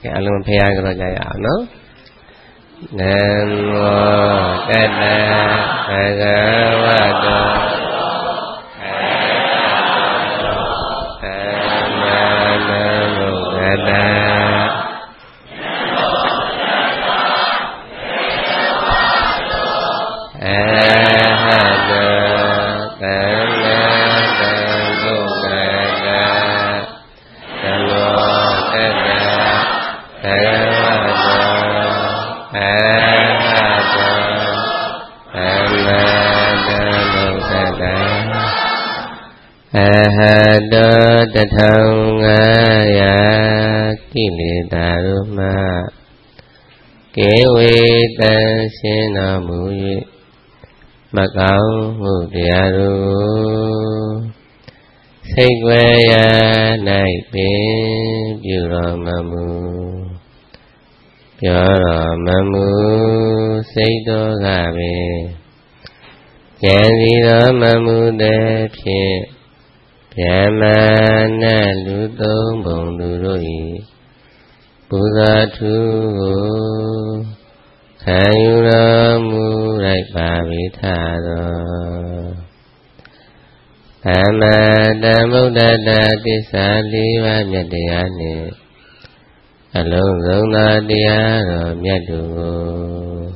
Alum Pia Grojaya, no? Namo Tata Bhagavato Tathangaya Kiletaruma Keweta Sinamuye Makau Mudyaru Segwaya Naipin Puramamu Puramamu Seito Gabe Yandido Mamu Depye Yamana Ludong Bonduroi Budatu Sayura Murai Pavitado Amada Buddha Tisa Diva Myadhyane Along Zona Diaro Myadu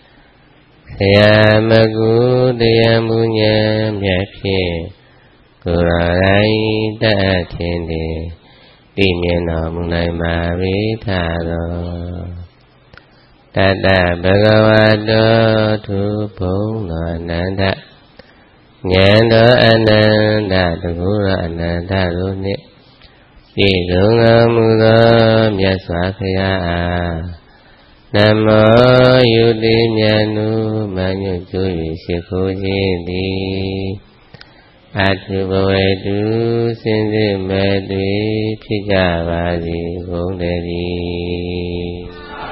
Sayamagu Diamunya Myapye Kurai Tatindi Dimyana Munai Maritado Tata Bhagavato Tupona Nanda Nyanda Ananda Tagura Ananda Runi Vidunga Muda Myaswakaya Namo Yudhinyanu Manyu Juyi Shikujindi Atu Bhavetu Sindhi Medvi Pijavadi Bondari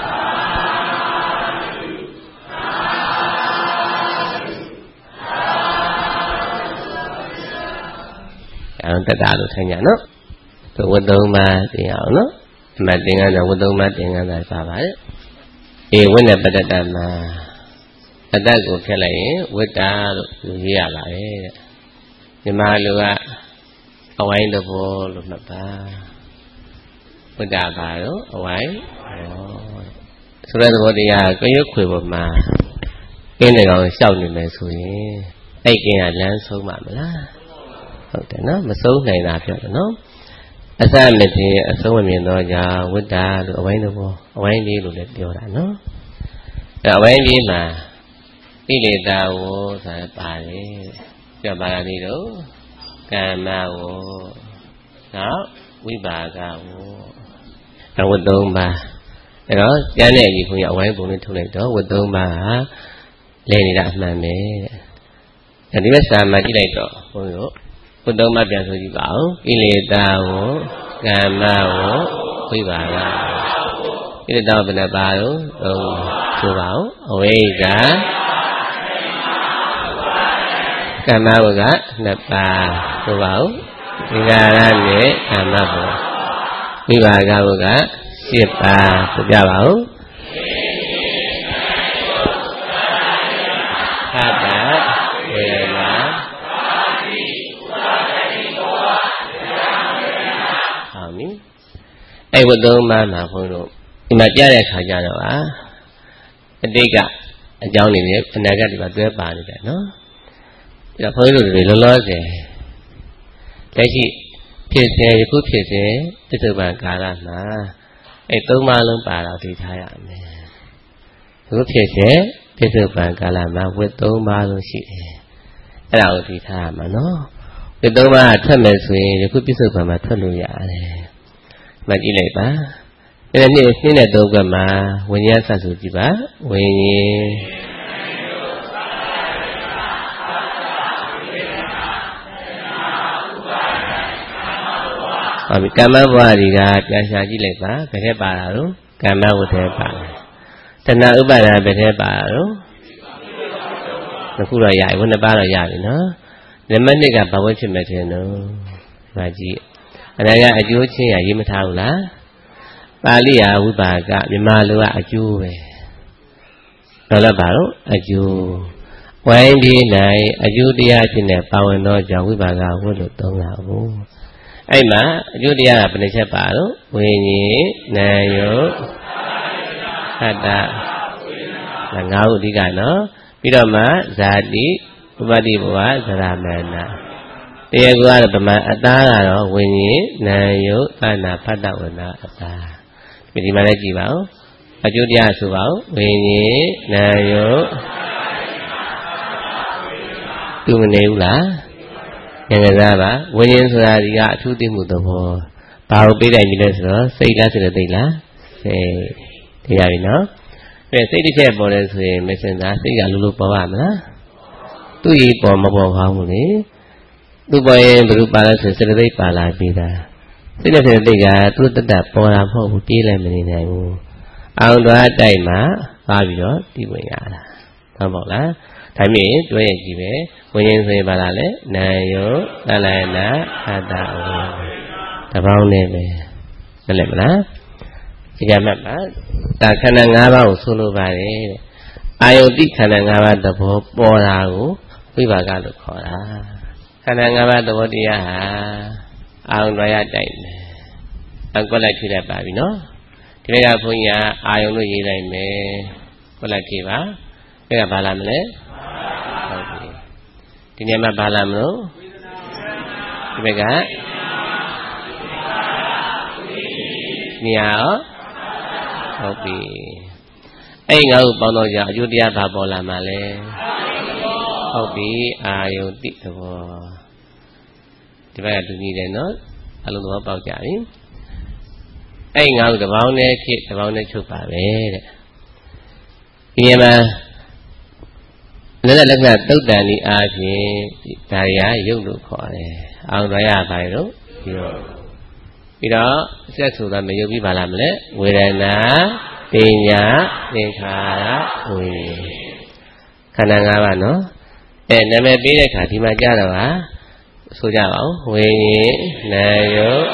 Ang tatalo sa niya, no? So, wadong matingaw, no? Matingaw na, wadong matingaw na sa bahay. Wala patata na tatat ko kailan, wata luhiya lang, Di maluwa away na po lumaba. Wada ba no? Away? Surat mo diya kayo kuy mo ma. Kini ko xiao ni me so yin. Ai kin ya lan song ma mala.ဟုတ်တယ်နော်မဆုံးနိုင်တာပြောတယ်နော်အစမတင်အဆုံးမမြင်တော့ကြောင့်ဝိတ္တာလို့အဝိုင်းလို့အဝိုင်းလေးလို့လည်းပြောတာနော်အဲအဝိုင်းလေးမှာဣလေတာဝောဆိုတာပါတယ်ပြောပါလားဒီတော့ကမ္မဝောနော်ဝိပါကဝောဝတ်သုံးပါအဲ့တော့ကျန်တဲ့အကြီးခွန်ကြီးအဝိုင်းပုံလေးထုတ်လိုက်တော့ဝတ်သုံးပါဟာလဲနေတာအမှန်ပဲအဲဒီဘက်စာမှာကြည့်လိုက်တော့ဘုန်းကြီးတို့ဝတ်သုံးပါပြန်ဆိုကြည့်ပါဦးဣလေတာဝောကမ္မဝောဝိပါကဣလေတာဘယ်နှပါတော့ဆိုပါဦးအဝိဇ္ဇာကမ္မဝကနှစ်ပါးဆိုပါဦးသင်္ခါရနဲ့ကမ္မဘုဝိပါကဘုက7ပါးဆိုပြပါဦးသတ္တဝေဒနာဟုတ်ပြီအဲ့ဝတ္သုံးပါးမှာဘုန်းတို့ဒီမှာကြားတဲ့ခါကျတော့အတိတ်ကအကြောင်းတွေနဲ့အနာဂတ်တွေမှာတွဲပါနေတယ်နော်ဒါဘုန်းကြီးတို့တွေလောလောဆယ်လက်ရှိဖြစ်စေယခုဖြစ်စေသစ္စာပံကာလမှာအဲ့သုံးပါးလုံးပါတော့သိထားရမယ်ယခုဖြစ်စေသစ္စာပံကာလမှာဝတ်သုံးပါးလုံးရှိတယ်အဲ့ဒါကိုသိထားရမှာနော်ဝတ်သုံးပါးထွက်မယ်ဆိုရင်ယခုပြစ္ဆုတ်ပံမှာထွက်လို့ရတယ်မှတ်ကြည့်လိုက်ပါအဲ့ဒါနှစ်နဲ့သုံးကမှာဝိညာဉ်ဆက်ဆိုကြည့်ပါဝိညာဉ်ကမ္မဘဝတွေကပြန်ရှာကြည့်လိုက်ပါဘယ်ထဲပါတာတော့ကမ္မဝတ္ထဲပါတဏှာဥပါဒာဘယ်ထဲပါတာတော့အခုတော့ရပြီဘုနှစ်ပါးတော့ရပြီနော်နံပါတ်1ကဘာဝဖြစ်မဲ့ခြင်းတော့ဒီမှာကြည့်အနာကအကျိုးချင်းရရေးမထားဘူးလားပါဠိယဝိပါကမြန်မာလိုကအကျိုးပဲတော်လည်းပါတော့အကျိုးဝိုင်းပြေးနိုင်အကျိုးတရားဖြစ်နေပါဝင်သောကြောင့်ဝိပါကဝတ်လို့သုံးတာဘူးအဲ့မှာအကျိုးတရားကဘယ်နှချက်ပါတော့ဝိညာဉ်နာယုတ်ဟတ္တငါးခုအဓိကနော်ပြီးတော့မှဇာတိဥပတိဘဝဇရာမဏတရားကတော့ဗမာအသားကတော့ဝိညာဉ်နာယုတ်သနာဖတ္တဝနာအသားဒီမှာလည်းကြည့်ပါဦးအကျိုးတရားဆိုပါဦးဝိညာဉ်နာယုတ်သူမနေဘူးလားငယ်ငယ်သားပါဝိညာဉ်ဆိုတာဒီကအထူးသိမှုသဘောဘာလို့ပေးလိုက်ပြီလဲဆိုတော့စိတ်လားစိတ်သိလားစိတ်တရားပြီနော်အဲစိတ်တစ်ချက်ပေါ်လဲဆိုရင်မစင်သားစိတ်ကလူလိုပေါ်ပါမလားသူ့ကြီးပေါ်မပေါ်ပါဘူးလေသူ့ပေါ်ရင်ဘယ်လိုပါလဲဆိုစိတ်သိပါလာပြီသားစိတ်နဲ့စိတ်သိကသူ့တတပေါ်တာမဟုတ်ဘူးပြေးလည်းမနေနိုင်ဘူးအောင်သွားတိုက်မှာပါပြီးတော့ဒီဝင်ရတာဟုတ်ပါလားဒါမြင်တွဲရကြည့်ပဲဝိညာဉ်ဆိုရင်ပါလားလေနာယောသလနာအတ္တဝိတပေါင်းနဲ့ပဲမလဲမလားဒီကမှတ်ပါဒါခန္ဓာ၅ပါးကိုဆိုလိုပါတယ်တဲ့အာယုတိခန္ဓာ၅ပါးသဘောပေါ်တာကိုဝိပါကလို့ခေါ်တာခန္ဓာ၅ပါးသဘောတရားဟာအောင်တော်ရတိုက်တယ်အကွက်လိုက်ထွေးတတ်ပါပြီနော်ဒီကဘုန်းကြီးကအာယုံလို့ရေးလိုက်မယ်ကွက်လိုက်ကြည့်ပါဒီကဘာလာမလဲဟုတ်ပြီဒီနေ့မှဘာလာမလို့ဒီဘက်ကနေရာဟုတ်ပြီအဲ့ငါ့ကိုပေါင်းတော့ကြအကျိုးတရားဘာပေါ်လာမှာလဲဟုတ်ပြီအာယုတိသဘောဒီဘက်ကတူညီတယ်နော်အလုံးသဘောပေါက်ကြပြီအဲ့ငါ့ကိုတပေါင်းနဲ့ခေတပေါင်းနဲ့ချုပ်ပါပဲတဲ့ဒီနေ့မှာလက္ခဏာသုတ်တန်ဒီအားဖြင့်ဒါရရုပ်လို့ခေါ်တယ်အောင်ရရပါလို့ပြီးတော့ဆက်ဆိုတာမရုပ်ပြီးပါလားမလဲဝေဒနာပညာသင်္ခါရဝိခန္ဓာ၅ပါးနော်နာမည်ပေးတဲ့အခါဒီမှာကြားတော့ပါဆိုကြပါဦးဝိညာဉ်နာယုတ်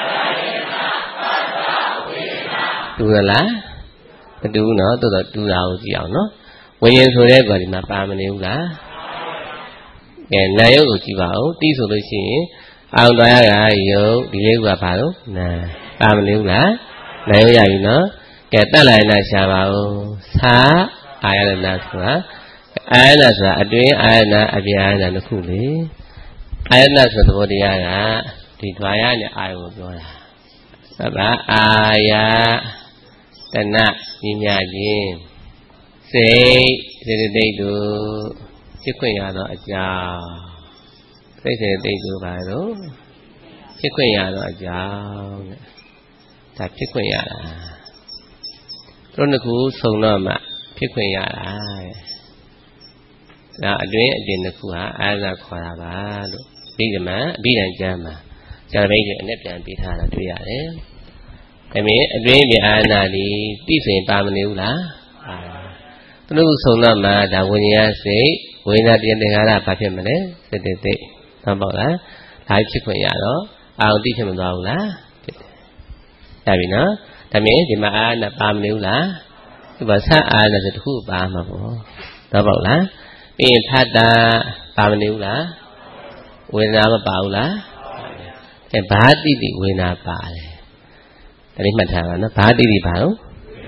တူလားမတူဘူးနော်တော်တော်တူတာကိုကြည့်အောင်နော်ဝိညာဉ်ဆိုတဲ့ကွာဒီမှာပါမနေဘူးလားနာယုတ်ကိုကြည့်ပါဦးတိဆိုလို့ရှိရင်အောင်သွားရတာယုတ်ဒီလေးကဘာလို့နာပါမနေဘူးလားနာယုတ်ရပြီနော်တတ်လိုက်နာရှာပါဦးသာအာယနာဆိုတာအာယနာဆိုတာအတွင်းအာယနာအပြင်အာယနာတစ်ခုလေအာယနာဆိုသဘောတရားကဒီဓာရနဲ့အာယုကိုပြောတာဟုတ်ပါအာယတဏညညာခြင်းစိတ်စေတသိက်တို့ဖြစ်ခွင့်ရသောအကြောင်းစိတ်စေတသိက်တို့ပါတော့ဖြစ်ခွင့်ရသောအကြောင်းတဲ့ဒါဖြစ်ခွင့်ရတာတို့နှစ်ခုစုံတော့မှဖြစ်ခွင့်ရတာတဲ့ဒါအတွင်းအပြင်တစ်ခုဟာအာရခေါ်တာပါလို့ပြီးကြမှာအဘိဓမ္မာကျမ်းမှာဇာတိရဲ့အနဲ့ပြန်ပေးထားတာတွေ့ရတယ်ဒါပေမဲ့အတွင်းပြင်အာနာဒီသိဆိုရင်ပါမနေဘူးလားသူတို့ဆုံးတော့မှဒါဝိညာဉ်စိတ်ဝိညာဉ်တရားသင်္ခါရဘာဖြစ်မလဲစိတ်တိတ်ဟုတ်ပါလားဒါဖြစ်ခွင့်ရတော့အာရုံသိဖြစ်မသွားဘူးလားဖြစ်တယ်ဒါပြီနော်ဒါမြင်ဒီမှာအာနာပါမနေဘူးလားဒီမှာဆက်အာနာဆိုတခုပါမှာပေါ့တော့ပေါ့လားပြီးရင်ထတာပါမနေဘူးလားဝေဒနာမပါဘူးလားအဲဘာတိတိဝေဒနာပါတယ်ဒါလေးမှတ်ထားပါနော်ဘာတိတိပါတော့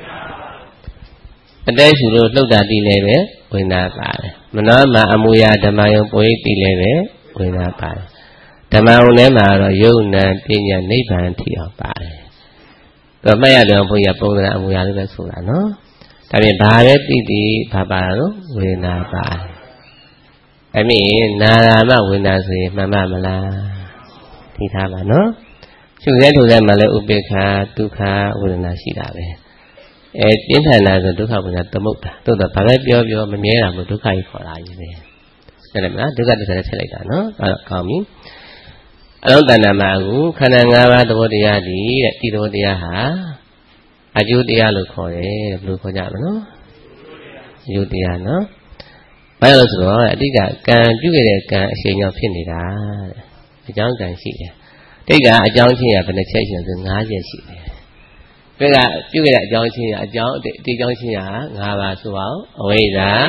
အတဲရှူလို့လှုပ်တာတိလည်းပဲဝေဒနာပါတယ်မနောမှာအမူအရာဓမ္မယုံပွေးတိလည်းပဲဝေဒနာပါတယ်ဓမ္မယုံထဲမှာတော့ယုံနာပညာနိဗ္ဗာန်ထိအောင်ပါတယ်သူမှတ်ရတယ်ဘုရားပုံစံအမူအရာလေးပဲဆိုတာနော်ဒါပြင်ဘာပဲတိတိဘာပါတော့ဝေဒနာပါတယ်အမင်းနာရာမဝေဒနာဆိုရင်မှန်ပါမလားသိထားပါနော်ရှုရဲထိုရဲမှာလည်းဥပေက္ခဒုက္ခဝေဒနာရှိတာပဲပြင်းထန်တာဆိုဒုက္ခဝေဒနာသမုတ်တာသို့တော့ဘာပဲပြောပြောမမြဲတာမို့ဒုက္ခကြီးခေါ်တာကြီးပဲဟုတ်တယ်မလားဒုက္ခတစ်ဆက်ထည့်လိုက်တာနော်အဲ့တော့ကောင်းပြီအလုံးတဏ္ဍာမှာအခုခန္ဓာ၅ပါးသဘောတရားဒီတဲ့ဒီသဘောတရားဟာအကျိုးတရားလို့ခေါ်တယ်ဘယ်လိုခေါ်ကြမလဲနော်အကျိုးတရားနော်ဘာလို့ဆိုတော့အတိတ်ကကံပြုခဲ့တဲ့ကံအရှိန်ကြောင့်ဖြစ်နေတာတဲ့အကြောင်းကံရှိတယ်တိတ်ကအကြောင်းချင်းရဘယ်နှချက်ရှိလဲဆို၅ချက်ရှိတယ်ဘယ်ကပြုခဲ့တဲ့အကြောင်းချင်းအကြောင်းဒီအကြောင်းချင်းဟာ၅ပါးဆိုအောင်အဝိဇ္ဇာ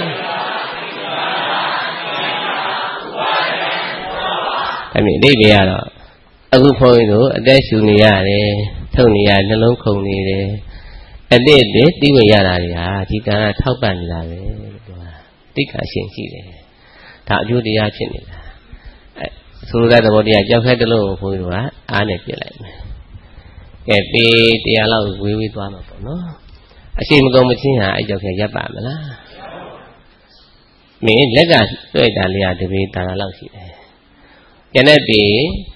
ဒါမြင်အိဗေကတော့အခုဘုန်းကြီးတို့အသက်ရှူနေရတယ်ထုတ်နေရနှလုံးခုန်နေတယ်အတိတ်တွေသိဝင်ရတာတွေဟာဒီကံကထောက်ပံ့နေတာပဲလို့တိခါရှင်ရှိတယ်ဒါအကျိုးတရားဖြစ်နေတာဆိုလိုတဲ့သဘောတရားကြောက်ခက်တလို့ဘုန်းကြီးတို့ကအားနဲ့ပြလိုက်မယ်ကဲပေတရားလောက်ဝေးသွားမှာပေါ့နော်အရှိမကုန်မချင်းဟာအဲ့ကြောက်ခက်ရပ်ပါမလားမင်းလက်ကတွေ့တာလေးဟာတပေတာလောက်ရှိတယ်ကျန်တဲ့ပေ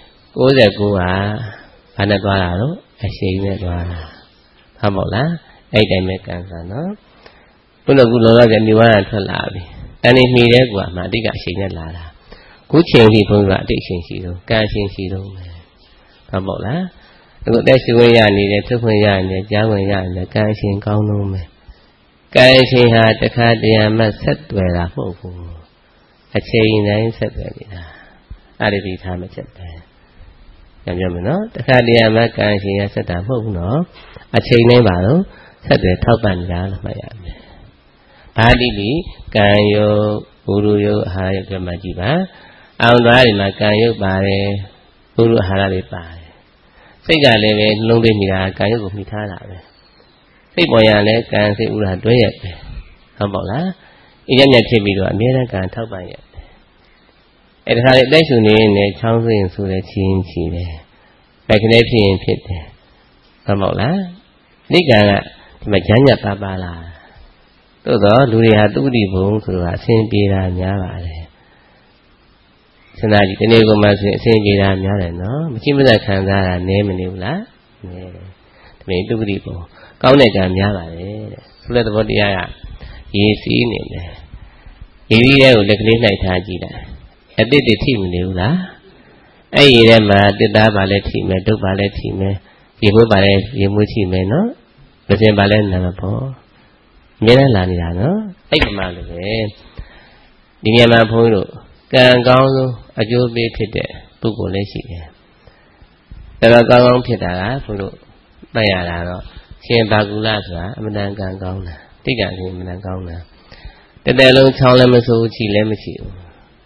69ဟာဘာနဲ့သွားတာတော့အရှိန်နဲ့သွားတာဟုတ်မို့လားအဲ့တိုင်းပဲကံစားနော်ခုနကလောလောဆယ်မြေဝါးထွက်လာပြီတန်နေမိတဲ့ကွာမှအတိကအရှိန်နဲ့လာတာခုချိန်ထိဘုန်းကြီးကအတိအရှိန်ရှိတော့ကံအရှိန်ရှိတော့မယ်ဟုတ်မို့လားအခုတက်ရှိဝင်ရနေတယ်ထုတ်ခွင့်ရနေတယ်ကြားဝင်ရနေတယ်ကံအရှိန်ကောင်းလို့မယ်ကံအရှိန်ဟာတခါတရံမှဆက်သွယ်တာမဟုတ်ဘူးအချိန်တိုင်းဆက်သွယ်နေတာအဲ့ဒီဒီထားမှချက်ပဲပြန်ပြောမယ်နော်တခါတရံမှကံအရှိန်ရဆက်တာမဟုတ်ဘူးနော်အချိန်တိုင်းပါတော့ဆက်သွယ်ထောက်ပံ့ကြလို့မှတ်ရမယ်ဘာတိတိကံယုတ်ဘုရုယုတ်အာဟာရယုတ်ပြမှကြည့်ပါအောင်သွားတယ်မှာကံယုတ်ပါတယ်ဘုရုအာဟာရတွေပါတယ်စိတ်ကလည်းပဲနှလုံးသွင်းမိတာကံယုတ်ကိုမိထားတာပဲစိတ်ပေါ်ရလည်းကံစိတ်ဥဒ္ဒါတွဲရက်ပဲဟုတ်ပါလားအញ្ញမြတ်ဖြစ်ပြီးတော့အမြဲတမ်းကံထောက်ပံ့ရက်ပဲအဲ့ဒါလည်းအသက်ရှူနေနေချောင်းစင်းဆိုတဲ့ချင်းချီတယ်ပဲခနဲ့ဖြစ်ရင်ဖြစ်တယ်ဟုတ်ပါလားနိကံကဒီမှာဉာဏ်ညတ်ပါလာသို့တော့လူတွေဟာသုတိဘုံဆိုတော့အဆင်ပြေတာများပါတယ်စဉ်းစားကြည့်ဒီနေ့ကမှဆိုရင်အဆင်ပြေတာများတယ်နော်မချိမသက်ခံစားတာနည်းမနေဘူးလားနည်းတယ်ဒီနေ့သုတိဘုံကောင်းတဲ့ကံများပါတယ်တဲ့ဆိုတဲ့သဘောတရားကရေစီးနေတယ်ရေကြီးတဲ့ကိုလက်ကလေးနှိုက်ထားကြည့်လိုက်အတိတ်တွေထိမနေဘူးလားအဲ့ဒီထဲမှာတစ်သားပါလဲထိမယ်ဒုတ်ပါလဲထိမယ်ရေမွေးပါလဲရေမွေးထိမယ်နော်မစင်ပါလဲနာမပေါ့အများနဲ့လာနေတာနော်အဲ့ဒီမှာလည်းပဲဒီနေရာမှာဘုန်းကြီးတို့ကံကောင်းဆုံးအကျိုးပေးဖြစ်တဲ့ပုဂ္ဂိုလ်လည်းရှိတယ်တော်တော်ကောင်းကောင်းဖြစ်တာကဘုန်းတို့မှတ်ရတာတော့ရှင်ဘာကူလဆိုတာအမှန်တန်ကံကောင်းတာတိတ်ကံကြီးအမှန်တန်ကောင်းတာတတဲလုံးချောင်းလည်းမဆိုးချီလည်းမရှိဘူး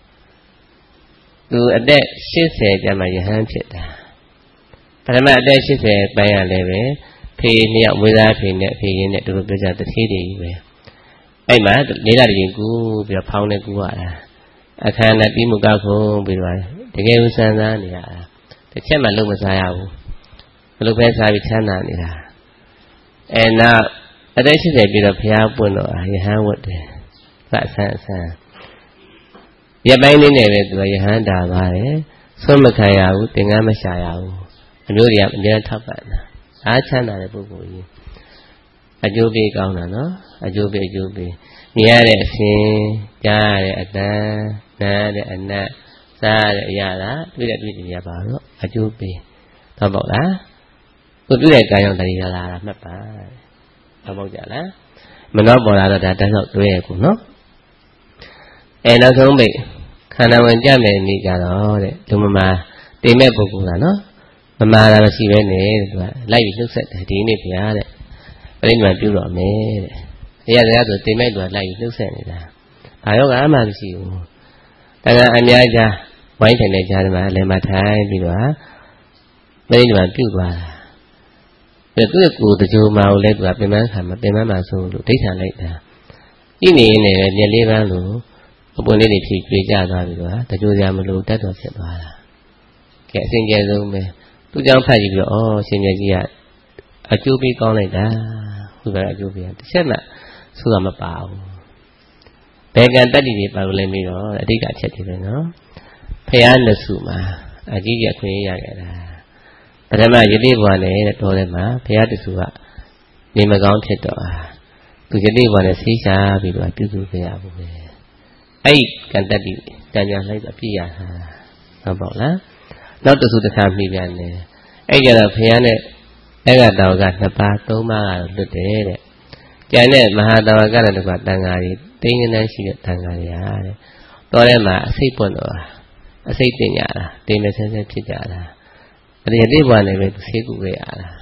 သူအသက်80ကျမှယဟန်ဖြစ်တာပထမအသက်80ပိုင်းရလည်းပဲဖေးနှစ်ယောက်မွေးသားဖေးနဲ့ဖေးရင်းနဲ့တို့ပြောကြတထေးတွေကြီးပဲအဲ့မှာလေးလာရင်ကူပြီးတော့ဖောင်းနဲ့ကူရတာအခမ်းနဲ့ပြီးမှုကောက်ခုံပြီးတော့တကယ်ဦးဆန်းစားနေရတာတစ်ချက်မှလုံးမစားရဘူးဘလို့ပဲစားပြီးချမ်းသာနေတာအဲ့နောက်အသက်80ပြီးတော့ဘုရားပွင့်တော့ယဟန်ဝတ်တယ်စဆန်းဆန်းရပိုင်းလေးနဲ့ပဲသူကယဟန်တာပါတယ်ဆွတ်မခံရဘူးသင်္ကန်းမရှာရဘူးအမျိုးတွေကအများထောက်ပံ့တာအားချမ်းသာတဲ့ပုဂ္ဂိုလ်ကြီးအကျိုးပေးကောင်းတာနော်အကျိုးပေးမြင်ရတဲ့အရှင်ကြားရတဲ့အတန်နားရတဲ့အနတ်စားရတဲ့အရာလားတွေ့တဲ့တွေ့တယ်ရပါတော့အကျိုးပေးတော့ပေါ့လားကိုတွေ့တဲ့ကံကြောင့်တည်းရလာတာမှတ်ပါတော့ပေါ့ကြလားမနှောပေါ်လာတော့ဒါတန်းတော့တွေ့ရကူနော်နောက်ဆုံးပိတ်ခန္ဓာဝင်ကြမယ်နေကြတော့တဲ့လူမမာတိမ်မဲ့ပုဂ္ဂိုလ်လားနော်မမာတာမရှိပဲနဲ့သူကလိုက်ပြီးလှုပ်ဆက်တယ်ဒီနေ့ဗျာတဲ့ပြိဋိမာပြုတော့မယ်တဲ့အရာတရားဆိုတိမ်မဲ့သူကလိုက်ပြီးလှုပ်ဆက်နေတာဘာရောကမှမရှိဘူးဒါကအများကြီးဝိုင်းထိုင်နေကြတယ်မှာလည်းမထိုင်ပြီးတော့ပြိဋိမာပြုသွားတာသူ့ကိုယ်တကြိုမာကိုလည်းသူကပင်ပန်းခံမှာပင်ပန်းမှာဆိုလို့ဒိဋ္ဌာန်လိုက်တာဤနေနေပဲမျက်လေးပန်းလို့အပွင့်လေးတွေဖြည့်ကြွေကြသွားပြီးတော့တကြိုရမလို့တတ်တော်ဖြစ်သွားတာကဲအစဉ်ကျဲဆုံးပဲသူကြောင့်ဖတ်ကြည့်ပြီးတော့ရှင်မြတ်ကြီးကအကျိုးပေးကောင်းလိုက်တာဟုတ်ကဲ့အကျိုးပေးတစ်ချက်မှဆိုတာမပါဘူးဘယ်ကံတတ္တိတွေပါလို့လဲပြီးတော့အဓိကအချက်တွေပဲနော်ဖရာနစုမှာအကြီးကြီးအခွင့်ရခဲ့တာပထမယတိဘဝနဲ့တော်တယ်မှာဖရာတစုကနေမကောင်းဖြစ်တော့သူယတိဘဝနဲ့ဆေးရှားပြီးတော့ပြုစုခဲ့ရဘူးပဲအဲ့ကံတတ္တိကံညာလိုက်တော့ပြည့်ရတာဟုတ်ပေါ့လားနောက်တစ်စုတစ်ခါမိပြန်တယ်အဲ့ကြတော့ဘုရားနဲ့အဲ့ကတော်က2ပါး3ပါးကတော့လွတ်တယ်တဲ့ကျန်တဲ့မဟာတော်ကလည်းတကွာတန်ဃာတွေသိငန်းရှိတဲ့တန်ဃာတွေဟာတဲ့တော်ထဲမှာအစိတ်ပွင့်တော့အစိတ်တင်ကြတာတင်မဆဲဆဲဖြစ်ကြတာအရေတိဘွားနဲ့ပဲသူဆေးကူခဲ့ရတာ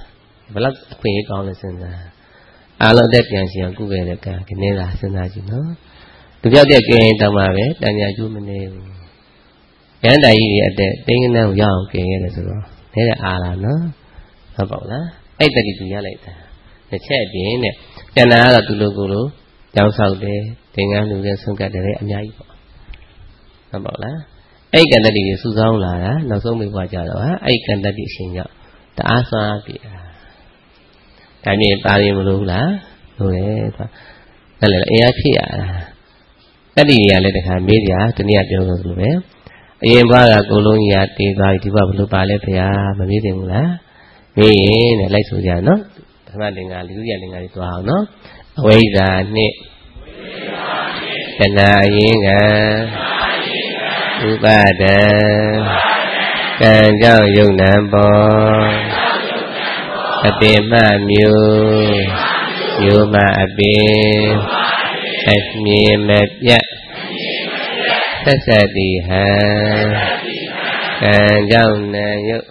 ဘလောက်အခွင့်အရေးကောင်းလဲစဉ်းစားအားလုံးတက်ပြန်ရှင်ကုခဲ့တဲ့ကံခင်းနေတာစဉ်းစားကြည့်နော်သူပြောက်တဲ့ကဲတောင်မှပဲတဏှာကျိုးမနေဘူးရန်တိုင်ကြီးရဲ့အတက်တင်းကန်းကိုရအောင်ကဲရတယ်ဆိုတော့နေတဲ့အားလားနော်ဟုတ်ပါ့လားအဲ့တတိသူရလိုက်တာတစ်ချက်အပြင်တဲ့တဏှာကတော့သူလိုကိုလိုကြောင်းဆောက်တယ်တင်းကန်းလူတွေဆုံးကတ်တယ်အများကြီးပေါ့ဟုတ်ပါ့လားအဲ့ကံတတိတွေစုဆောင်းလာတာနောက်ဆုံးမိဘကြတော့ဟာအဲ့ကံတတိအရှင်ကြောင့်တအားဆွမ်းပြတာဒါမြင်ပါရင်မလို့လားလို့လေအဲ့လေအင်အားဖြစ်ရတာတတိတွေကလည်းတခါမေးကြတနည်းပြောလို့ဆိုလို့ပဲအရင်ဘွားကကိုလုံးကြီးကတည်သွားပြီဒီဘွားဘလို့ပါလဲဖေဟာမမေးတင်ဘူးလားမေးရင်လည်းလိုက်ဆိုကြနော်ဓမ္မသင်္ကာလူကြီးလင်္ကာတွေသွားအောင်နော်အဝိဇ္ဇာနှင့်တဏှာအရင်ကဥပါဒံကံကြောင့်ယုံနံပေါ်အပင်မှမျိုးမှအပင်အမြင်မပြတ်ဆက်ဆက်တည်ဟံကံကြောင့်နာယုတ်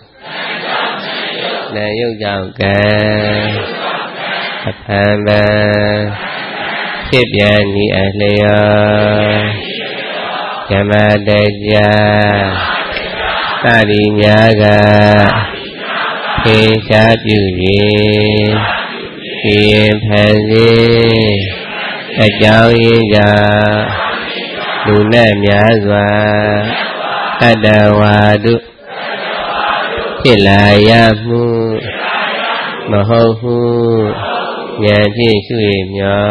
ကြောင့်ကံအဖန်ပန်ဖြစ်ပြန်ဤအလျောဓမ္မတရားသတိများကခေရှားပြု၍သိရင်ဖန်စီအကြောင်းရင်းကြောင့်လူနဲ့များစွာတတ္တဝါတို့ဖြစ်လာရမှုမဟုတ်ဟုဉာဏ်ဖြင့်ရှုရမျော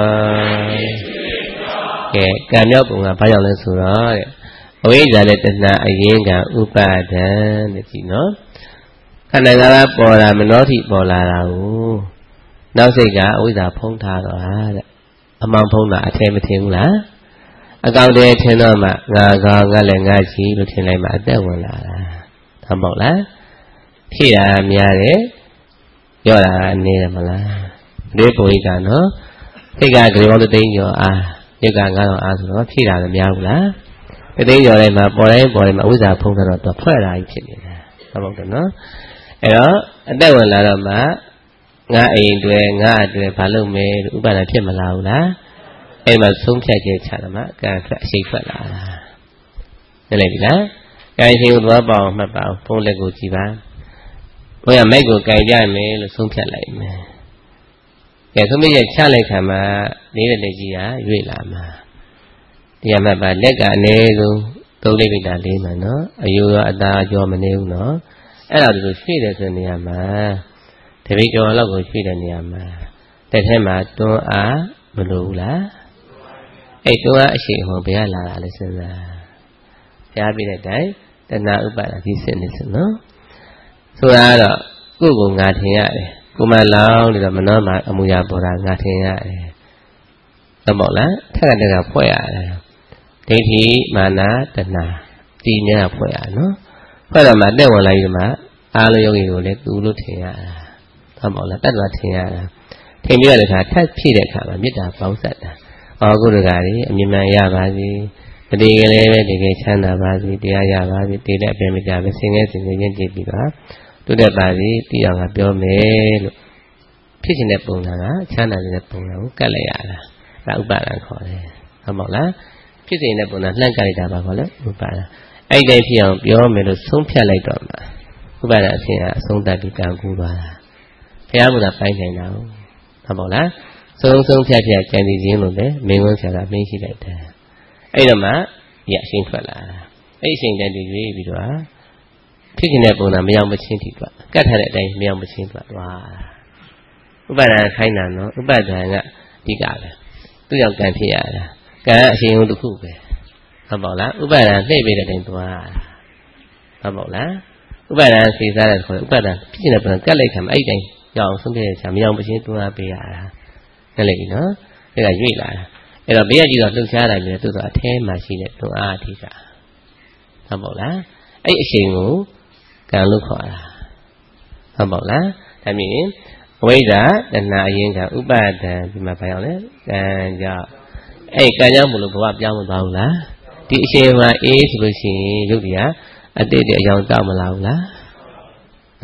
ကဲကံမြောက်ပုံကဘာကြောင့်လဲဆိုတော့တဲ့အဝိဇ္ဇာနဲ့တဏှာအရင်ကဥပါဒံတဲ့ကြည့်နော်ခန္ဓာငါးပါးပေါ်လာမနောထိပေါ်လာတာကိုနောက်စိတ်ကအဝိဇ္ဇာဖုံးထားတော့ဟာတဲ့အမှန်ဖုံးတာအထင်မထင်ဘူးလားအကောင်တည်းထင်တော့မှငါကောင်းငါလည်းငါရှိလို့ထင်လိုက်မှအသက်ဝင်လာတာဒါမဟုတ်လားဖြည့်တာများတယ်ရော့တာအနေတယ်မလားဒီပုံရိကနော်စိတ်ကကြွေပေါင်းသိန်းကျော်အားရုပ်က9000အားဆိုတော့ဖြည့်တာလည်းများဘူးလားသိန်းကျော်တိုင်းမှာပေါ်တိုင်းမှာအဝိဇ္ဇာဖုံးတော့သူဖွဲ့တာကြီးဖြစ်နေတာဒါမဟုတ်တယ်နော်အဲ့တော့အသက်ဝင်လာတော့မှငါအိမ်တွေငါအတွေ့ဘာလုပ်မယ်လို့ဥပါဒဖြစ်မလာဘူးလားအဲ့မှာဆုံးဖြတ်ချက်ချတယ်မှာကံထွက်အရှိတ်ထွက်လာတာနားလည်ပြီလားကံရှိကိုသွားပါအောင်မှတ်ပါအောင်ဖုံးလက်ကိုကြည့်ပါဘုရားမိုက်ကိုကင်ကြမယ်လို့ဆုံးဖြတ်လိုက်မယ်ကဲဆုံးဖြတ်ချက်ချလိုက်ခံမှာနေတဲ့လက်ကြီးကရွေ့လာမှာတရားမှတ်ပါလက်ကအနည်းဆုံးသုံးလိမိတာလေးမှာနော်အယိုးရောအသားကြောမနေဘူးနော်အဲ့ဒါလိုရွှေ့တယ်ဆိုနေရာမှာတပိတ်ကျော်လောက်ကိုရွှေ့တဲ့နေရာမှာတက်ထဲမှာတွန်းအားမလိုဘူးလားအဲ့တွန်းအားအရှိန်ဟောဘယ်ကလာတာလဲစဉ်းစားဘုရားပြတဲ့တိုင်တဏှာဥပါဒာကြီးစစ်နေစနော်ဆိုတာကတော့ကိုယ့်ကိုငါထင်ရတယ်ကိုမလောင်းနေတော့မနှောမှာအမူအရာပေါ်တာငါထင်ရတယ်ဟုတ်ပါ့လားထက်ကတက်ကဖွဲ့ရတယ်ဒိဋ္ဌိမာနတဏှာဒီများဖွဲ့ရနော်ဖွဲ့တော့မှတက်ဝင်လိုက်ဒီမှာအားလုံးယုံကြည်ကိုလည်းသူလို့ထင်ရတာဟုတ်ပါ့လားတတ်တာထင်ရတာထင်ပြီးရတဲ့အခါထပ်ဖြည့်တဲ့အခါမှာမေတ္တာပေါင်းဆက်တာကုသကာတွေအမြင်မှန်ရပါစေတတိကလေးပဲတကယ်ချမ်းသာပါစေတရားရပါစေတည်တဲ့အပြင်မကြပဲဆင်းရဲခြင်းနဲ့ရင့်ကြည်ပြီးတော့တုတ်တဲ့ပါစီတီအောင်ကပြောမယ်လို့ဖြစ်ခြင်းတဲ့ပုံစံကချမ်းသာတဲ့ပုံစံကိုကတ်လိုက်ရတာဒါဥပါဒံခေါ်တယ်ဟုတ်ပါ့လားဖြစ်ခြင်းတဲ့ပုံစံလှန့်ကလိုက်တာပါခေါ်လဲဥပါဒံအဲ့ဒီဖြစ်အောင်ပြောမယ်လို့ဆုံးဖြတ်လိုက်တော့မှဥပါဒံအဖြစ်အဆုံးသတ်ပြီးကံကူးသွားတာဘုရားဘုရားပိုင်းနိုင်တာဟုတ်ပါ့လားဆုံးဖြတ်ကြံစီခြင်းလို့လည်းမင်းဝန်းဆရာကမင်းရှိလိုက်တယ်အဲ့တော့မှရအရှင်းထွက်လာအဲ့အရှင်းတန်းတည်ရွေးပြီးတော့ဖြစ်ခြင်းတဲ့ပုံစံမရောက်မချင်းထိသွားကတ်ထားတဲ့အတိုင်းမရောက်မချင်းသွားဥပါဒံခိုင်းတာနော်ဥပါဒံကအဓိကပဲသူ့ကြောင့်ကံဖြစ်ရတာကံအရှင်းုံတစ်ခုပဲဟုတ်ပါ့လားဥပါဒံနှိပ်ပေးတဲ့အတိုင်းသွားဟုတ်ပါ့လားဥပါဒံစေစားတဲ့ခေါ်ဥပါဒံဖြစ်ခြင်းတဲ့ပုံစံကတ်လိုက်ခံအဲ့တိုင်းရောက်အောင်ဆုံးဖြတ်ရချာမရောက်မချင်းသွားပေးရတာနဲ့လေနော်ဒါကရွေ့လာတာအဲ့တော့ဘေးကကြည့်တော့လှုပ်ရှားတယ်လေသူကအထဲမှာရှိတဲ့တွန်းအားအထိကဟုတ်ပါ့လားအဲ့အချိန်ကိုကံလို့ခေါ်တာဟုတ်ပါ့လားဒါမြင်ဝိဇ္ဇာတဏှာအရင်ကဥပါဒံဒီမှာဘာရောက်လဲကံကြောင့်အဲ့ကံကြောင့်မလို့ဘဝပြောင်းမသွားဘူးလားဒီအချိန်မှာအေးဆိုလို့ရှိရင်ရုပ်တရားအတိတ်အကြောင်းတောက်မလာဘူးလားမ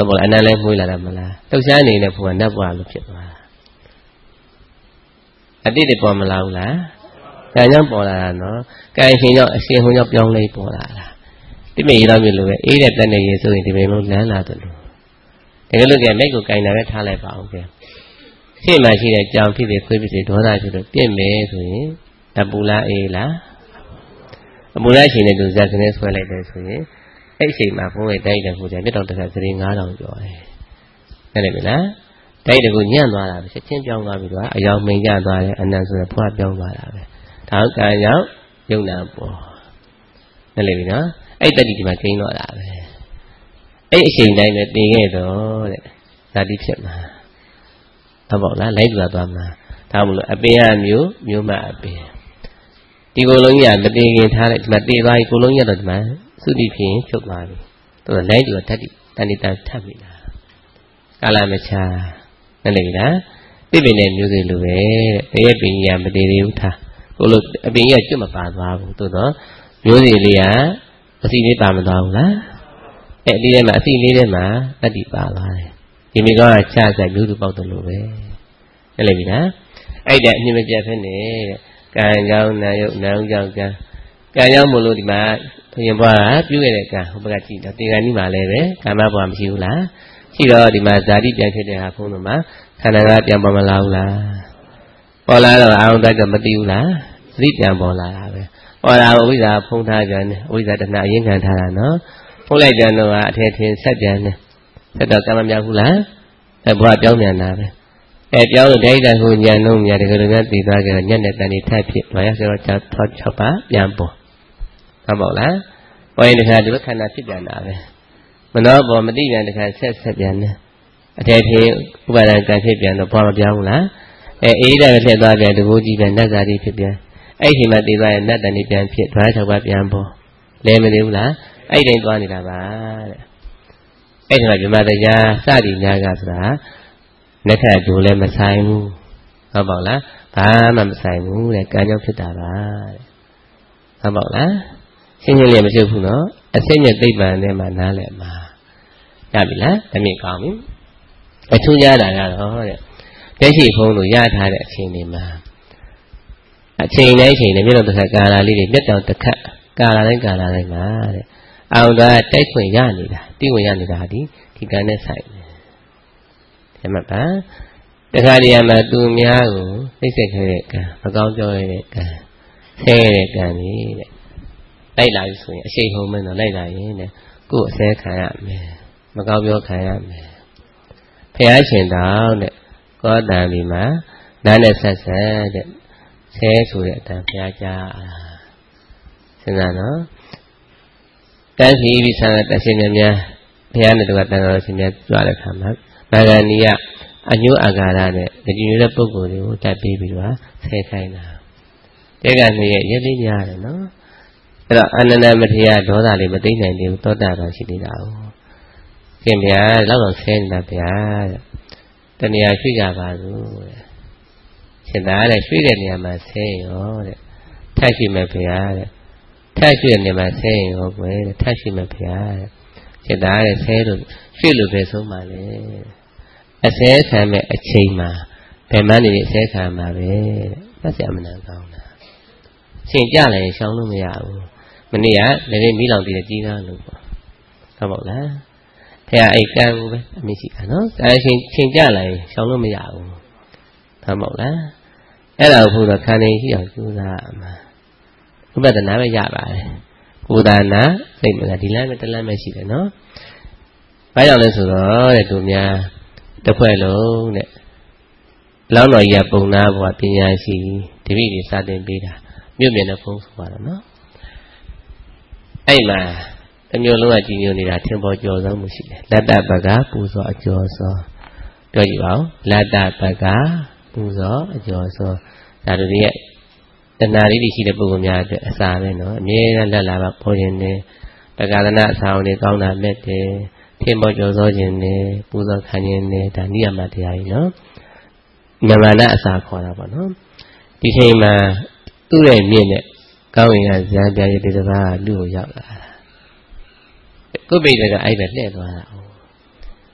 ဘောလားအနန္တလည်းမွေးလာတာမလားတုတ်ရှားနေနဲ့ဘုရားနတ်ဘွားလို့ဖြစ်သွားအတိတ်တွေပေါ်မလာဘူးလားကံကြောင့်ပေါ်လာတာနော်ကံရှင်ကြောင့်အရှင်ဟွန်းကြောင့်ပြောင်းလဲပေါ်လာတာဒီမေရောမျိုးလိုပဲအေးတဲ့တက်နေရေဆိုရင်ဒီမေလုံးလမ်းလာတယ်လို့တကယ်လို့ကြမိတ်ကိုကင်တာပဲထားလိုက်ပါအောင်ကြရှေ့မှာရှိတဲ့ကြောင်ဖြစ်ဖြစ်ခွေးဖြစ်ဖြစ်ဒေါသဖြစ်လို့ပြင့်မယ်ဆိုရင်အပူလားအေးလားအပူလားရှင်တဲ့သူဇက်ကနေဆွဲလိုက်တယ်ဆိုရင်အဲ့အချိန်မှာဘုန်းကြီးတိုက်တယ်ဘုရားမြတ်တော်တက္ကသတိ9000ကျော်တယ်ဟုတ်တယ်မလားတိုက်တယ်ကိုညံ့သွားတာပဲချက်ချင်းပြောင်းသွားပြီးတော့အယောင်မိန်ကျသွားတယ်အနန္တဆိုတော့ဘုရားပြောင်းသွားတာပဲဒါကံကြောင့်ယုံနာပေါ်ဟုတ်တယ်ပြီနော်အဲ့တတိဒီမှာကျင်းတော့တာပဲအဲ့အချိန်တိုင်းပဲတည်ခဲ့တော့တဲ့ဇာတိဖြစ်မှာဟုတ်ပါလားလိုက်သွားမှာဒါမှမဟုတ်အပင်အမျိုးမျိုးမအပင်ဒီကိုယ်လုံးကြီးကမတည်ခင်ထားလိုက်ဒီမှာတည်သွားပြီကိုယ်လုံးကြီးတော့ဒီမှာသုတိဖြစ်ရင်ချုပ်သွားပြီသူကလိုက်တူဓာတ်တဏိတထပ်ပြီလားကာလမချာနဲ့လေလားပြည့်ပင်တဲ့မျိုးစေ့လိုပဲတဲ့ရဲ့ပင်ကြီးကမတည်သေးဘူးထားကိုလိုအပင်ကြီးကကျွတ်မပါသွားဘူးသို့တော့မျိုးစေ့လေးကအစီလေးပါမသွားဘူးလားအဲ့ဒီထဲမှာအစီလေးထဲမှာတတိပါသွားတယ်ဒီမိကောကချချမျိုးစုပေါက်တယ်လို့ပဲနဲ့လေပြီလားအဲ့ဒါအမြင်မပြတ်ဖက်နေတဲ့ကံကြောင့်နာယုတ်နာကြောင့်ကံကြောင့်မလို့ဒီမှာဘုရင်ဘွားကပြုခဲ့တဲ့ကံဟိုဘက်ကကြည့်တော့တေဂန်ကြီးမှာလည်းပဲကာမဘွားမရှိဘူးလားရှိတော့ဒီမှာဇာတိပြန်ဖြစ်တဲ့ဟာဘုန်းတော်မှာခန္ဓာကပြန်ပေါ်မလာဘူးလားပေါ်လာတော့အာရုံတိုက်ကမသိဘူးလားသတိပြန်ပေါ်လာတာပဲပေါ်လာဝိဇ္ဇာဖုံးထားပြန်တယ်ဝိဇ္ဇာတဏှာအရင်ခံထားတာနော်ဖုံးလိုက်ပြန်တော့အထက်ထင်ဆက်ပြန်တယ်ဆက်တော့ကံမမြောက်ဘူးလားဘွားပြောင်းပြန်တာပဲပြောင်းလို့ဒိဋ္ဌိကိုညံလုံးညတကယ်လို့တည်သွားကြတော့ညက်နဲ့တန်နေထပ်ဖြစ်ဘာရဆိုတော့6ပါပြန်ပေါ်ဟုတ်ပါလားပေါ်ရင်တခါဒီဘက်ခန္ဓာဖြစ်ပြန်တာပဲမနောပေါ်မတိပြန်တခါဆက်ပြန်တယ်အထက်ထင်ဥပါဒံကံဖြစ်ပြန်တော့ဘွားမပြောင်းဘူးလားအေးတယ်ဖြစ်သွားပြန်တကူကြီးပြန်နတ်ဇာတိဖြစ်ပြန်အဲ့ဒီမှာတည်သွားရင်နတ်တန်နေပြန်ဖြစ်ဘာ6ပါပြန်ပေါ်လဲမသေးဘူးလားအဲ့တိုင်းသွားနေတာပါတဲ့အဲ့ဒီမှာမြမတရားစသည်များကဆိုတာလက်ထက်ဒူလည်းမဆိုင်ဘူးဟုတ်ပါလားဘာမှမဆိုင်ဘူးတဲ့ကံကြောင့်ဖြစ်တာပါတဲ့ဟုတ်ပါလားရှင်းရှင်းလေးမဖြစ်ဘူးနော်အစစ်မြတ်သိပ္ပံထဲမှာနားလည်မှာရပြီလားအမြင်ကောင်းပြီအထူးရတာကတော့တဲ့တက်ရှိဖုံးလို့ရထားတဲ့အချိန်တွေမှာအချိန်တိုင်းချိန်နဲ့မြတ်တော်တစ်ခါကာလာလေးတွေမြတ်တော်တစ်ခါကာလာတိုင်းမှာတဲ့အောင်သာတိုက်ခွင့်ရနေတာတိဝင်ရနေတာဒီကံနဲ့ဆိုင်တယ်မှတ်ပါတခါတည်းမှာသူများကိုသိစိတ်ခဲ့တဲ့ကံမကောင်းပြောရတဲ့ကံဆဲတဲ့ကံကြီးတဲ့လိုက်လာပြီဆိုရင်အရှိန်ဟုံးမင်းတော့လိုက်လာရင်တဲ့ကိုယ်အဆဲခံရမယ်မကောင်းပြောခံရမယ်ဖះရှင်တော်တဲ့ကောတံဒီမှာနားနဲ့ဆက်ဆက်တဲ့ဆဲဆိုတဲ့အတန်ဖះကြားစဉ်းစားနော်တန်းစီပြီးဆန္ဒတရှင်များဖះနဲ့တူကတန်တော်ရှင်များကြွတဲ့ခါမှာနာဂဏီကအညွတ်အာဃာရနဲ့ကြည်ညိုတဲ့ပုဂ္ဂိုလ်တွေကိုတတ်ပြီးပြီးတော့ဆဲခိုင်းတာတဲ့ကနေရည်လေးများတယ်နော်အဲ့တော့အနန္တမထေရဒေါသလေးမသိနိုင်သေးဘူးသောတာပန်ရှိနေတာ哦ခင်ဗျာလောက်တော့ဆဲနေတာဗျာတဲ့တဏှာရွှေ့ကြပါစို့တဲ့ရှင်သာတဲ့ရွှေ့တဲ့နေရာမှာဆဲရောတဲ့ထပ်ရှိမယ်ဗျာတဲ့ထပ်ရွှေ့တဲ့နေရာမှာဆဲရောကွယ်တဲ့ထပ်ရှိမယ်ဗျာတဲ့ရှင်သာတဲ့ဆဲလို့ရွှေ့လို့ပဲဆုံးပါလေအစဲခံမဲ့အချိန်မှာဘယ်မှနေအစဲခံမှာပဲတဲ့ဆက်အမှန်ကောင်းတာရှင်ကြလည်းရှောင်လို့မရဘူးမနေ့ကလည်းမိလောင်တည်တဲ့ကြီးကားလို့ပေါ့ဟုတ်ပါ့လားဖះအိတ်ကံကိုပဲအမိရှိတာနော်အဲရှင်ကြလည်းရှောင်လို့မရဘူးဟုတ်ပါ့လားအဲ့ဒါကိုဘုရားခန္ဓာရှိအောင်ကြိုးစားအမှဥပဒနာပဲရပါတယ်ကိုယ်သာနာစိတ်မလားဒီလမ်းပဲတလမ်းပဲရှိတယ်နော်ဘာကြောင့်လဲဆိုတော့တဲ့သူများတစ်ဖွဲ့လုံးတဲ့လောင်းတော်ကြီးကပုံနာဘုရားပညာရှိတပည့်တွေစတင်ပေးတာမြို့မြင်တဲ့ဖုံးဆိုပါတော့နော်အဲ့မှာတမျိုးလုံးကကြည်ညိုနေတာထင်ပေါ်ကျော်ဆုံးမှုရှိတယ်လတ္တပကပူဇော်အကျော်စောပြောကြည့်ပါဦးလတ္တပကပူဇော်အကျော်စောဒါတို့ရဲ့တဏှာလေးတွေရှိတဲ့ပုဂ္ဂိုလ်များအတွက်အစာပဲနော်အမြဲတမ်းလက်လာပါပေါ်ခြင်းနဲ့ပကသနာအစာဝင်တွေကောင်းတာမဲ့တယ်ထင်ပေါ်ကျော်စောခြင်းနဲ့ပူဇော်ခံခြင်းနဲ့ဒါနိယမတရားကြီးနော်ဉာဏ်နာအစာခေါ်တာပေါ့နော်ဒီချိန်မှာသူ့ရဲ့မြင့်နဲ့ကောင်းရင်ကဇာပြရတဲ့တကားလူကိုရောက်လာတာကိုပိတ်ကအဲ့ဒါလှည့်သွားတာ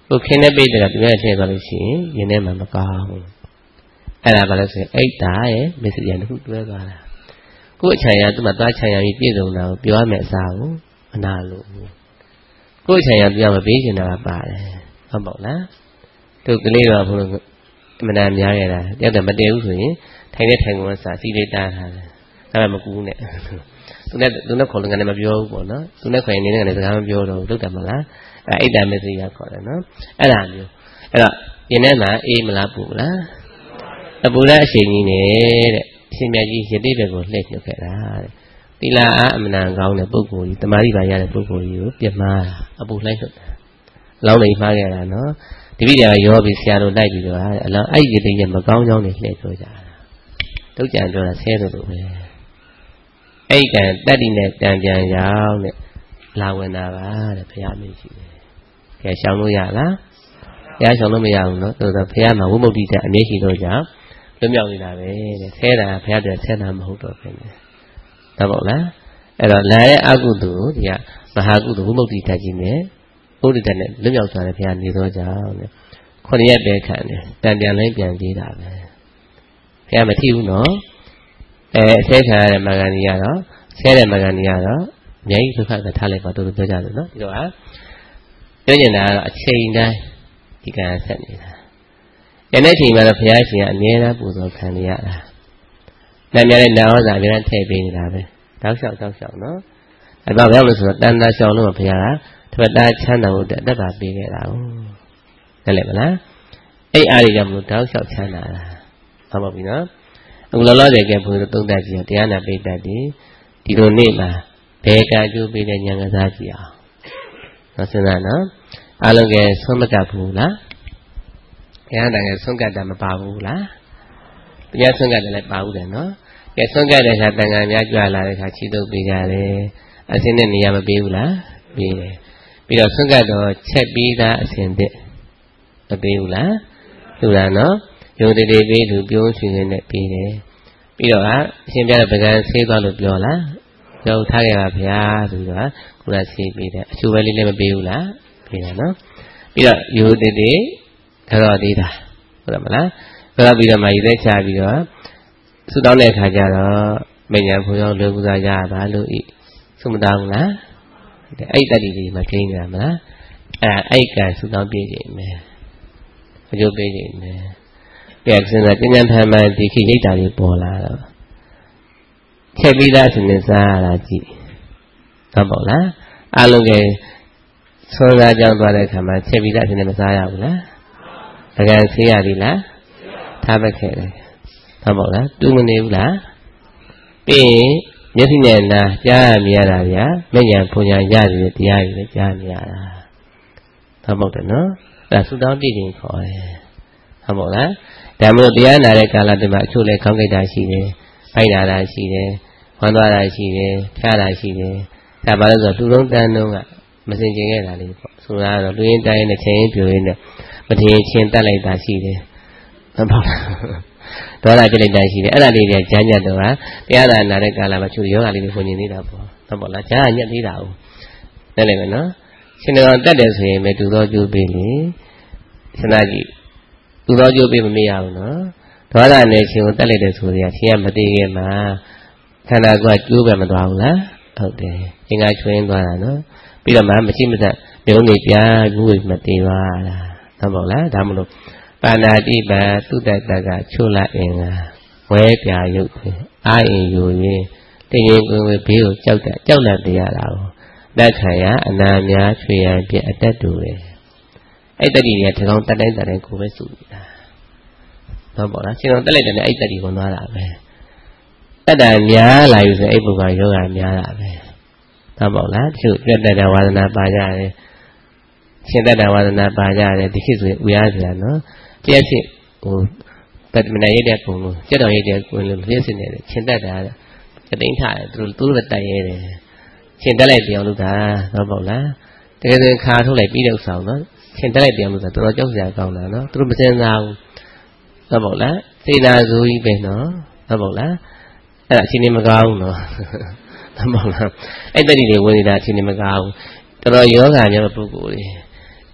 ကိုခင်းတဲ့ပိတ်တဲ့ကသူများထည့်သွားလို့ရှိရင်ရင်းထဲမှာမကောင်းဘူးအဲ့ဒါဘာလို့ဆိုရင်အိတ်တာရဲ့မစ္စရိယတစ်ခုတွဲသွားတာကိုယ်အချမ်းရသူ့မှာသွားချမ်းရပြီးပြည့်စုံတာကိုပြောရမယ်အစားကိုမနာလို့ကိုယ်အချမ်းရပြောမပေးချင်တာပါတယ်ဟုတ်ပေါ့လားတို့ကလေးတော့ဘုလို့အမှန်တမ်းများရတာတယောက်တည်းမတည်ဘူးဆိုရင်ထိုင်တဲ့ထိုင်ကုန်ကစာစီလေးတားထားတယ်အဲ့ဒါမကူနဲ့သူနဲ့ခေါ်လို့ကနေမပြောဘူးပေါ့နော်သူနဲ့ခေါ်ရင်နေတဲ့ကနေစကားမပြောတော့ဘူးလုပ်တယ်မလားအဲ့အိတ်တမစ္စရိယခေါ်တယ်နော်အဲ့ဒါမျိုးအဲ့တော့ယင်းထဲမှာအေးမလားပူလားအပူတဲ့အချိန်ကြီးနဲ့တဲ့အရှင်မြတ်ကြီးယတိဘက်ကိုလှည့်ညှို့ခဲ့တာတဲ့သီလအားအမှန်တန်ကောင်းတဲ့ပုဂ္ဂိုလ်ကြီးတမာတိပါရတဲ့ပုဂ္ဂိုလ်ကြီးကိုပြမှားတာအပူလှည့်ညှို့တာလောင်းနေမှားခဲ့တာနော်ဒီပိဒါရောပြီးဆရာတို့လိုက်ပြီးတော့အလောင်းအဲ့ဒီယတိရဲ့မကောင်းကြောင်းတွေလှည့်ပြောကြတာဒုက္ကြံပြောတာဆဲတယ်လို့ပဲအဲ့ကံတတ္တိနဲ့တံပြန်ရောက်တဲ့လာဝင်တာပါတဲ့ဘုရားမင်းရှိတယ်ကဲရှောင်လို့ရလားဘုရားရှောင်လို့မရဘူးနော်ဆိုတော့ဘုရားမှာဝိမု ക്തി တဲ့အမြဲရှိတော့ကြောင့်လွတ်မြောက်နေတာပဲတဲ့ဆဲတာဘုရားတည်းဆဲတာမဟုတ်တော့ဘူးနဲ့ဒါပေါ့လားအဲ့တော့လာရဲ့အကုသိုလ်ဒီကမဟာကုသိုလ်ဝိမု ക്തി တတ်ကြီးနဲ့ဘုဒ္ဓတတ်နဲ့လွတ်မြောက်သွားတယ်ဘုရားနေတော့ကြောင့်တဲ့9 ရက်ပဲခံတယ်တန်ပြန်လိုက်ပြန်ပြေးတာပဲဘုရားမထီဘူးနော်ဆဲခံရတဲ့မဂ္ဂန်ကြီးကတော့ဆဲတဲ့မဂ္ဂန်ကြီးကတော့အများကြီးဒုက္ခကထားလိုက်ပါတို့ပြောကြတယ်နော်ဒီတော့ဟာပြောနေတာကတော့အချိန်တိုင်းဒီကံဆက်နေတာယနေ့ချိန်မှာတော့ဘုရားရှင်ကအမြဲတမ်းပူဇော်ခံရတာနာမည်နဲ့နာဝဇာအမြဲတမ်းထည့်ပေးနေတာပဲတောက်လျှောက်နော်အဲ့ဒါဘာလို့လဲဆိုတော့တန်တာလျှောက်လို့ဘုရားကတပတ်တာချမ်းသာဖို့အသက်ပါပေးခဲ့တာဟုတ်တယ်မလားအဲ့အားတွေကြောင့်မလို့တောက်လျှောက်ချမ်းသာတာဟုတ်ပါပြီနော်အခုလောလောဆယ်ကဘုရားသုံးသပ်ကြည့်တရားနာပိဋကတ်ဒီလိုနေ့မှာဘယ်ကကျိုးပေးတဲ့ဉာဏ်ကစားကြည့်အောင်နော်စဉ်းစားနော်အားလုံးကဆုံးမကပ်ဘူးလားဘုရားတန်ကဆုံးကပ်တာမပါဘူးလားတရားဆုံးကပ်တယ်လည်းပါဘူးတယ်နော်ကဲဆုံးကပ်တဲ့အခါတန်ခါများကြွလာတဲ့အခါခြေတုပ်ပေးကြတယ်အစင်းနဲ့နေရာမပေးဘူးလားပေးတယ်ပြီးတော့ဆုံးကပ်တော့ချက်ပြီးသားအစင်းတဲ့မပေးဘူးလားလူလားနော်ယုံတည်ပေးလူပြုံးရှင်ရှင်နဲ့ပေးတယ်ပြီးတော့အရှင်ပြတဲ့ပကံဆေးသွားလို့ပြောလားပြောထားခဲ့ပါဗျာဆိုပြီးတော့ကိုယ်ကဆေးပေးတယ်အချိုးပဲလေးလည်းမပေးဘူးလားပေးတယ်နော်ပြီးတော့ယုံတည်ကတော့သေးတာဟုတ်တယ်မလားပြောပြီးတော့မှရည်သက်ချပြီးတော့ဆုတောင်းတဲ့အခါကျတော့မဉ္ဇဉ်ဘုရားလွယ်ကူစားကြပါလို့ဤဆုမတောင်းဘူးလားအဲ့တတ္တိတွေမှာကျင်းနေတာမလားအဲ့ကံဆုတောင်းပြည့်ခြင်းပဲအကျိုးပေးခြင်းပဲကဲစဉ်းစားကျဉ်းကျဉ်းထမ်းမှန်ဒီခိရိတ်တာတွေပေါ်လာတော့ချက်ပြီးသားစဉ်းစားရတာကြည့်ဟုတ်ပါလားအလုံးကဆွမ်းစားကြောင်းသွားတဲ့အခါမှာချက်ပြီးသားစဉ်းမစားရဘူးလားပကံဆေးရပြီလားထားပက်ခဲ့တယ်ဟုတ်ပါလားတူမနေဘူးလားပြီးရင်မျက်စိနဲ့နားကြားရမြင်ရတာဗျာမျက်ဉာဏ်ဖွညာရတယ်တရားတွေလည်းကြားမြင်ရတာဟုတ်ပါတယ်နော်ဒါသုတောင်းပြည့်ခြင်းခေါ်တယ်ဟုတ်ပါလားဒါမျိုးတရားနာတဲ့ကာလတည်းမှာအချို့လည်းခေါင်းကိုက်တာရှိတယ်ဖိုက်တာရှိတယ်ဝမ်းသွားတာရှိတယ်ဖျားတာရှိတယ်ဒါပါလို့ဆိုလူလုံးတန်းလုံးကမစင်ကျင်ခဲ့တာလေးပေါ့ဆိုတာကတော့လူရင်းတိုင်းနဲ့ချင်းပြိုရင်းနဲ့မထင်ချင်းတက်လိုက်တာရှိတယ်ဟုတ်ပါလားဒေါသဖြစ်လိုက်တာရှိတယ်အဲ့ဒါလေးတွေကကြားညတ်တော့တရားနာတဲ့ကာလမှာချို့ယောဂလေးတွေဖွင့်နေနေတာပေါ့ဟုတ်ပါလားကြားညက်သေးတာဟုတ်တယ်လေနော်ရှင်တော်တက်တယ်ဆိုရင်ပဲတူတော်ကျိုးပေးလေစဉ်းစားကြည့်တူတော်ကျိုးပေးမမေ့ရဘူးနော်ဒေါသနဲ့ရှင်ကိုတက်လိုက်တယ်ဆိုရင်ရှင်ကမသေးခင်မှာခန္ဓာကိုယ်ကကျိုးပဲမသွားဘူးလားဟုတ်တယ်အင်္ဂါချွင်းသွားတာနော်ပြီးတော့မှမရှိမသက်ပြုံးနေပြဘူးမသေးပါလားဟုတ်ပါလားဒါမလို့ပါဏာတိပံသုတတကချိုးလိုက်အင်္ဂါဝဲပြရုပ်အာအင်ယူရင်တင်းရင်ကိုယ်ဘေးကိုကြောက်လက်တရားတာကိုလက်ခံရအနာများချွေရန်ပြအတက်တူတယ်အဲ့တတိတွေကဒီကောင်တက်တိုင်းကိုပဲစုနေတာဟုတ်ပါလားရှင်တော်တက်လိုက်တယ်နဲ့အဲ့တတိကိုသွားတာပဲတက်တာများလာယူဆိုအဲ့ပုဂ္ဂိုလ်ယောဂများတာပဲဟုတ်ပါလားသူတက်တဲ့ဝါဒနာပါကြတယ်ရှင်တက်တဲ့ဝါဒနာပါကြတယ်ဒီခေတ်ဆိုရင်ဥရစရာနော်ကျက်စစ်ဟိုတတမနာရတဲ့ပုံလို့ကျက်တော်ရတဲ့ကိုလို့လျှက်စစ်နေတယ်ရှင်တက်တာတသိန်းထားတယ်သူတို့တက်ရဲတယ်ရှင်တက်လိုက်ပြောင်းလို့တာဟုတ်ပါလားတကယ်ဆိုခါထုတ်လိုက်ပြီးတော့ဆောင်နော်ရှင်တက်လိုက်ပြောင်းလို့တာတော်တော်ကြောက်စရာကောင်းတာနော်သူတို့မစင်စားဘူးဟုတ်ပါလားစေနာဇူကြီးပဲနော်ဟုတ်ပါလားအဲ့ဒါအချိန်နေမကောင်းဘူးနော်ဟုတ်ပါလားအဲ့တတိတွေဝင်နေတာအချိန်နေမကောင်းဘူးတော်တော်ယောဂများပုဂ္ဂိုလ်တွေ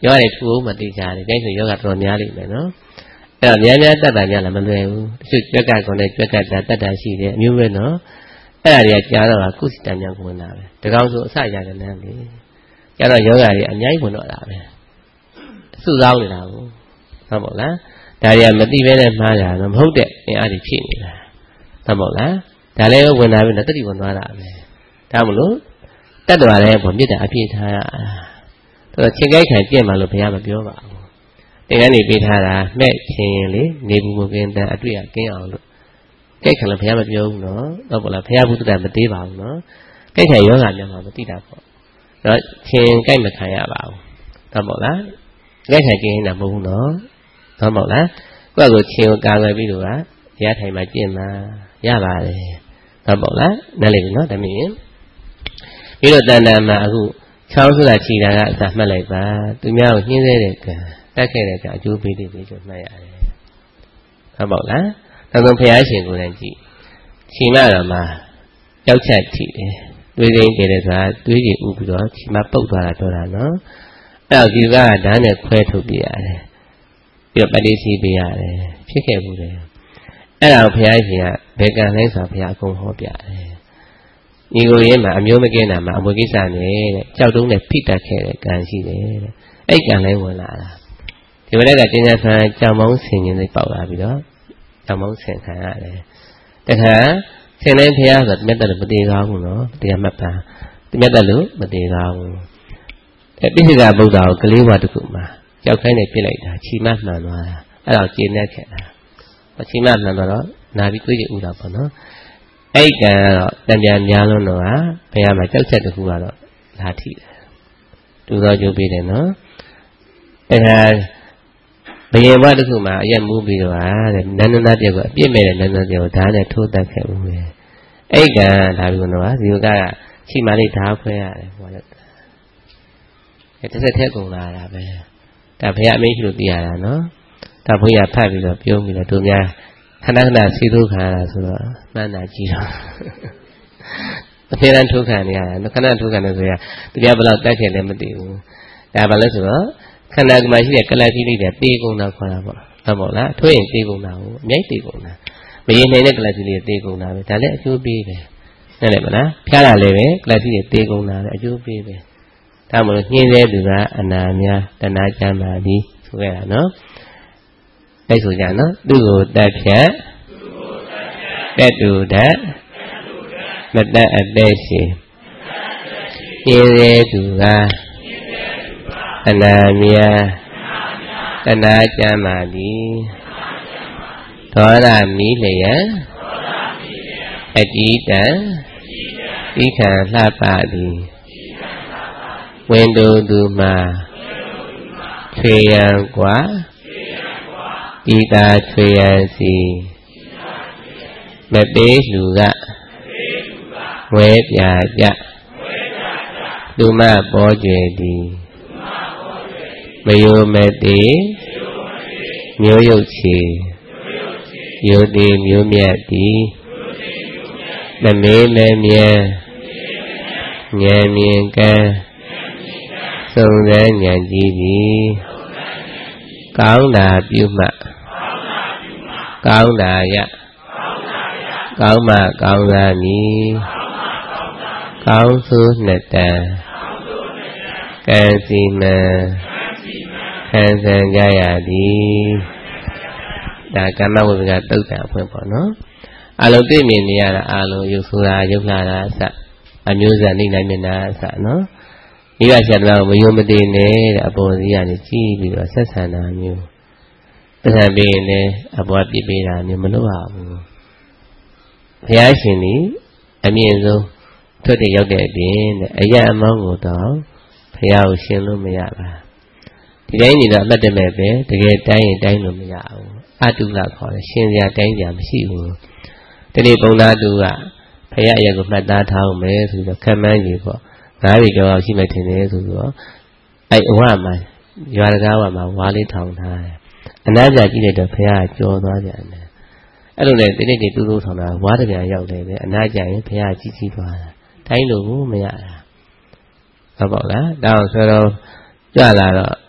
ယောဂတွေထူအောင်မတိကြတယ်တိုင်းဆိုယောဂတော်များလိမ့်မယ်နော်အဲ့တော့များများတတ်တာများလည်းမလွယ်ဘူးတချို့ကြွက်ကကုန်တဲ့ကြွက်ကတာတတ်တာရှိတယ်အမျိုးပဲနော်အဲ့ဒါတွေကကြားတော့ကုသတန်များဝင်လာပဲတကောင်ဆိုအစရတယ်နန်းလေကြားတော့ယောဂတွေအများကြီးဝင်တော့တာပဲစုဆောင်းနေတာကိုဟုတ်ပါလားဒါတွေကမသိဘဲနဲ့မှားတာတော့မဟုတ်တဲ့အင်အားတွေဖြစ်နေတာဟုတ်ပါလားဒါလည်းဝင်လာပြီနော်တတိဝင်သွားတာပဲဒါမလို့တတ်တော်လည်းပေါ့မြစ်တာအပြည့်ထားရတော့ချင်းကြိုက်ခံပြည့်မှလို့ဘုရားမပြောပါဘူးသင်္ကန်းနေပေးထားတာမဲ့ချင်းလေနေဘူးမကင်းတဲ့အတွေ့အကင်းအောင်လို့ကြိုက်ခံလည်းဘုရားမပြောဘူးနော်ဟုတ်ပါလားဘုရားဘုဒ္ဓမသေးပါဘူးနော်ကြိုက်ခံယောဂများမှာမသိတာပေါ့တော့ချင်းကြိုက်မခံရပါဘူးဟုတ်ပါလားကြိုက်ခံကျင်းနေတာမဟုတ်ဘူးနော်ဟုတ်ပါလားကိုယ့်ကိုချင်းကိုကာကွယ်ပြီးတော့တရားထိုင်မှကျင့်မှာရပါတယ်ဟုတ်ပါလားနားလည်ပြီနော်ဒါမြင်ပြီးတော့တဏ္ဍာမှာအခုချောင်းဆိုတာခြိတာကအစာမှတ်လိုက်ပါသူများကိုညှင်းသေးတဲ့ကံတက်ခဲ့တဲ့ကအကျိုးပေးတယ်ပြီးတော့မှတ်ရတယ်ဟုတ်ပါလားနောက်ဆုံးဘုရားရှင်ကိုယ်တိုင်ကြည့်ခြိမတော်မှာကြောက်ချက်ခြိတယ်တွေးသိမ်းတယ်ဆိုတာတွေးကြည့်ဥပြီးတော့ခြိမပုတ်သွားတာပြောတာနော်အဲ့တော့ဒီကဓာတ်နဲ့ခွဲထုတ်ပြရတယ်ပြီးတော့ပဋိစီပေးရတယ်ဖြစ်ခဲ့ဘူးလေအဲ့ဒါကိုဘုရားရှင်ကဘယ်ကံလဲဆိုတာဘုရားအကုန်ဟောပြတယ်ညီကိုရင်းမှာအမျိုးမကင်းတာမှာအမွေကိစ္စနဲ့တဲ့ကြောက်တုံးနဲ့ဖိတက်ခဲ့တဲ့ကံရှိတယ်တဲ့အဲ့ကံလဲဝင်လာတာဒီမနေ့ကကျင်းကျဆန်းကြောင်မောင်းဆင်ခြင်းတွေပေါက်လာပြီးတော့ကြောင်မောင်းဆင်ခံရတယ်တခါဆင်တိုင်းဖះဆိုတမျက်တက်လို့မသေးကောင်းဘူးနော်တရားမှတ်ပါတမျက်တက်လို့မသေးကောင်းဘူးအဲ့ပိစိကဗုဒ္ဓကိုကလေးဝါတစ်ခုမှာကြောက်ခိုင်းနေပြစ်လိုက်တာခြိမမှန်သွားတာအဲ့တော့ကျင်းနေခဲ့တာခြိမမှန်တော့နာပြီးတွေးကြည့်ဥတာပေါ့နော်အဲ့ကံကတော့တံပြန်များလုံးတော့ဘုရားမှာကြောက်ချက်တစ်ခုကတော့လာထိတယ်တူသောကျိုးပေးတယ်နော်အဲ့ဒါဘယင်ဘွားတစ်ခုမှာအရက်မူးပြီးတော့တဲ့နန္ဒနာတယောက်ကအပြစ်မဲ့တဲ့နန္ဒနာတယောက်ဓာတ်နဲ့ထိုးတတ်ခဲ့ဦးပဲအဲ့ကံဒါပြီးတော့ဒီကချိမာလေးဓာတ်ခွဲရတယ်ဟောလိုက်အဲ့တစ်ဆက်ထဲကုန်လာတာပဲဒါဘုရားအမိန့်ရှိလို့သိရတာနော်ဒါဘုရားဖတ်ပြီးတော့ပြုံးပြီးတော့တို့များခဏခဏစီထိုးခံရတာဆိုတော့မှန်တာကြည့်တော့အဖေရန်ထိုးခံနေရတာခဏထိုးခံနေဆိုရတရားဘယ်လောက်တက်ခဲ့လဲမသိဘူးဒါဘာလဲဆိုတော့ခန္ဓာကမှာရှိတဲ့ကလပ်ကြီးလေးတွေတေးကုန်တာခေါ်တာပေါ့ဟုတ်ပါလားထွေးရင်တေးကုန်တာကိုအမြိုက်တေးကုန်တာမရင်နိုင်တဲ့ကလပ်ကြီးလေးတေးကုန်တာပဲဒါလည်းအကျိုးပေးတယ်နားလည်မလားဖျားတာလည်းပဲကလပ်ကြီးတွေတေးကုန်တာလည်းအကျိုးပေးတယ်ဒါမှမဟုတ်ညှင်းတဲ့သူကအနာများတဏှာချမ်းသာသည်ဆိုခဲ့တာနော်အဲ့ဆိုကြနော်သူ့ကိုတက်ဖြတ်တက်တူတတ်မတတ်အသက်ရှင်ညှင်းတဲ့သူကအနာမြာတဏှာကြမ်းပါသည်ဒေါရမီလျက်အတိတံဤခံလှပသည်ဝင်တို့သူမှာချွေရန်กว่าဤသာချွေရန်စီမပေးလူကဝဲပြကြလူမပေါ်ကျွယ်သည်မယိုမတိမျိုးရုပ်ချေယုတ်တိမျိုးမြတ်သည်မမေးမမြဲဉာဏ်မြင်ကံစုံစမ်းဉာဏ်ကြည့်သည်ကောင်းတာပြုမှကောင်းတာရကောင်းမှကောင်းသာမည်ကောင်းဆိုးနှစ်တန်ကံစီမံခံစားကြရသည်ဒါကမ္မဝိပ္ပကသုတ်တံအဖွင့်ပေါ့နော်အလုံးသိမြင်နေရတာအလုံးရုပ်ဆိုတာရုပ်လာတာအစအမျိုးစံနေနိုင်နေတာအစနော်ဒီကဆရာတော်မယုံမသိနဲ့တဲ့အပေါ်စီကနေကြည့်ပြီးတော့ဆက်ဆံတာမျိုးသက်ဆံပြီးရင်လည်းအပေါ်ပြစ်ပေးတာမျိုးမလုပ်ရဘူးဘုရားရှင်ဒီအမြင့်ဆုံးထွတ်တဲ့ရောက်တဲ့အပြင်အရာအမောင်းကိုတော့ဘုရားကိုရှင်းလို့မရပါဒီတိုင်းနေတော့အမှတ်တမဲ့ပဲတကယ်တိုင်းရင်တိုင်းလို့မရဘူးအတုလခေါ်တယ်ရှင်းစရာတိုင်းစရာမရှိဘူးဒီနေ့ပုံသားသူကဘုရားအရာကိုမှတ်သားထားအောင်မယ်ဆိုတော့ခံမှန်းကြီးပေါ့9ပြီကျော်ရှိမှထင်တယ်ဆိုတော့အဲ့အဝမှာရွာတကားဝမှာဝါလေးထောင်ထားတယ်အနားကြကြည့်တဲ့တော့ဘုရားကြော်သွားကြတယ်အဲ့လိုနဲ့ဒီနေ့တူတူထောင်တာဝါတပြန်ရောက်တယ်ပဲအနားကြရင်ဘုရားကြီးသွားတာတိုင်းလို့မရတာဟုတ်ပါလားဒါအောင်ဆိုတော့ကြလာတော့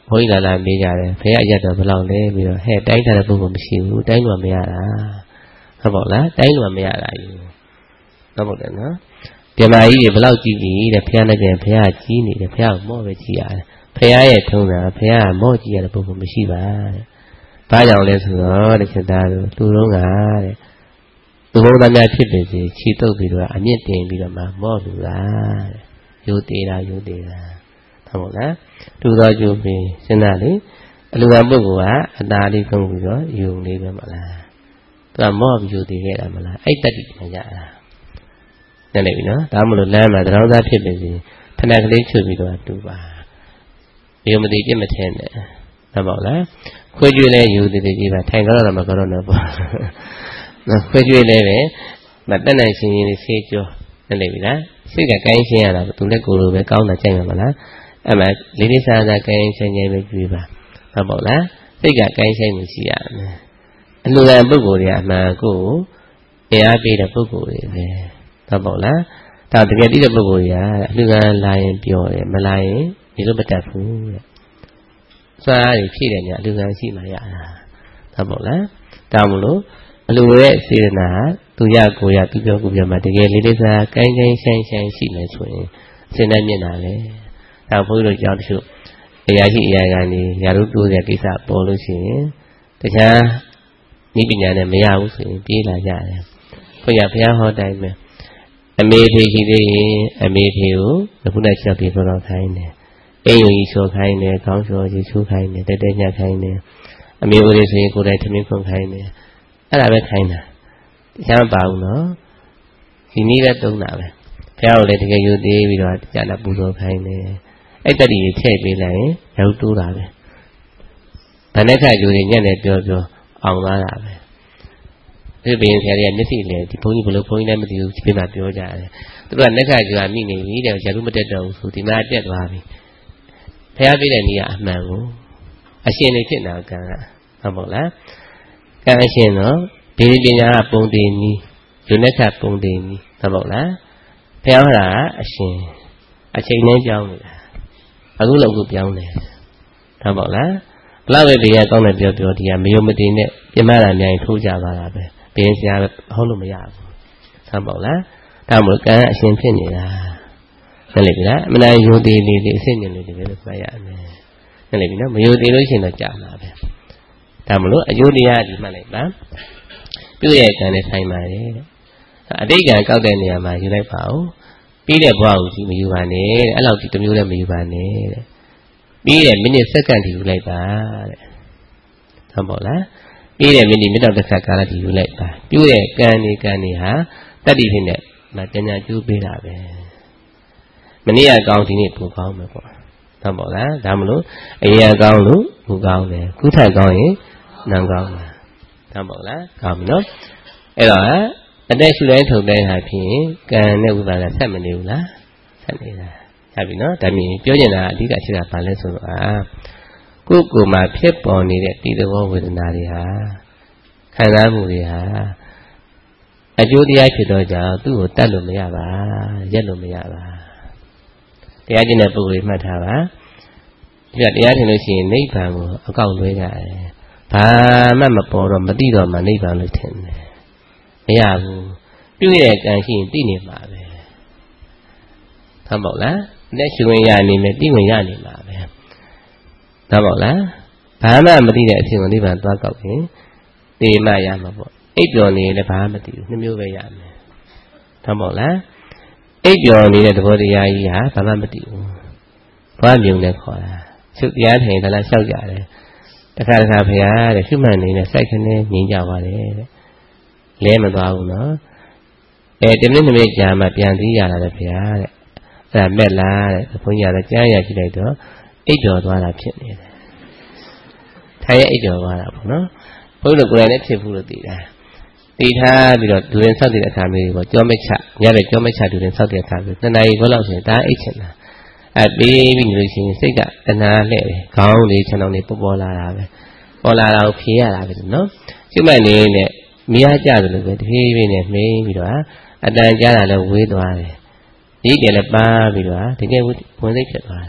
ဘုန်းကြီးလာမေးကြတယ်ဖះအရက်တော့ဘယ်လောက်လဲပြီးတော့ဟဲ့တိုင်းထားတဲ့ပုဂ္ဂိုလ်မရှိဘူးတိုင်းလို့မရတာဟုတ်ပါလားတိုင်းလို့မရတာယူဟုတ်ပါတယ်နော်ဒီမာကြီးတွေဘယ်လောက်ကြည့်ပြီတဲ့ဖះနဲ့ပြန်ဖះကြီးနေတယ်ဖះကိုမော့ပဲကြည့်ရတယ်ဖះရဲ့ထုံးတာဖះကမော့ကြည့်ရတဲ့ပုဂ္ဂိုလ်မရှိပါတဲ့ဘာကြောင့်လဲဆိုတော့တဲ့ချက်သားတို့သူတို့ကတဲ့သူဘုံသားများဖြစ်ပေစေခြိတုပ်ပြီးတော့အမြင့်တင်ပြီးတော့မှမော့လူတာတဲ့ယူသေးတာဟုတ်ပါလားသူတော်ကျူပြီးစဉ်းစားလေအလူကပုဂ္ဂိုလ်ကအตาလေးကုန်းပြီးတော့ယူနေပဲမလားသူကမော့ပြီးယူသေးခဲ့တာမလားအဲ့တတ္တိမရတာနည်းနေပြီနော်ဒါမှမဟုတ်လမ်းမှာတရောင်းသားဖြစ်ပေစီဖဏကလေးချွတ်ပြီးတော့တူပါယူမသိပြစ်မထဲနဲ့ဟုတ်ပါလားခွေးကျွေးလဲယူသေးသေးကြီးပါထိုင်ကြတော့မကြတော့တော့ပေါ့ခွေးကျွေးလဲပဲမတက်နိုင်ရှင်ရင်ဆေးကြောနည်းနေပြီလားစိတ်ကကိုင်းရှင်းရတာသူလည်းကိုယ်လိုပဲကောင်းတာကြိုက်မှာမလားအဲ့မှာလေးလေးစားစားကိုင်းရှင်းချင်းပဲကြွေးပါဟုတ်ပါလားစိတ်ကကိုင်းရှင်းမှုရှိရမယ်အလူကံပုဂ္ဂိုလ်တွေအမှန်ကိုတရားပေးတဲ့ပုဂ္ဂိုလ်တွေပဲဟုတ်ပါလားဒါတကယ်တည်းတဲ့ပုဂ္ဂိုလ်တွေကအလူကံလာရင်ပြောတယ်မလာရင်ဒီလိုမတတ်ဘူးတဲ့စားရဖြည့်တယ်ညအလူကံရှိမှရတာဟုတ်ပါလားဒါမို့လို့အလူရဲ့စေတနာသူရကိုရသူပြောကိုပြောမှတကယ်လေးလေးစားကိုင်းကိုင်းဆိုင်ဆိုင်ရှိမယ်ဆိုရင်စဉ်းစားမြင်တာလေဒါဘုန်းကြီးတို့ကြောင့်တချို့အရာရှိအရာကနေရာတို့တိုးတဲ့ကိစ္စပေါ်လို့ရှိရင်တခြားဤပညာနဲ့မရဘူးဆိုရင်ပြေးလာကြတယ်ဘုရားဘုရားဟောတိုင်းပဲအမေဖေရှိသေးရင်အမေဖေကိုခုနချက်ပြီးပြောတော့ခိုင်းတယ်အိမ်ယူကြီးဆိုခိုင်းတယ်ခေါင်းလျှော်ကြီးချိုးခိုင်းတယ်တဲညှက်ခိုင်းတယ်အမေဦးလေးဆိုရင်ကိုယ်တိုင်ထမင်းခွန်ခိုင်းတယ်အဲ့ဒါပဲခိုင်းတာတခြားမပါဘူးနော်ဒီနည်းပဲသုံးတာပဲဘုရားကိုလည်းတကယ်ယူသေးပြီးတော့ကြာတာပူဇော်ခိုင်းတယ်အဲ့တတိတွေထည့်ပေးလိုက်ရင်ရောက်တိုးတာပဲဗနဲ့ခါယူနေညက်နေပြောအောင်သွားတာပဲဒီဘင်းဆရာတွေကမျက်စိလဲဒီဘုန်းကြီးဘလို့ဘုန်းကြီးလည်းမသိဘူးဒီမှာပြောကြတယ်သူကလက်ခါယူမိနေပြီတဲ့ရာထူးမတက်တော့ဘူးဆိုဒီမှာတက်သွားပြီဘုရားပြတဲ့နေရာအမှန်ကိုအရှင်နေဖြစ်နာကံကဟုတ်ပါလားကံအရှင်တော့ဒီပညာကပုံတည်နီးယူလက်ခါပုံတည်နီးဟုတ်ပါလားဘုရားဟောတာအရှင်အချိန်နဲ့ပြောင်းနေတာအခုလောက်ကိုပြောင်းတယ်ဟုတ်ပါလားဘလောက်ပဲတရားကောင်းတယ်ပြောဒီကမယုံမတည်နဲ့ပြမတာအများကြီးထိုးကြပါတာပဲဘင်းဆရာဟောလို့မရဘူးဟုတ်ပါလားဒါမှမဟုတ်ကံအရှင်ဖြစ်နေတာနားလည်ပြီလားအမှန်တန်ယုံတည်လေးအစ်စ်ညင်လေးတွေပဲလို့ပြောရမယ်နားလည်ပြီနော်မယုံတည်လို့ရှိရင်တော့ကြာမှာပဲဒါမှမဟုတ်အယုတရားဒီမှလိုက်ပါပြုရဲ့ကံနဲ့ဆိုင်ပါတယ်အတိတ်ကံကောက်တဲ့နေရာမှာယူလိုက်ပါဦးပြီးတဲ့ဘဝကိုဒီမယူပါနဲ့အဲ့လောက်ဒီတစ်မျိုးလည်းမယူပါနဲ့တဲ့ပြီးတဲ့မိနစ်စက္ကန့်ဒီယူလိုက်ပါတဲ့ဟုတ်ပါလားပြီးတဲ့မိနစ်မိနစ်တစ်ခါကာလဒီယူလိုက်ပါပြုတဲ့ကံနေဟာတတ္တိဖြစ်နေမှာပညာကျိုးပေးတာပဲမနေ့ကကောင်းဒီနေ့ပိုကောင်းမယ်ပေါ့ဟုတ်ပါလားဒါမလို့အရင်ကောင်းလို့ပိုကောင်းတယ်ခုထပ်ကောင်းရင်နံကောင်းတယ်ဟုတ်ပါလားကောင်းပြီနော်အဲ့တော့အသက်ရှူတိုင်းထုံတိုင်းဟာဖြင့်ကံနဲ့ဝိပါဒဆက်မနေဘူးလားဆက်နေတာဟုတ်ပြီနော်ဒါမြင်ပြောချင်တာအဓိကရှိတာဘာလဲဆိုတော့ကိုယ်ကိုယ်မှာဖြစ်ပေါ်နေတဲ့ဒီသဘောဝေဒနာတွေဟာခံစားမှုတွေဟာအကျိုးတရားဖြစ်တော့ကြောင့်သူ့ကိုတတ်လို့မရပါရက်လို့မရပါတရားကျင့်တဲ့ပုဂ္ဂိုလ်မှတ်ထားပါဒီကတရားထင်လို့ရှိရင်နိဗ္ဗာန်ကိုအကောက်လွှဲကြတယ်ဘာမှမပေါ်တော့မသိတော့မှနိဗ္ဗာန်လို့ထင်တယ်မရဘူးပြုရဲ့ကံရှိရင်သိနေမှာပဲဟုတ်ပါ့လားလက်ရှိဝင်ရနေမယ်သိဝင်ရနေမှာပဲဟုတ်ပါ့လားဘာမှမသိတဲ့အဖြစ်ကိုနိဗ္ဗာန်သွားကောက်ရင်သိမှရမှာပေါ့အိပ်ပျော်နေလည်းဘာမှမသိဘူးနှမျိုးပဲရမယ်ဟုတ်ပါ့လားအိပ်ပျော်နေတဲ့သဘောတရားကြီးဟာဘာမှမသိဘူးဘာမြုံနဲ့ခေါ်တာသူတရားထိုင်သလားလျှောက်ကြတယ်တခါတခါဖရာတဲ့ရှုမှတ်နေတဲ့စိုက်ခနဲ့ငြိမ်းကြပါတယ်တဲ့လဲမသွားဘူးနော်တမိနစ်ကြာမှပြန်သိရတာလေဖရာတဲ့အဲ့ဒါမက်လားတဲ့ဘုန်းကြီးကကြားရကြည့်လိုက်တော့အိပ်ပျော်သွားတာဖြစ်နေတယ်ထိုင်ရအိပ်ပျော်သွားတာပေါ့နော်ဘုန်းကြီးတို့ကိုယ်တိုင်လည်းဖြစ်ဘူးလို့သိတာသိထားပြီးတော့ဒူရင်ဆောက်တဲ့အခါမျိုးကိုကြောမချညတဲ့ကြောမချဒူရင်ဆောက်တဲ့အခါမျိုး2 နာရီခွဲလောက်ဆိုရင်ဒါအိပ်ချင်တာပေးပြီးနေလို့ရှိရင်စိတ်ကတဏှာလှဲ့တယ်ခေါင်းလေးခြံတော်လေးပေါ်လာတာပဲပေါ်လာတာကိုဖြေရတာပဲနော်ရှုမှတ်နေတဲ့မိအားကြတယ်လို့ပဲတဖြည်းဖြည်းနဲ့မှိန်းပြီးတော့အတန်ကြားတာလည်းဝေးသွားတယ်ဒီတည်းလည်းပါပြီးတော့တကယ်ဝင်စိတ်ဖြစ်သွားတာ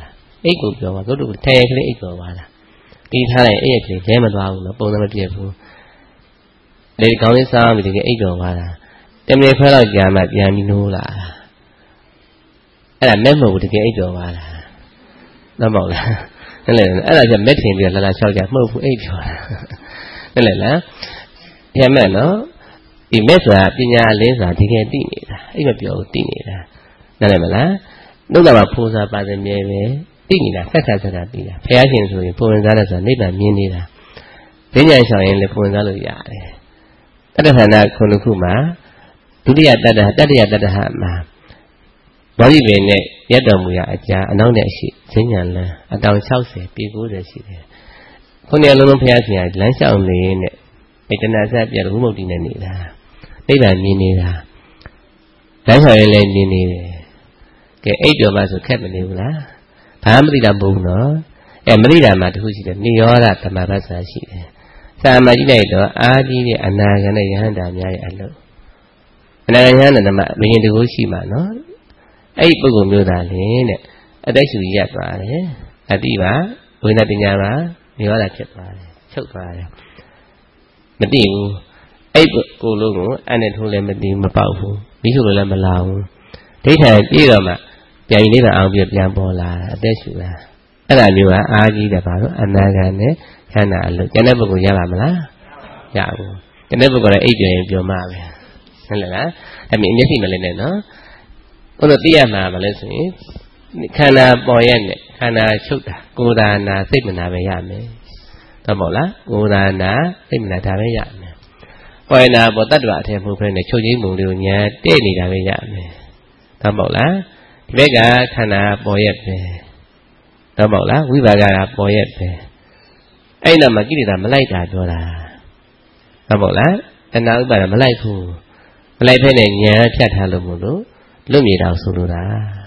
အိတ်ကိုပြောပါတို့ထဲရကလေးအိတ်ပြောပါလားတီးထားလိုက်အိတ်ကလေးလဲမသွားဘူးနော်ပုံစံမပြည့်ဘူးဒီကောင်းလေးစားပြီးတကယ်အိတ်ပြောပါလားတမင်ခွဲတော့ကြာမှပြန်ပြီးနိုးလာအဲ့ဒါမဲ့မဟုတ်ဘူးတကယ်အိတ်ပြောပါလားတော့မဟုတ်လားအဲ့ဒါကျမက်ထင်ပြီးလာလာလျှောက်ကြမဟုတ်ဘူးအိတ်ပြောတာအဲ့လားရမဲ့နော်ဒီမဲ့ဆိုတာပညာအလင်းဆိုတာတကယ်သိနေတာအိတ်မပြောဘူးသိနေတာနားလည်မလားနှုတ်လာဖိုးစားပါတယ်မြဲပဲသိနေတာဆက်ဆက်ဆက်သိတာဘုရားရှင်ဆိုရင်ပုံဝင်စားတဲ့ဆိုတာနိဗ္ဗာန်မြင်နေတာဉာဏ်ဉာဏ်ဆောင်ရင်လည်းပုံဝင်စားလို့ရတယ်တတ္တခန္ဓာခုနှစ်ခုမှာဒုတိယတတ္တတတိယတတ္တဟမှာဘောဓိပင်နဲ့ရက်တော်မူရာအကြာအနောက်နဲ့ရှိဉာဏ်ဉာဏ်လန်းအတောင်60ปี90ရှိတယ်ခုနှစ်လုံးလုံးဘုရားရှင်ကလမ်းလျှောက်နေနဲ့ဧကနာစပြတ်ဘုမုတ်တိနဲ့နေတာနိဗ္ဗာန်မြင်နေတာလမ်းလျှောက်ရင်လည်းမြင်နေတယ်ကဲအိပ်ပြောမှဆိုခက်မနေဘူးလားဘာမှမသိတာမဟုတ်ဘူးနော်မသိတာမှတခုရှိတယ်နိရောဓသမဘဆာရှိတယ်စာမကြည့်လိုက်တော့အာကြီးတဲ့အနာဂံနဲ့ယဟန္တာများရဲ့အလုပ်အနာဂံယဟန္တာမှာဘယင်တကူရှိမှာနော်အဲ့ဒီပုဂ္ဂိုလ်မျိုးသားလေတဲ့အတိုက်ရှူရက်သွားတယ်အတိပါဝိညာဉ်ပညာပါနိရောဓဖြစ်သွားတယ်ချုပ်သွားတယ်မသိဘူးအဲ့ကိုလုံးကိုအဲ့နဲ့ထိုးလည်းမသိမပေါက်ဘူးမိရှုလို့လည်းမလာဘူးဒိဋ္ဌာန်ပြေတော့မှပြန်ရင်လေးပါအောင်ပြပြန်ပေါ်လာအသက်ရှူလာအဲ့ဒါမျိုးကအာကြီးတယ်ပါလို့အနာဂံနဲ့ခန္ဓာအလုပ်ကျန်တဲ့ပုဂ္ဂိုလ်ရပါမလားရဘူးကျန်တဲ့ပုဂ္ဂိုလ်လည်းအိပ်ပြောရင်ပြောမှပဲဟုတ်လားဒါမြင်မျက်စိမလဲနဲ့နော်ဘုလို့သိရမှာမလဲဆိုရင်ခန္ဓာပေါ်ရက်နဲ့ခန္ဓာချုပ်တာကိုယ်သာနာစိတ်မနာပဲရမယ်တော့မဟုတ်လားကိုယ်သာနာစိတ်မနာဒါပဲရမယ်ပေါ်ရနာပေါ်တတ္တဝအထည်မှုဖဲနဲ့ချုပ်ချင်းပုံလေးကိုညာတဲ့နေတာပဲရမယ်တော့မဟုတ်လားဒီဘက်ကခန္ဓာပေါ်ရက်ပဲတော့မဟုတ်လားဝိပါကကပေါ်ရက်ပဲအဲ့တော့မှကိလေသာမလိုက်တာပြောတာဟုတ်မို့လားတဏှာဥပါဒမလိုက်ဘူးမလိုက်ဖဲနဲ့ဉာဏ်ဖြတ်ထားလို့မို့လို့လွတ်မြေတာဆိုလိုတာ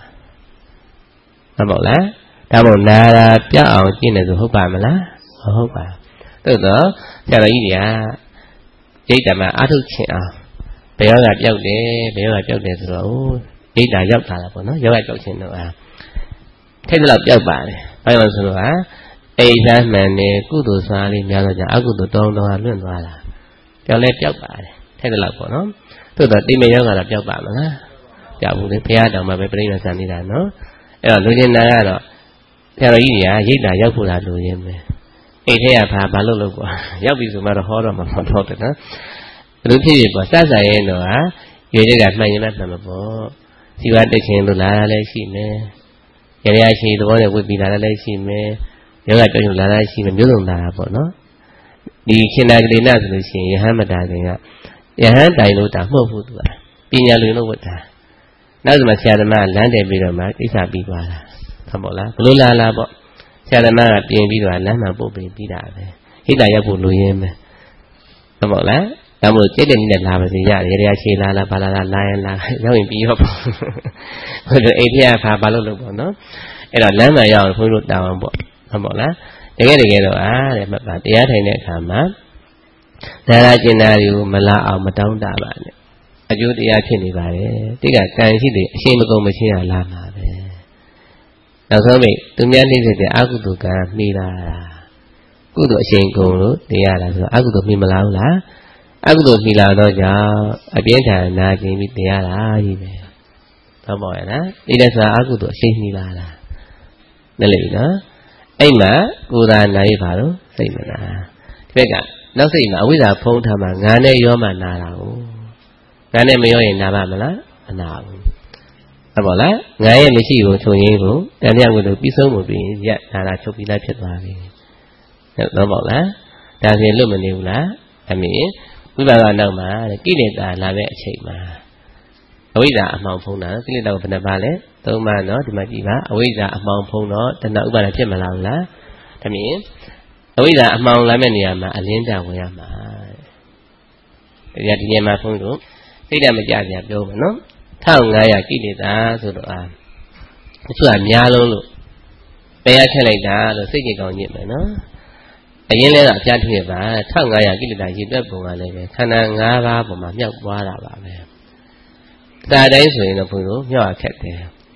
ဟုတ်မို့လားဒါမို့နာတာပြအောင်ကျင့်တယ်ဆိုဟုတ်ပါမလားဟုတ်ပါသို့တော့ဆရာတော်ကြီးတွေကဒိဋ္ဌာမှာအာထုချင်းအောင်ဘယ်ရောကပြောက်တယ်ဘယ်ရောကပြောက်တယ်ဆိုတော့ဒိဋ္ဌာရောက်တာလားပေါ့နော်ယောဂပြောက်ခြင်းတော့ထိတ်တော့ပြောက်ပါတယ်ဘာလို့ဆိုတော့အိဋ္ဌာမှန်နေကုသိုလ်စွာလေးများတော့ကြအကုသိုလ်တောင်းတော့လွင့်သွားတာပြောင်းလဲပြောက်ပါတယ်ထဲတယ်လို့ပေါ့နော်သို့တော့တိမေယောဂါတော့ပြောက်ပါမလားပြောက်ဘူးလေဘုရားတောင်မှပဲပြိဋိဆန်နေတာနော်အဲ့တော့လူကျင်နာကတော့ဆရာတော်ကြီးတွေကရိတ်တာရောက်ဖို့လားလူရင်းပဲအိတ်ထဲကဘာလို့လို့ကွာရောက်ပြီဆိုမှတော့ဟောတော့မှမတော့တယ်နော်ဘယ်လိုဖြစ်ဖြစ်ပေါ့စစရဲတော့ဟာရွေတဲ့ကမှန်ရင်မှန်မှာပေါ့စီဝါတက်ခြင်းလို့လာတာလည်းရှိမယ်ရရရှိသဘောနဲ့ဝိပ္ပိလာလည်းရှိမယ်ယောဂကြောင့်လာလာရှိမယ်မျိုးစုံလာတာပေါ့နော်ဒီခင်နာကလေးနာဆိုလို့ရှိရင်ယဟန်မတာခင်ကယဟန်တိုင်လို့တာမဟုတ်ဘူးသူကပညာလူလို့ဝတ်တာနောက်ဆိုမှဆရာသမားလမ်းတယ်ပြီးတော့မှကိစ္စပြီးသွားတာဟုတ်မို့လားဘလို့လာလာပေါ့ဆရာသမားကပြင်ပြီးတော့လမ်းမှပုတ်ပြီးတာပဲဟိတာရောက်ဖို့လူရင်းပဲဟုတ်မို့လားဒါမို့ကျက်တဲ့နည်းနဲ့လာပါစေရတယ်ရရရှိလာဘာလာရင်လာရောက်ရင်ပြီးရောပေါ့ဟိုအိတ်ထဲကဘာလို့လို့ပေါ့နော်အဲ့တော့လမ်းမှရောက်ရင်ဘုန်းကြီးတို့တောင်းအောင်ပေါ့ဟုတ်မို့လားတကယ်တော့တဲ့မှတ်ပါတရားထိုင်တဲ့အခါမှာနာရာကျင်နာတွေကိုမလာအောင်မတောင်းတပါနဲ့အကျိုးတရားဖြစ်နေပါတယ်တိကကံရှိတယ်အရှင်းမကုန်မချင်းရလာမှာပဲနောက်ဆုံးမိသူများနှိမ့်စေတဲ့အကုသိုလ်ကံမှီလာတာကုသိုလ်အရှင်းကုန်လို့တရားလာဆိုတော့အကုသိုလ်မှီမလာဘူးလားအကုသိုလ်မှီလာတော့ကြောင့်အပြင်းထန်နာကျင်ပြီးတရားလာကြီးပဲဟုတ်ပါရဲ့နော်ဒီလက်စားအကုသိုလ်အရှင်းမှီလာတာလည်းလေနော်အဲ့မှာကိုယ်သာနိုင်ပါတော့စိတ်မနာဒီဘက်ကနောက်စိတ်မှာအဝိဇ္ဇာဖုံးထားမှာငါနဲ့ရောမှနာတာကိုငါနဲ့မရောရင်နာပါမလားမနာဘူးဟုတ်ပါလားငါရဲ့မရှိဘူးဆိုရင်ကိုတန်မြတ်ကိုလို့ပြီးဆုံးမှုပြီးရက်နာတာချုပ်ပြီးလိုက်ဖြစ်သွားပြီဟုတ်ပါလားဒါဆိုလွတ်မနေဘူးလားအမေဝိပါကနောက်မှာကိလေသာလာတဲ့အချိန်မှာအဝိဇ္ဇာအမှောင်ဖုံးတာကိလေသာကိုဘယ်နှပါလဲသုံးပါနော်ဒီမှာကြည့်ပါအဝိဇ္ဇာအမှောင်ဖုံးတော့တဏှာဥပါဒဖြစ်မလားဘူးလားဒါမြင်အဝိဇ္ဇာအမှောင်လာမဲ့နေရာမှာအလင်းတဝင်ရမှာဒီနေရာမှာဖုံးလို့သိတယ်မကြကြပြောမယ်နော်1500ကိလေသာဆိုတော့အချို့ကများလုံးလို့တရားချက်လိုက်တာလို့စိတ်ကြီးကောင်းညစ်မယ်နော်အရင်လဲကအပြတ်ဖြစ်ပါ1500ကိလေသာရည်တွက်ပုံကလည်းပဲခန္ဓာ5ပါးပုံမှာမြောက်သွားတာပါပဲဒါတိုင်းဆိုရင်တော့ဘုန်းကြီးတို့မြောက်ရခက်တယ်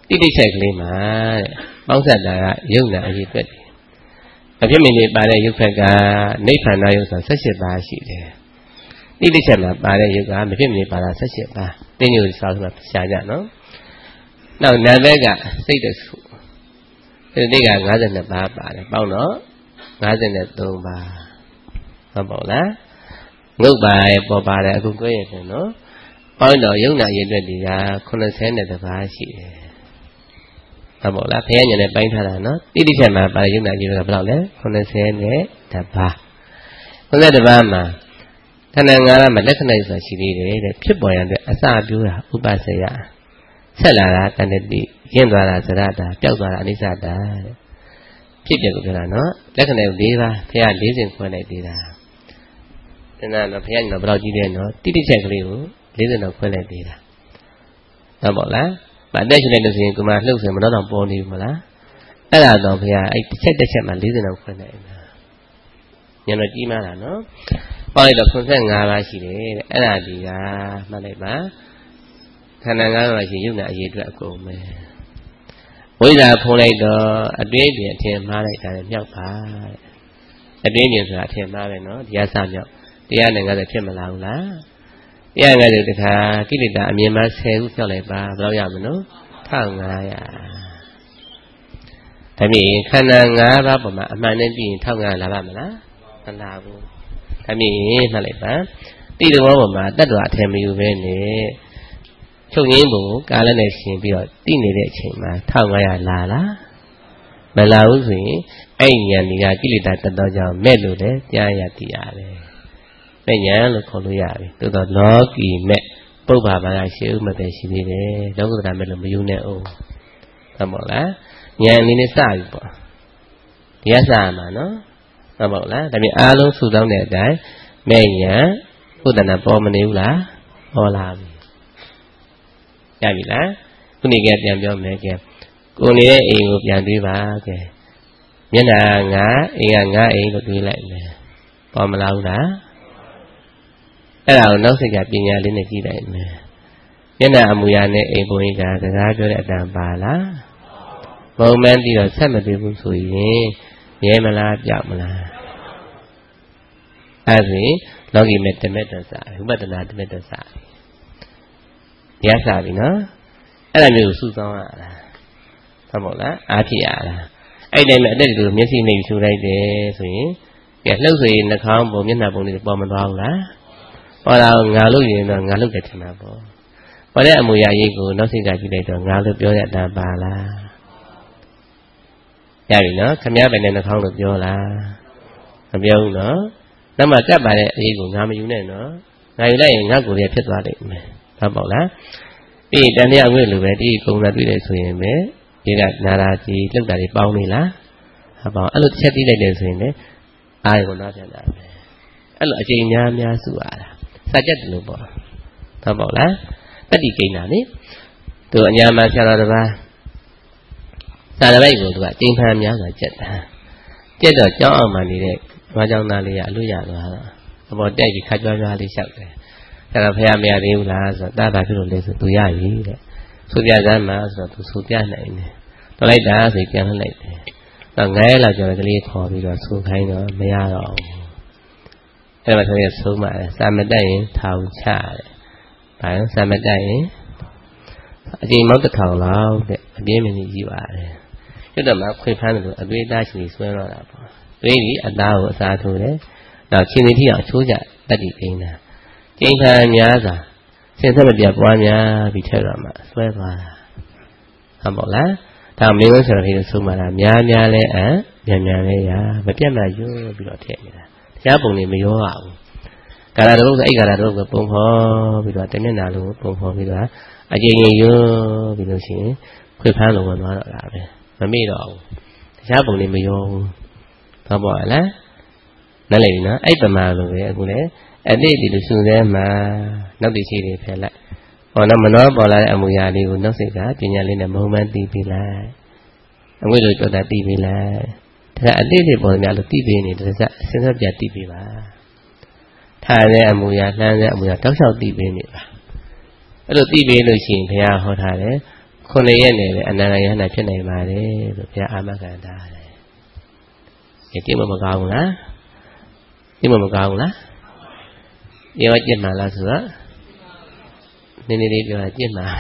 တိတိကျကလေးမှာပေါင်းဆက်တာကယုံနာအရေးအတွက်အဖြစ်မြင်နေပါတဲ့ယုတ်ခက်ကနိဗ္ဗာန်ယုတ်ဆို18ပါးရှိတယ်တိတိကျမှာပါတဲ့ယုတ်ကမဖြစ်မြင်ပါတာ18ပါးတင်းညိုစာဆိုတော့ရှားကြနော်နောက်နာဘက်ကစိတ်တဆူဒီနေ့က52ပါးပါတယ်ပေါင်းတော့53ပါးဟုတ်ပါလားငုတ်ပါရဲ့ပေါ်ပါတယ်အခုကြွရဲ့ဆိုနော်ပေါင်းတော့ယုံနာရည်အတွက်ဒီက82ပါးရှိတယ်ဟုတ်ပါလားဖះညာနဲ့ပိုင်းထားတာနော်တိတိကျမှာပါယုံနာရည်ကဘယ်လောက်လဲ82ပါး92ပါးမှာခန္ဓာ၅ပါးမှာလက္ခဏာဆိုတာရှိသေးတယ်တဲ့ဖြစ်ပေါ်ရတဲ့အစပြိုးတာဥပ္ပစေယဆက်လာတာတဏှတိရင့်သွားတာသရတာပျောက်သွားတာအနိစ္စတာတဲ့ဖြစ်တယ်ကိုပြောတာနော်လက္ခဏာ၄ပါးဖះ၄စဉ်ခွဲလိုက်သေးတာတဏှာတော့ဖះညာဘယ်လောက်ကြီးလဲနော်တိတိကျကလေးကို၄စဉ်တော့ခွဲလိုက်သေးတာဟုတ်ပါလားဗတ်တဲ့ရှင်တဲ့ဆိုရင်ကိုမလှုပ်စင်မတော့တော့ပေါ်နေဘူးမလားအဲ့ဒါတော့ဖះအဲ့တစ်ချက်မှ၄စဉ်တော့ခွဲလိုက်တာညတော့ကြီးမားတာနော်ပေါလိုက်တော့95ပါးရှိတယ်တဲ့အဲ့ဒါဒီကမှတ်လိုက်ပါခန္ဓာ၅ပါးရှိယုံနာအရေးအတွက်အကုန်ပဲဝိဇ္ဇာဖုံးလိုက်တော့အတွေးပြင်အထင်မှားလိုက်တာလည်းမြောက်ပါတဲ့အတွေးပြင်ဆိုတာအထင်မှားပဲနော်တရားစမြောက်150ဖြစ်မလာဘူးလား150တခါကိလေသာအမြင်မှ10ခုဖြောက်လိုက်ပါဘယ်လောက်ရမလို့1500ဒါမြင်ခန္ဓာ၅ပါးပေါ်မှာအမှန်နဲ့ပြီးရင်1500လာပါမလားမလာဘူးဒါမြင်မှတ်လိုက်ပါတိတဘောပေါ်မှာတတ္တဝအထင်မယူပဲနဲ့ချုပ်ငင်းပုံကိုကာလနဲ့ရှင်ပြီးတော့တိနေတဲ့အချိန်မှာ1500လာလားမလာဘူးဆိုရင်အဲ့ဉာဏ်ကြီးကကိလေသာတတ်တော့ကြောင့်မဲ့လို့လည်းကြားရတည်ရတယ်မဲ့ဉာဏ်လို့ခေါ်လို့ရပြီသို့တော့လောကီမဲ့ပုပ္ပါဘာသာရှိဥမတဲ့ရှိသေးတယ်လောကုတ္တရာမဲ့လို့မယူနဲ့အောင်ဟုတ်ပါလားဉာဏ်လေးနဲ့စပြီပေါ့တရားစရမှာနော်ဟုတ်ပါလားဒါမြင်အားလုံးစုဆောင်းတဲ့အတိုင်းမဲ့ဉာဏ်ဥဒ္ဒနာပေါ်မနေဘူးလားပေါ်လာပြီရပြီလားခုနေကပြန်ပြောမယ်ကဲကိုနေတဲ့အိမ်ကိုပြန်တွေးပါကဲမျက်နှာ9အိမ်က9အိမ်လို့တွေးလိုက်မယ်ပေါ်မလာဘူးလားအဲ့ဒါကိုနောက်စိတ်ကပညာလေးနဲ့ကြည့်လိုက်မယ်မျက်နှာအမူအရာနဲ့အိမ်ပုံရိပ်ကစကားပြောတဲ့အတန်ပါလားဘုံမှန်းပြီးတော့ဆက်မတွေ့ဘူးဆိုရင်ရဲမလားပြောက်မလားအဲ့ဒါလောကီမဲ့တမက်တဆာဥပဒနာတမက်တဆာရစပြီနော်အဲ့ဒါမျိုးကိုစုဆောင်းရတာဟုတ်မို့လားအားဖြစ်ရတာအဲ့တိုင်းမှာအတက်တူမျက်စိမိတ်ထူလိုက်တယ်ဆိုရင်ကဲလှုပ်ဆိုရင်နှာခေါင်းပုံမျက်နှာပုံတွေပေါ်မသွားဘူးလားပေါ်လာငါလို့ရင်တော့ငါလို့တယ်ထင်တာပေါ့ပေါ်တဲ့အမူအရာကြီးကိုနောက်စိတ်ကကြည့်လိုက်တော့ငါလို့ပြောရတာပါလားရပြီနော်ခမည်းပဲနဲ့နှာခေါင်းလို့ပြောလားမပြောဘူးနော်နောက်မှကပ်ပါတဲ့အရေးကိုငါမယူနဲ့နော်ငါယူလိုက်ရင်ငါကိုယ်လည်းဖြစ်သွားလိမ့်မယ်ဟုတ်ပေါ့လားပြီးတန်တရားအငွေ့လိုပဲဒီကုံသာတွေ့တယ်ဆိုရင်ပဲဒီကနာရာကြီးလှုပ်တာတွေပေါင်းနေလားဟုတ်ပါအဲ့လိုတစ်ချက်တီးလိုက်တယ်ဆိုရင်လည်းအာရုံနာပြန်တာပဲအဲ့လိုအချိန်များစုရတာစာချက်တယ်လို့ပေါ့ဟုတ်ပေါ့လားတတိကိန်းတာလေသူအညာမှာဆရာတော်တစ်ပါးစာတပိုက်ကိုသူကအချိန်ဖန်များစွာကြက်တာကြက်တော့ကြောင်းအောင်မှနေတဲ့ဘာကြောင့်သားလေးကအလို့ရသွားတော့အပေါ်တက်ကြီးခါကြွားကြွားလေးလျှောက်တယ်အဲ့တော့ဖះမရသေးဘူးလားဆိုတော့တာဘာဖြစ်လို့လဲဆိုသူရပြီတဲ့ဆိုပြစမ်းမှာဆိုတော့သူဆိုပြနိုင်တယ်တော်လိုက်တာဆိုပြန်လှည့်လိုက်တယ်တော့9ရက်လောက်ကျော်ကလေးခေါ်ပြီးတော့ဆိုခိုင်းတော့မရတော့ဘူးအဲ့မှာဆိုရင်ဆုံးမှာစာမတက်ရင်ထောင်ချတယ်ဘာလို့စာမတက်ရင်အချိန်မောက်တစ်ထောင်လောက်တဲ့အပြင်းမင်းကြီးပါတယ်ကျွတ်တော့မှခွေဖမ်းတယ်လို့အသွေးသားရှင်ဆွဲတော့တာပေါ့သွေးကြီးအသားကိုအစားထိုးတယ်တော့ရှင်နေတိအောင်ချိုးကြတတ်တည်ကိန်းတာကျိန်ခံများစွာစဉ်ဆက်မပြတ်ပွားများပြီးထဲတော့မှဆွဲသွားတာဟုတ်ပါလားဒါမင်းတို့ဆိုတော့ဒီလိုဆုံးမတာများလဲများလဲရမပြတ်မှရိုးပြီးတော့ထည့်နေတာတရားပုံနေမရောရဘူးကာရတုပ်ဆိုအဲ့ကာရတုပ်ကိုပုံဖော်ပြီးတော့တမျက်နှာလုံးကိုပုံဖော်ပြီးတော့အကျဉ်းရိုးပြီးလို့ရှိရင်ခွေဖမ်းလုံးဝင်သွားတော့တာပဲမမေ့တော့ဘူးတရားပုံနေမရောဘူးဟုတ်ပါလားနားလည်ပြီနော်အဲ့ပမာလိုပဲအခုလေအတိတ်ဒီလိုစုစဲမှာနောက်တိရှိတွေဖယ်လိုက်ဟောတော့မနှောပေါ်လာတဲ့အမူအရာလေးကိုနောက်စိတ်ကပညာလေးနဲ့မုံမှန်းသိပြီးလိုက်အငွေ့လိုကြောတာသိပြီးလိုက်ဒါကအတိတ်တွေပေါ်များလို့သိပြီးနေတဲ့စစဉ်ဆက်ပြသိပြီးပါထားတဲ့အမူအရာလှမ်းတဲ့အမူအရာတောက်လျှောက်သိပြီးနေပါအဲ့လိုသိပြီးလို့ရှိရင်ဘုရားဟောထားတယ်ခုနှစ်ရက်နဲ့အနန္တရဟနာဖြစ်နိုင်ပါတယ်လို့ဘုရားအာမခံထားတယ်။ဒီမကောင်းဘူးလား။ဒီမကောင်းဘူးလား။ရောကြည့်မှလားဆိုတော့နည်းနည်းလေးပြောတာကြည့်မှ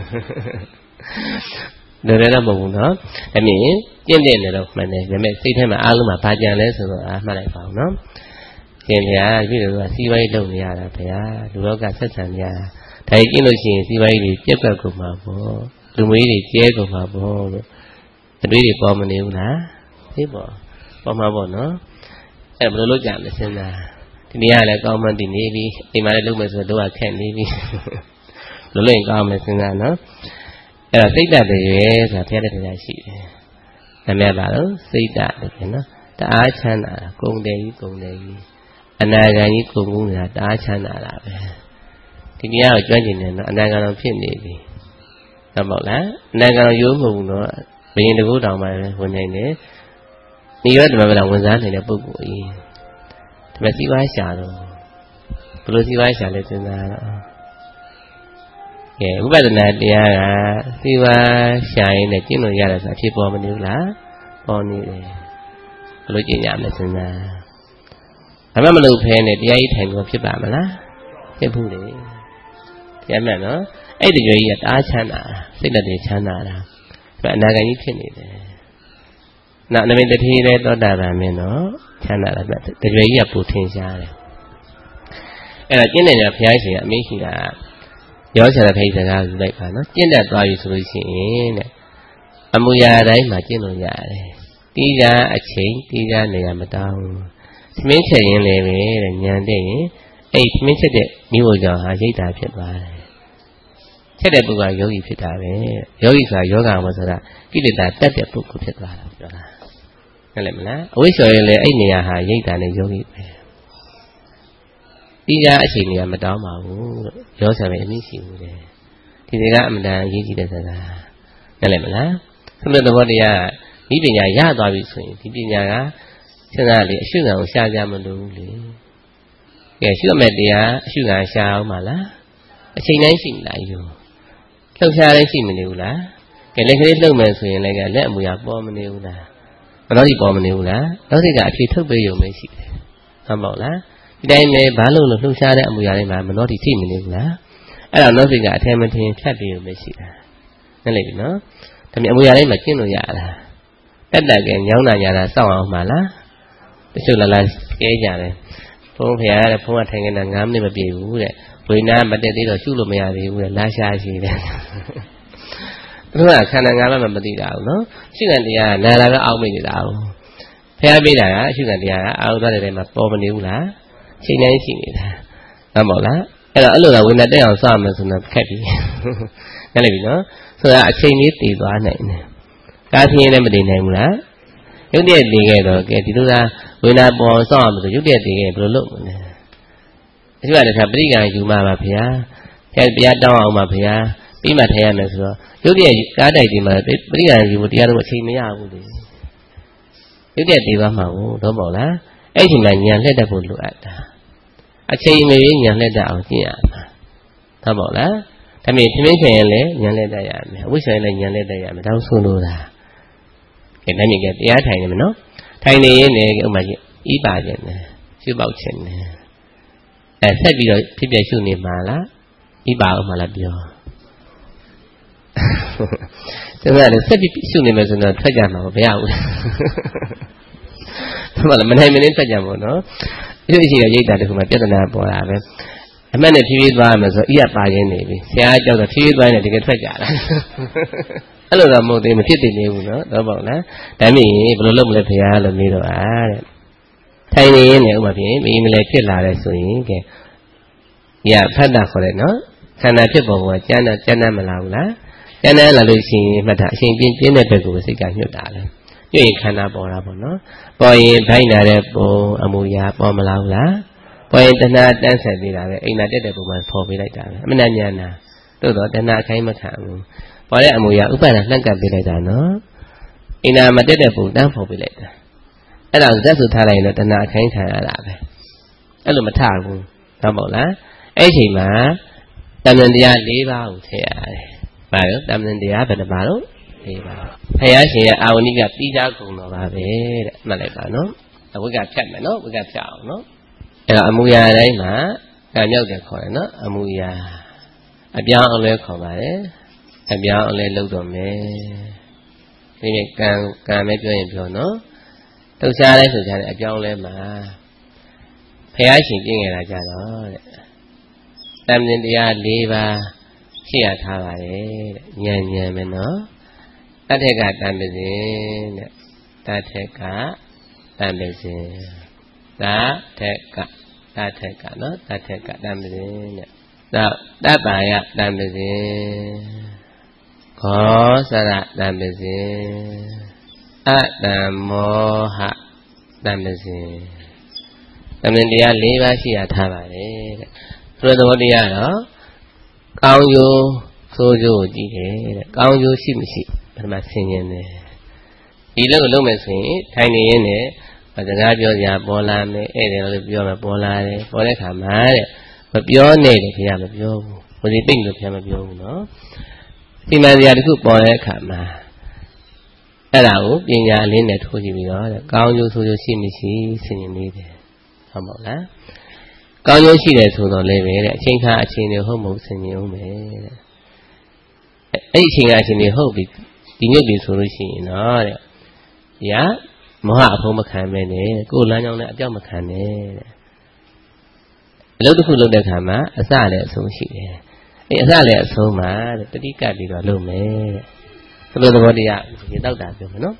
တော်တယ်တော့မဟုတ်ဘူးနော်။အမြင်ပြင့်ပြင့်နေတော့မှန်တယ်။ဒါပေမဲ့စိတ်ထဲမှာအားလုံးမှာဘာကြံလဲဆိုတော့မှတ်လိုက်ပါဦးနော်။ရှင်ဘုရားပြည်သူကစီးပွားရေးလုပ်နေရတာဘုရားလူလောကဆက်ဆံနေရတာဒါကြီးကျင့်လို့ရှိရင်စီးပွားရေးတွေပြက်ကွက်ကုန်မှာပေါ့လူမျိုးတွေကျဲကုန်မှာပေါ့လို့အတွေးတွေပေါ်မနေဘူးလားသိပေါ့ပေါ်မှာပေါ့နော်အဲ့ဘယ်လိုလုပ်ကြမလဲစဉ်းစားဒီနေ့ကလည်းကောင်းမှန်းတည်နေပြီအိမ်မှာလည်းလုပ်မယ်ဆိုတော့ခက်နေပြီလို့လည်းကောင်းမယ်စဉ်းစားနော်အဲ့တော့စိတ်ဓာတ်တွေဆိုတာဖျက်တဲ့တရားရှိတယ်နာမည်ပါလို့စိတ်ဓာတ်တယ်နော်တအားချမ်းသာတာဂုံတယ်ကြီးအနာဂံကြီးကိုကုန်းနေတာတအားချမ်းသာတာပဲဒီတရားကိုကြွန့်ကျင်နေတော့အနာဂံတော်ဖြစ်နေပြီဟုတ်ပါလားအနာဂံတော်ရိုးမဟုတ်ဘူးတော့ဘယင်တကူတောင်မှဝင်နေတယ်ဒီရွက်ဓမ္မပဒဝင်စားနေတဲ့ပုဂ္ဂိုလ်ကြီးဒီမှာစီးပွားရှာတော့ဘယ်လိုစီးပွားရှာလဲစဉ်းစားတော့ကဲဥပဒနာတရားကစီးပွားရှာရင်လည်းကျင့်လို့ရတယ်ဆိုတာဖြစ်ပေါ်မနေဘူးလားပေါ်နေတယ်ဘယ်လိုကျင့်ရမလဲစဉ်းစားဘာမှမလုပ်ဖဲနဲ့တရားကြီးထိုင်လို့ဖြစ်ပါမလားဖြစ်ဘူးလေတရားမှန်နော်အဲ့ဒီကြွယ်ကြီးကတအားချမ်းသာစိတ်လက်တွေချမ်းသာတာဒါအနာဂတ်ကြီးဖြစ်နေတယ်နောက်နမိတ်တတိလည်းသောတာပန်မင်းနော်ချမ်းသာတာတကြွယ်ကြီးကပူထင်ရှားတယ်အဲ့ဒါကျင့်တယ်ညာဘုရားရှင်ကအမင်းရှိတာရောဆရာဖိတ်စကားယူလိုက်ပါနော်ကျင့်တတ်သွားပြီဆိုလို့ရှိရင်တဲ့အမူအရာတိုင်းမှာကျင့်လို့ရတယ်တီးကြအချိန်တီးကြနေရာမတောင်းသမင်းချက်ရင်လည်းပဲတဲ့ညံတဲ့ရင်အဲ့သမင်းချက်တဲ့မိဘကြောင့်ဟာရိတ်တာဖြစ်သွားတယ်ချက်တဲ့ပုဂ္ဂိုလ်ကယောဂီဖြစ်တာပဲယောဂီဆိုတာယောဂမှာဆိုတာကိလေသာတက်တဲ့ပုဂ္ဂိုလ်ဖြစ်သွားတာပြောတာဟုတ်တယ်မလားအဝိဇ္ဇာရဲ့လည်းအဲ့နေရာဟာရိတ်တာနဲ့ယောဂီပဲဒီကအချိန်နေရာမတောင်းပါဘူးလို့ရောဆံပဲအမိရှိဘူးတဲ့ဒီတွေကအမှန်တန်အရေးကြီးတဲ့စကားဟုတ်တယ်မလားသူတို့သဘောတရားဒီပညာရသွားပြီဆိုရင်ဒီပညာကစဉ်းစားလေအရှုခံကိုရှားကြမလို့လေကဲရှုရမယ့်တရားအရှုခံရှားအောင်ပါလားအချိန်တိုင်းရှိနေလားယူလှုပ်ရှားတိုင်းရှိမနေဘူးလားကဲလက်ကလေးလှုပ်မယ်ဆိုရင်လည်းလက်အမူအရာပေါ်မနေဘူးလားမတော်ဒီပေါ်မနေဘူးလားနောက်စိတ်ကအဖြေထုတ်ပေးရုံပဲရှိတယ်ဟုတ်ပါ့လားဒီတိုင်းနဲ့ဘာလို့လှုပ်ရှားတဲ့အမူအရာတွေမှာမတော်ဒီထိမနေဘူးလားအဲ့တော့နောက်စိတ်ကအထင်မထင်ဖြတ်ပေးရုံပဲရှိတာနားလည်ပြီနော်ဒါပေမဲ့အမူအရာတိုင်းမှာကျင့်လို့ရတာတက်တက်ကညောင်းတာညာတာစောင့်အောင်ပါလားတချို့လာကဲကြတယ်ဘုန်းဖရာတဲ့ဘုန်းကထိုင်နေတာ9မိနစ်မပြည့်ဘူးတဲ့ဝိညာဉ်မတက်သေးတော့ရှုလို့မရသေးဘူးတဲ့လာရှားရှိတယ်သူကခန္ဓာ9ပါးမှမသိတာဘူးနော်ရှုခံတရားကနာလာတော့အောက်မိနေတာဘူးဖရာပေးတာကရှုခံတရားကအောက်သွားတဲ့ထဲမှာပေါ်မနေဘူးလားချိန်တိုင်းရှိနေတာဟုတ်ပါလားအဲ့တော့အဲ့လိုကဝိညာဉ်တက်အောင်စမယ်ဆိုတော့ခက်ပြီနားလည်ပြီနော်ဆိုတော့အချိန်လေးတည်သွားနိုင်တယ်ကားဆင်းရဲလည်းမတည်နိုင်ဘူးလားရုပ်တရက်တည်ခဲ့တော့ကဲဒီလိုလားဝိညာဉ်ပေါ်စောင့်အောင်ဆိုရုပ်တရက်တည်ခဲ့ဘယ်လိုလုပ်မလဲအကျိုးကလည်းပရိက္ခာယူမှာပါဗျာတရားတောင်းအောင်ပါဗျာပြီးမှထိုင်ရမယ်ဆိုတော့ရုပ်တရက်ကားတိုက်ဒီမှာပရိက္ခာယူဖို့တရားတော့အချိန်မရဘူးလေရုပ်တရက်တည်သွားမှာဟုတ်တော့ပေါ့လားအဲ့ဒီမှာဉာဏ်လှည့်တတ်ဖို့လိုအပ်တာအချိန်မရွေးဉာဏ်လှည့်တတ်အောင်ကျင့်ရမှာဟုတ်ပေါ့လားဒါပေမဲ့သမင်းချင်ရင်လည်းဉာဏ်လှည့်တတ်ရမယ်အဝိဇ္ဇာလည်းဉာဏ်လှည့်တတ်ရမယ်ဒါဆိုလို့လားကဲဒါမြင်ကတရားထိုင်နေမယ်နော်ထိုင်နေရင်လည်းဥမာကြီးဤပါခြင်းနဲ့ရှုပေါက်ခြင်းနဲ့ဆက်ပြီးတော့ဖြစ်ပြရှုနေမှာလားဤပါအောင်မလားပြောကျန်တယ်ဆက်ပြီးရှုနေမယ်ဆိုတော့ထွက်ကြမှာမရဘူးဟုတ်ပါလားမနိုင်မနေထွက်ကြမှာနော်ဒီလိုရှိတဲ့ရိတ်တာတခုမှပြဿနာပေါ်တာပဲအမှန်နဲ့ဖြည်းဖြည်းသွားမယ်ဆိုဤရပါခြင်းနေပြီဆရာကြောက်တော့ဖြည်းဖြည်းသွားနေတကယ်ထွက်ကြတာအဲ့လိုတော့မဟုတ်သေးမဖြစ်သေးဘူးနော်တော့ပေါ့လားဒါမြင်ဘယ်လိုလုပ်မလဲဖေလို့မေးတော့တဲ့ထိုင်နေရင်လည်းဥပမာဖြင့်မိမလဲဖြစ်လာတယ်ဆိုရင်ကဲရဖတ်တာခေါ်တယ်နော်ခန္ဓာဖြစ်ပေါ်ကကျမ်းမလာဘူးလားကျမ်းလာလို့ရှိရင်မှတ်တာအရှင်ပြင်းတဲ့ဘက်ကိုစိတ်ကညွတ်တာလေညွတ်ရင်ခန္ဓာပေါ်တာပေါ့နော်ပေါ်ရင်ထိုင်လာတဲ့ပုံအမူအရာပေါ်မလာဘူးလားပေါ်ရင်တဏှာတန်းဆက်ပေးတာပဲအိမ်နာတက်တဲ့ပုံမှာပေါ်ပေးလိုက်တာပဲအမှန်တမ်းညာနာသို့တော့တဏှာအခိုင်းမခံဘူးပေါ်တဲ့အမူအရာဥပါဒလှန့်ကပ်ပေးလိုက်တာနော်အိမ်နာမတက်တဲ့ပုံတန်းပေါ်ပေးလိုက်တာအဲ့ဒါဇက်ဆိုထားလိုက်ရင်တော့တဏှာအခိုင်းခံရတာပဲအဲ့လိုမထဘူးဟုတ်မဟုတ်လားအဲ့ဒီချိန်မှာတဏှာတရား၄ပါးကိုထည့်ရတယ်ဘာလို့တမ္ပန်တရားဘယ်နှပါတော့၄ပါးဘုရားရှင်ရဲ့အာဝဏိကပြီးသားကုန်တော်ပါပဲတဲ့မှတ်လိုက်ပါနော်အဝိကဖြတ်မယ်နော်ဝိကဖြတ်အောင်နော်အဲ့တော့အမူအရာတိုင်းမှာကံမြောက်တယ်ခေါ်တယ်နော်အမူအရာအပြောင်းအလဲခေါ်ပါတယ်အပြောင်းအလဲလုပ်တော့မယ်ဒီနေ့ကံပဲပြောရင်ပြောနော်တုတ်ရှားလိုက်ဆိုကြတယ်အပြောင်းလဲမှာဘုရားရှင်ပြင်ခဲ့တာကြတော့တဲ့တမ္ပန်တရား၄ပါးရှိရထားပါတယ်တဲ့ဉာဏ်ပဲနော်တထက်ကတမ္ပစဉ်တဲ့တထက်ကတမ္ပစဉ်တထက်ကနော်တထက်ကတမ္ပစဉ်တဲ့နောက်တပ္ပါယတမ္ပစဉ်ခောစရတမ္ပစဉ်အတံမောဟတမ္ပစဉ်တမ္ပန်တရား၄ပါးရှိရထားပါတယ်တဲ့ဆိုတဲ့သဘောတရားတော့ကောင်းကျိုးဆိုးကျိုးကြည့်တယ်တဲ့ကောင်းကျိုးရှိမရှိပထမဆင်ခြင်တယ်ဒီလိုလုပ်မယ်ဆိုရင်ထိုင်နေရင်းနဲ့စကားပြောကြပေါ်လာမယ်အဲ့ဒါလို့ပြောမယ်ပေါ်လာတယ်ပေါ်တဲ့ခါမှာတဲ့မပြောနဲ့လေခင်ဗျာမပြောဘူးဟိုဒီပိတ်လို့ခင်ဗျာမပြောဘူးနော်ဒီမှန်တရားတစ်ခုပေါ်တဲ့အခါမှာအဲ့ဒါကိုပညာအလင်းနဲ့ထိုးကြည့်ပြီးတော့တဲ့ကောင်းကျိုးဆိုးကျိုးရှိမရှိဆင်ခြင်နေတယ်ဟုတ်မဟုတ်လားကောင်းကျိုးရှိတယ်ဆိုတော့လည်းပဲတဲ့အချိန်ခါအချိန်တွေဟုတ်မဟုတ်ဆင်ခြင်အောင်ပဲတဲ့အဲ့ဒီအချိန်ခါအချိန်တွေဟုတ်ပြီဒီညွတ်ပြီဆိုလို့ရှိရင်တော့တဲ့ဒီကမောဟအဖုံးမခံပဲနဲ့ကိုယ်လမ်းကြောင်းနဲ့အပြောက်မခံနဲ့တဲ့အလုပ်တစ်ခုလုပ်တဲ့အခါမှာအစလည်းအဆုံးရှိတယ်အဲ့အစလည်းအဆုံးမှာတတိကပ်ပြီးတော့လုပ်မယ်တဲ့ဒီလိုသဘောတရားရေတောက်တာပြောမယ်နော်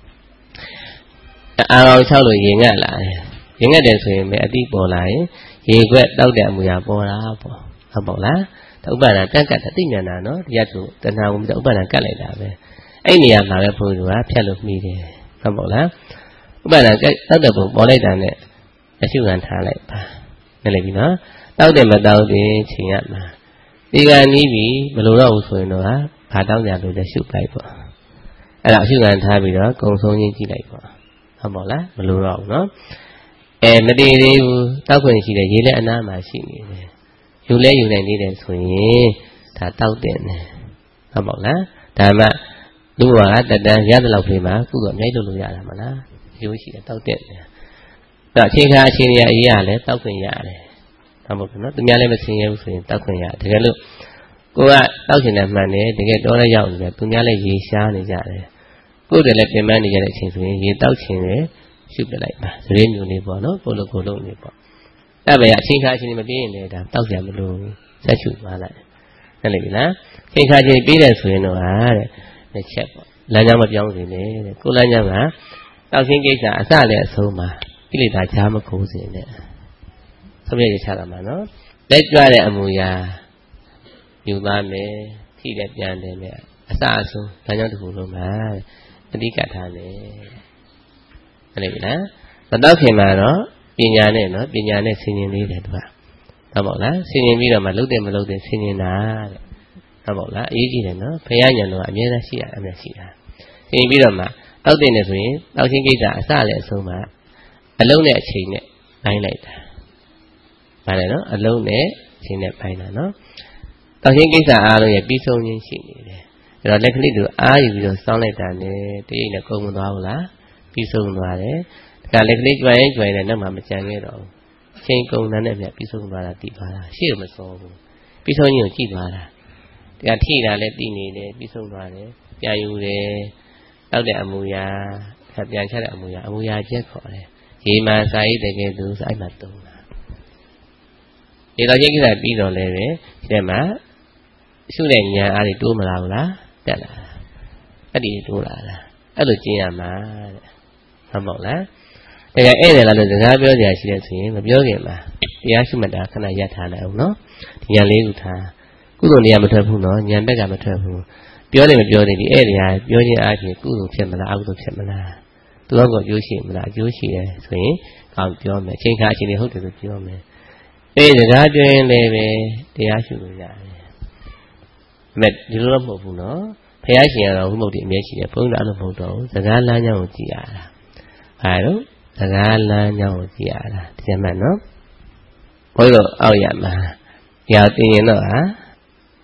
အာရုံ6လို့ရေငတ်လာတယ်ရေငတ်တယ်ဆိုရင်ပဲအတိပေါ်လာရင်ရေခွက်တောက်တဲ့အမူအရာပေါ်တာပေါ့ဟုတ်ပေါ့လားဥပ္ပါဒံကတ်အတိဉာဏနော်တရားသူတဏှာဝိဥပ္ပါဒံကတ်လိုက်တာပဲအဲ့နေရာမှာပဲဘုရားဖြတ်လို့မိတယ်ဟုတ်ပေါ့လားဥပ္ပါဒံကတ်တောက်တဲ့ပုံပေါ်လိုက်တာနဲ့အရှုခံထားလိုက်ပါနားလည်ပြီနော်တောက်တယ်မတောက်တယ်ချိန်ရမှာဒီကနီးပြီမလိုတော့ဘူးဆိုရင်တော့ဘာတောက်ကြလို့လဲရှုလိုက်ပေါ့အဲ့ဒါအရှုခံထားပြီးတော့ကုံဆုံးချင်းကြည့်လိုက်ပေါ့ဟုတ်ပေါ့လားမလိုတော့ဘူးနော်မတည်သေးဘူးတောက်ခွင့်ရှိတယ်ရေလည်းအနားမှာရှိနေတယ်ယူလဲယူနိုင်နေတယ်ဆိုရင်ဒါတောက်တယ်နဲ့ဟုတ်ပေါ့လားဒါမှလူကတတန်းရတဲ့လောက်လေးမှာခုတော့အမြိုက်လုပ်လို့ရတာမလားရိုးရှိတယ်တောက်တယ်နဲ့အဲ့အချိန်ခါအချိန်ရအရေးရလဲတောက်ခွင့်ရတယ်ဟုတ်ပေါ့နော်သူများလည်းမဆင်ရဘူးဆိုရင်တောက်ခွင့်ရတကယ်လို့ကိုကတောက်ချင်တယ်မှန်တယ်တကယ်တော့လည်းရောက်နေတယ်သူများလည်းရေရှားနေကြတယ်ကိုယ်တည်းလည်းပြင်ပန်းနေကြတဲ့အချိန်ဆိုရင်ရေတောက်ချင်တယ်ရှုပြလိုက်ပါသတိမျိုးလေးပေါ့နော်ကိုလိုကိုလုံးလေးပေါ့အဲ့ပဲအချိန်ခါအချိန်မပြေးရင်လည်းဒါတောက်ကြမလို့ဆက်ရှုသွားလိုက်နားလည်ပြီလားအချိန်ခါအချိန်ပြေးတယ်ဆိုရင်တော့တဲ့နှစ်ချက်ပေါ့လမ်းကြောင်းမပြောင်းစေနဲ့တဲ့ကိုလမ်းကြောင်းကတောက်ခြင်းကိစ္စအစလည်းအဆုံးမှာကိလေသာကြားမခိုးစေနဲ့ဆုံးဖြတ်ရချတာမှာနော်လက်ကြွတဲ့အမူအရာယူသွားမယ်ထိတဲ့ပြန်တယ်နဲ့အစအဆုံးလမ်းကြောင်းတစ်ခုလုံးမှာအဓိကထားတယ်ဟုတ်ပြီလားမတော့ခင်မှာတော့ပညာနဲ့နော်ပညာနဲ့ဆင်ခြင်လေးတယ်သူကဟုတ်ပါလားဆင်ခြင်ပြီးတော့မှလှုပ်တယ်မလှုပ်တယ်ဆင်ခြင်တာတဲ့ဟုတ်ပါလားအရေးကြီးတယ်နော်ဖယားညာတော့အမြဲတမ်းရှိရအမြဲရှိတာဆင်ခြင်ပြီးတော့မှတောက်တယ်နေဆိုရင်တောက်ချင်းကိစ္စအစလည်းအဆုံးမှာအလုံးနဲ့အချိန်နဲ့ပိုင်းလိုက်တာဗါတယ်နော်အလုံးနဲ့အချိန်နဲ့ပိုင်းတာနော်တောက်ချင်းကိစ္စအားလုံးရဲ့ပြီးဆုံးခြင်းရှိနေတယ်အဲ့တော့လက်ကလေးတို့အားယူပြီးတော့စောင်းလိုက်တာနဲ့တရိပ်နဲ့ကုန်မသွားဘူးလားပြီးဆုံးသွားတယ်ဒါလက်ကလေးကြွရင်လည်းနောက်မှမကြံခဲ့တော့ဘူးချိန်ကုန်တဲ့နဲ့မြတ်ပြီးဆုံးသွားတာတည်သွားတာရှေ့မစောဘူးပြီးဆုံးခြင်းကိုကြည့်သွားတာဒါထိတာလည်းတည်နေတယ်ပြီးဆုံးသွားတယ်ပြန်ယူတယ်တောက်တဲ့အမူအရာပြန်ချတဲ့အမူအရာချက်ခေါ်တယ်ရေမှာစာရေးတကယ်သူဆိုအဲ့မှာတုံးတာဒီတော့ချင်းကိစ္စပြီးတော့လည်းပဲဒီထဲမှာရှုတဲ့ဉာဏ်အားတွေတိုးမလာဘူးလားတက်လာတာအဲ့ဒီတိုးလာတာအဲ့လိုကျင့်ရမှာတဲ့ဟုတ်မဟုတ်လားတကယ်ဧည့်သည်လာလို့စကားပြောကြရရှိတဲ့ဆိုရင်မပြောခင်မှာတရားရှိမှတ်တာခဏရပ်ထားလိုက်အောင်နော်ဒီဉာဏ်လေးခုထားကုသိုလ်နေရာမထွက်ဘူးနော်ဉာဏ်ဘက်ကမထွက်ဘူးပြောနေမပြောနေဒီဧည့်သည်ဟာပြောခြင်းအားဖြင့်ကုသိုလ်ဖြစ်မလားအကုသိုလ်ဖြစ်မလားသူတော့ကိုအကျိုးရှိမလားအကျိုးရှိတယ်ဆိုရင်ကောင်းပြောမယ်အချိန်ခါအချိန်တွေဟုတ်တယ်ဆိုပြောမယ်စကားပြောရင်လည်းပဲတရားရှိလို့ရတယ်မဲ့ဒီလိုတော့မဟုတ်ဘူးနော်ဖယားရှင်ကတော့ဝိမု ക്തി အမြဲရှိတယ်ဘုန်းကြီးတော့အဲ့လိုမဟုတ်တော့ဘူးစကားလမ်းကြောင်းကိုကြည့်ရတာဟာတော့စကားလမ်းကြောင်းကိုကြည့်ရတာဒီမှန်နော်ဘုန်းကြီးတို့အောက်ရမှာတရားသိရင်တော့ဟာ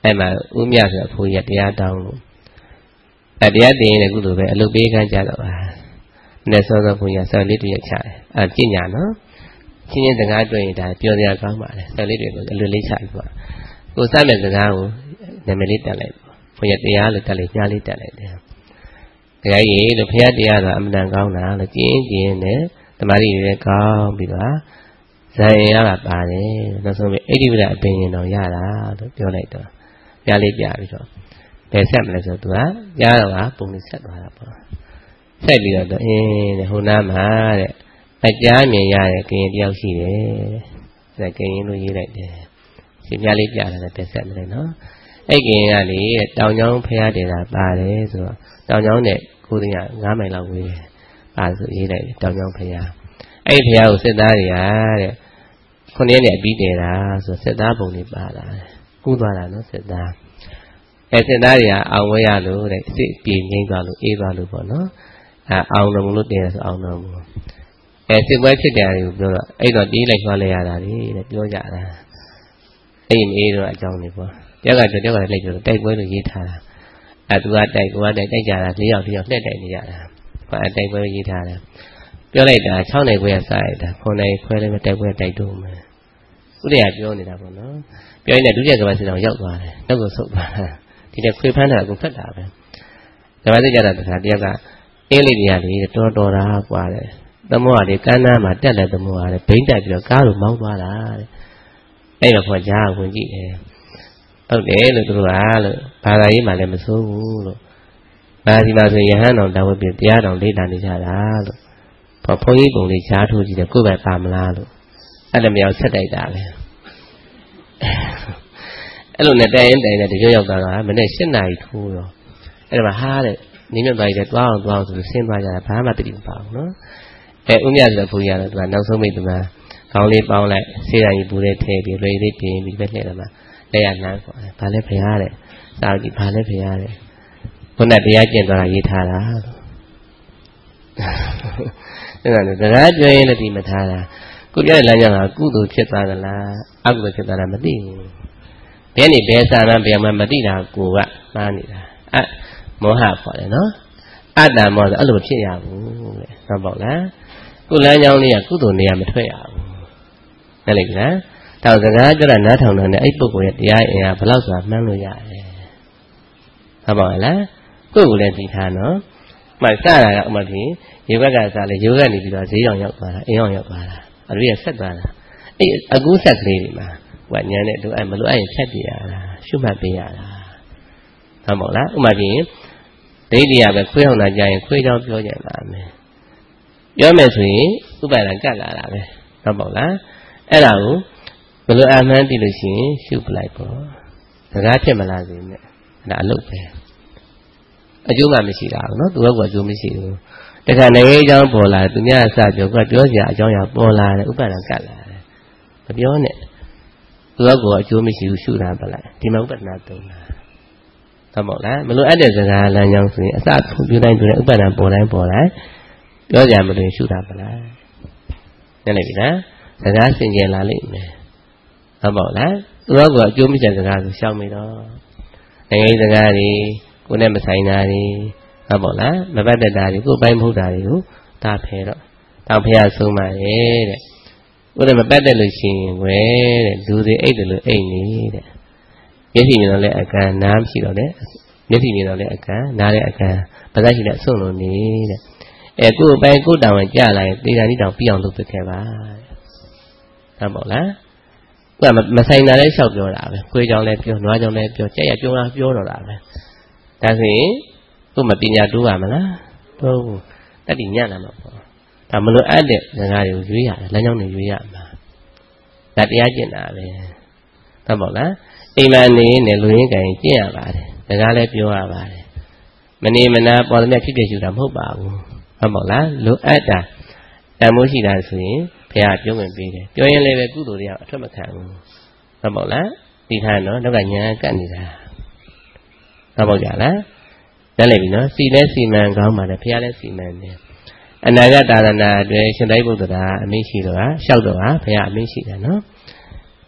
အဲ့မှာဥမြဆိုအဖိုးကြီးတရားတောင်းလို့တရားတင်ရင်လည်းကုသိုလ်ပဲအလုပ်ပေးခန်းကြတော့ပါနဲ့စောစောဘုရားဆော်လေးတွေချတယ်ပညာနော်ချင်းချင်းစကားတွေ့ရင်ဒါပြောစရာကောင်းပါလေဆော်လေးတွေကိုအလွတ်လေးချပြီးတော့ကိုစမဲ့စကားကိုနာမည်လေးတက်လိုက်ဘုရားတရားလို့တက်လိုက်ညားလေးတက်လိုက်တယ်တရားကြီးလို့ဘုရားတရားကအမှန်တန်ကောင်းတာလို့ကျင်းနဲ့တမာရီတွေကောင်းပြီးတော့ဇာရင်ရတာပါတယ်နောက်ဆုံးပြီးအိဋ္ဌိပဒအပင်ရင်တော်ရတာလို့ပြောလိုက်တော့ညားလေးပြပြီးတော့ဘယ်ဆက်မလဲဆိုတော့သူကကြားတော့ကပုံလေးဆက်သွားတာပေါ့ဆက်ပြီးတော့အင်းတဲ့ဟိုနားမှာတဲ့အကြားမြင်ရတဲ့ကရင်တယောက်ရှိတယ်တဲ့ကရင်လို့ရေးလိုက်တယ်ရှင်ပြလေးပြတယ်ဘယ်ဆက်မလဲနော်အဲ့ကရင်ကလေတောင်ကျောင်းဖျားတယ်တာပါတယ်ဆိုတော့တောင်ကျောင်းနဲ့ကိုသိရ9မိုင်လောက်ဝေးတယ်ပါဆိုရေးလိုက်တယ်တောင်ကျောင်းဖျားအဲ့ဖျားကိုစစ်သားတွေကတဲ့9ရက်နဲ့အပြီးတယ်တာဆိုစစ်သားပုံလေးပါလာတယ်ကူးသွားတာနော်စစ်သားစစ်သားတွေကအောင်ဝဲရလို့တဲ့စစ်ပြေငိမ့်သွားလို့အေးသွားလို့ပေါ့နော်အောင်တော်မလို့တင်ရဆိုအောင်တော်မလို့စစ်ပွဲဖြစ်တယ်ကိုပြောတော့အဲ့တော့တီးလိုက်သွားလဲရတာလေတဲ့ပြောကြတာအဲ့မအေးတော့အကြောင်းနေပေါ့တယောက်ကလည်းလိုက်ပြောတိုက်ပွဲလို့ရေးထားတာသူကတိုက်ကိုကတိုက်ကြတာ၄ယောက်လှည့်တိုက်နေရတာတိုက်ပွဲရေးထားတယ်ပြောလိုက်တာ6နိုင်ခွဲစားလိုက်တာ9နိုင်ခွဲလည်းတိုက်ပွဲတိုက်တော့မယ်ဥဒရာပြောနေတာပေါ့နော်ပြောရင်ဒုတိယကမ္ဘာစစ်တော်ရောက်သွားတယ်နောက်ကိုဆုတ်သွားတာဒီတဲ့ခွေဖမ်းတာကိုဖတ်တာပဲကမ္ဘာစစ်ကြတာတခါတယောက်ကအင်းလေးတွေကလေတော်တာကွာတယ်သမောကလေကန်းနာမှာတက်တဲ့သမောကလေဘိန်းတက်ပြီးတော့ကားလိုမောင်းသွားတာတဲ့အဲ့တော့ခေါ်ကြားဝင်ကြည့်တယ်ဟုတ်တယ်လို့သူတို့ကလို့ဘာသာရေးမှလည်းမစိုးဘူးလို့ဘာဒီမှာဆိုရဟန်းတော်တာဝတ်ပြတရားတော်လေးတာနေကြတာလို့ဘုန်းကြီးပုံလေးရှားထိုးကြည့်တယ်ကိုယ်ပဲပါမလားလို့အဲ့ဒါမြောက်ဆက်တိုက်တာပဲအဲ့လိုနဲ့တိုင်တိုင်နဲ့တကြောရောက်သွားတာမနေ့7 နာရီထိုးရောအဲ့ဒါမှဟာတဲ့နင်းမြတ်သွားတယ်တွားအောင်ဆိုဆင်းသွားကြတာဘာမှတတိမပါဘူးနော်ဥမြတ်ဆိုတဲ့ဘုရားလည်းသူကနောက်ဆုံးမိတ်သူမှာခေါင်းလေးပေါင်းလိုက်ဆေးရည်ပူလေးထည့်ပြီးရေလေးပြင်ပြီးပဲထည့်တယ်မှာလက်ရနှမ်းခေါ်တယ်ဘာလဲဖရားတဲ့စာကြည့်ဘာလဲဖရားတဲ့ခုနတရားကျင့်သွားတာရေးထားတာအဲ့ဒါလည်းတရားပြောရင်လည်းဒီမထားတာကိုပြောတဲ့လမ်းကြောင်းကကုသိုလ်ဖြစ်သွားသလားအကုသိုလ်ဖြစ်သွားတာမသိဘူးဘယ်နည်းဘယ်စာနာဘယ်မှာမသိတာကိုကမှားနေတာမောဟခေါ်တယ်နော်အတ္တမောဆိုအဲ့လိုဖြစ်ရဘူးတဲ့ဟုတ်ပါ့လားကုလမ်းကြောင်းလေးကကုသိုလ်နေရာမထွက်ရဘူးနားလည်ပြီလားတောင်စကားပြောတာနားထောင်တဲ့အဲ့ပုဂ္ဂိုလ်ရဲ့တရားအင်အားဘယ်လောက်ဆိုတာမှန်းလို့ရတယ်ဟုတ်ပါ့လားကိုယ်ကိုလည်းသိထားနော်မှစတာကအမှဖြင့်ယောဂကစားလေယောဂနေပြီးတော့ဈေးအောင်ရောက်သွားတာအင်းအောင်ရောက်သွားတာအရိယဆက်သွားတာအဲ့အကူးဆက်ကလေးတွေမှာဟိုညာနဲ့တို့အဲ့မလို့အဲ့ဖြတ်ပြရတာရှုမှတ်ပေးရတာဟုတ်ပါ့လားဥမာဖြင့်ဒိဋ္ဌိရပဲခွေးအောင်လာကြရင်ခွေးကြောင်းပြောကြပါမယ်ပြောမယ်ဆိုရင်ဥပါဒံကတ်လာတာပဲဟုတ်ပါ့လားအဲ့ဒါကိုဘယ်လိုအမှန်သိလို့ရှိရင်ရှုပလိုက်ပေါ့စကားဖြစ်မလားစေနဲ့အဲ့ဒါအလုပ်ပဲအကျိုးမှမရှိတာဘူးနော်သူကအကျိုးမရှိဘူးတခါနိုင်ငံအကြောင်းပေါ်လာသူများအစပြောကပြောစရာအကြောင်းအရာပေါ်လာတယ်ဥပါဒံကတ်လာတယ်မပြောနဲ့သူကအကျိုးမရှိဘူးရှုတာပဲလိုက်ဒီမှာဥပဒနာတုံးတာဟုတ်ပါ့လားမလို့အဲ့တဲ့စကားလမ်းကြောင်းဆိုရင်အစပြုတိုင်းပြုတိုင်းဥပါဒံပေါ်တိုင်းပေါ်တိုင်းပြောကြမလို့ရှုတာပလားနည်းနည်းပြီလားစကားစင်ကြယ်လာလိမ့်မယ်ဟုတ်ပါ့လားသူကအကျိုးမရှိတဲ့စကားဆိုရှောင်မိတော့နိုင်ငံစကားတွေကိုယ်နဲ့မဆိုင်တာတွေဟုတ်ပါ့လားမပတ်သက်တာတွေကိုယ်ပိုင်းမဟုတ်တာတွေကိုဒါဖယ်တော့တောင်ဖះဆုံးပါရဲ့တဲ့ကိုယ်နဲ့မပတ်သက်လို့ရှိရင်ွယ်တဲ့လူတွေအိတ်တယ်လို့အိတ်နေတဲ့မျက်စိမြင်တော့လည်းအကန့်နားမရှိတော့တဲ့မျက်စိမြင်တော့လည်းအကန့်နားလည်းအကန့်ပါးစပ်ရှိလည်းအဆွန့်လို့နေတဲ့ကိုယ်ပိုင်ကိုယ်တောင်ကြလာရင်တေတာនេះတောင်ပြအောင်လုပ်ပေးခဲ့ပါဟုတ်ပါ့လားသူကမဆိုင်တာလည်းလျှောက်ပြောတာပဲခွေးကြောင်လည်းပြောနွားကြောင်လည်းပြောကြက်ရပြောတာပြောတော့တာပဲဒါဆိုရင်သူ့မပညာတိုးပါမလားတိုးဘူးတတိညံ့လာမှာပေါ့ဒါမလို့အပ်တဲ့စကားတွေကိုရွေးရတယ်လမ်းကြောင်းတွေရွေးရမှာဒါတရားကျင့်တာပဲဟုတ်ပါ့လားအိမ်မှာနေနဲ့လူရင်းကံကျင့်ရပါတယ်စကားလည်းပြောရပါတယ်မနေမနာပေါ်တဲ့ဖြစ်ဖြစ်ရှုတာမဟုတ်ပါဘူးဟုတ်ပါ့လားလိုအပ်တာတန်မိုးရှိတာဆိုရင်ဘုရားပြောဝင်ပေးတယ်ပြောရင်လည်းပဲကုသိုလ်တွေကအထွက်မခံဘူးဟုတ်ပါ့လားဒီထားနော်နောက်ကညာကတ်နေတာဟုတ်ပါ့ကြလားနားလည်ပြီနော်စီလဲစီမံကောင်းပါတယ်ဘုရားလည်းစီမံတယ်အနာဂတ်သာသနာအတွင်းရှင်သာရိပုတ္တရာအမိန့်ရှိတော့လျှောက်တော့ဘုရားအမိန့်ရှိတယ်နော်တ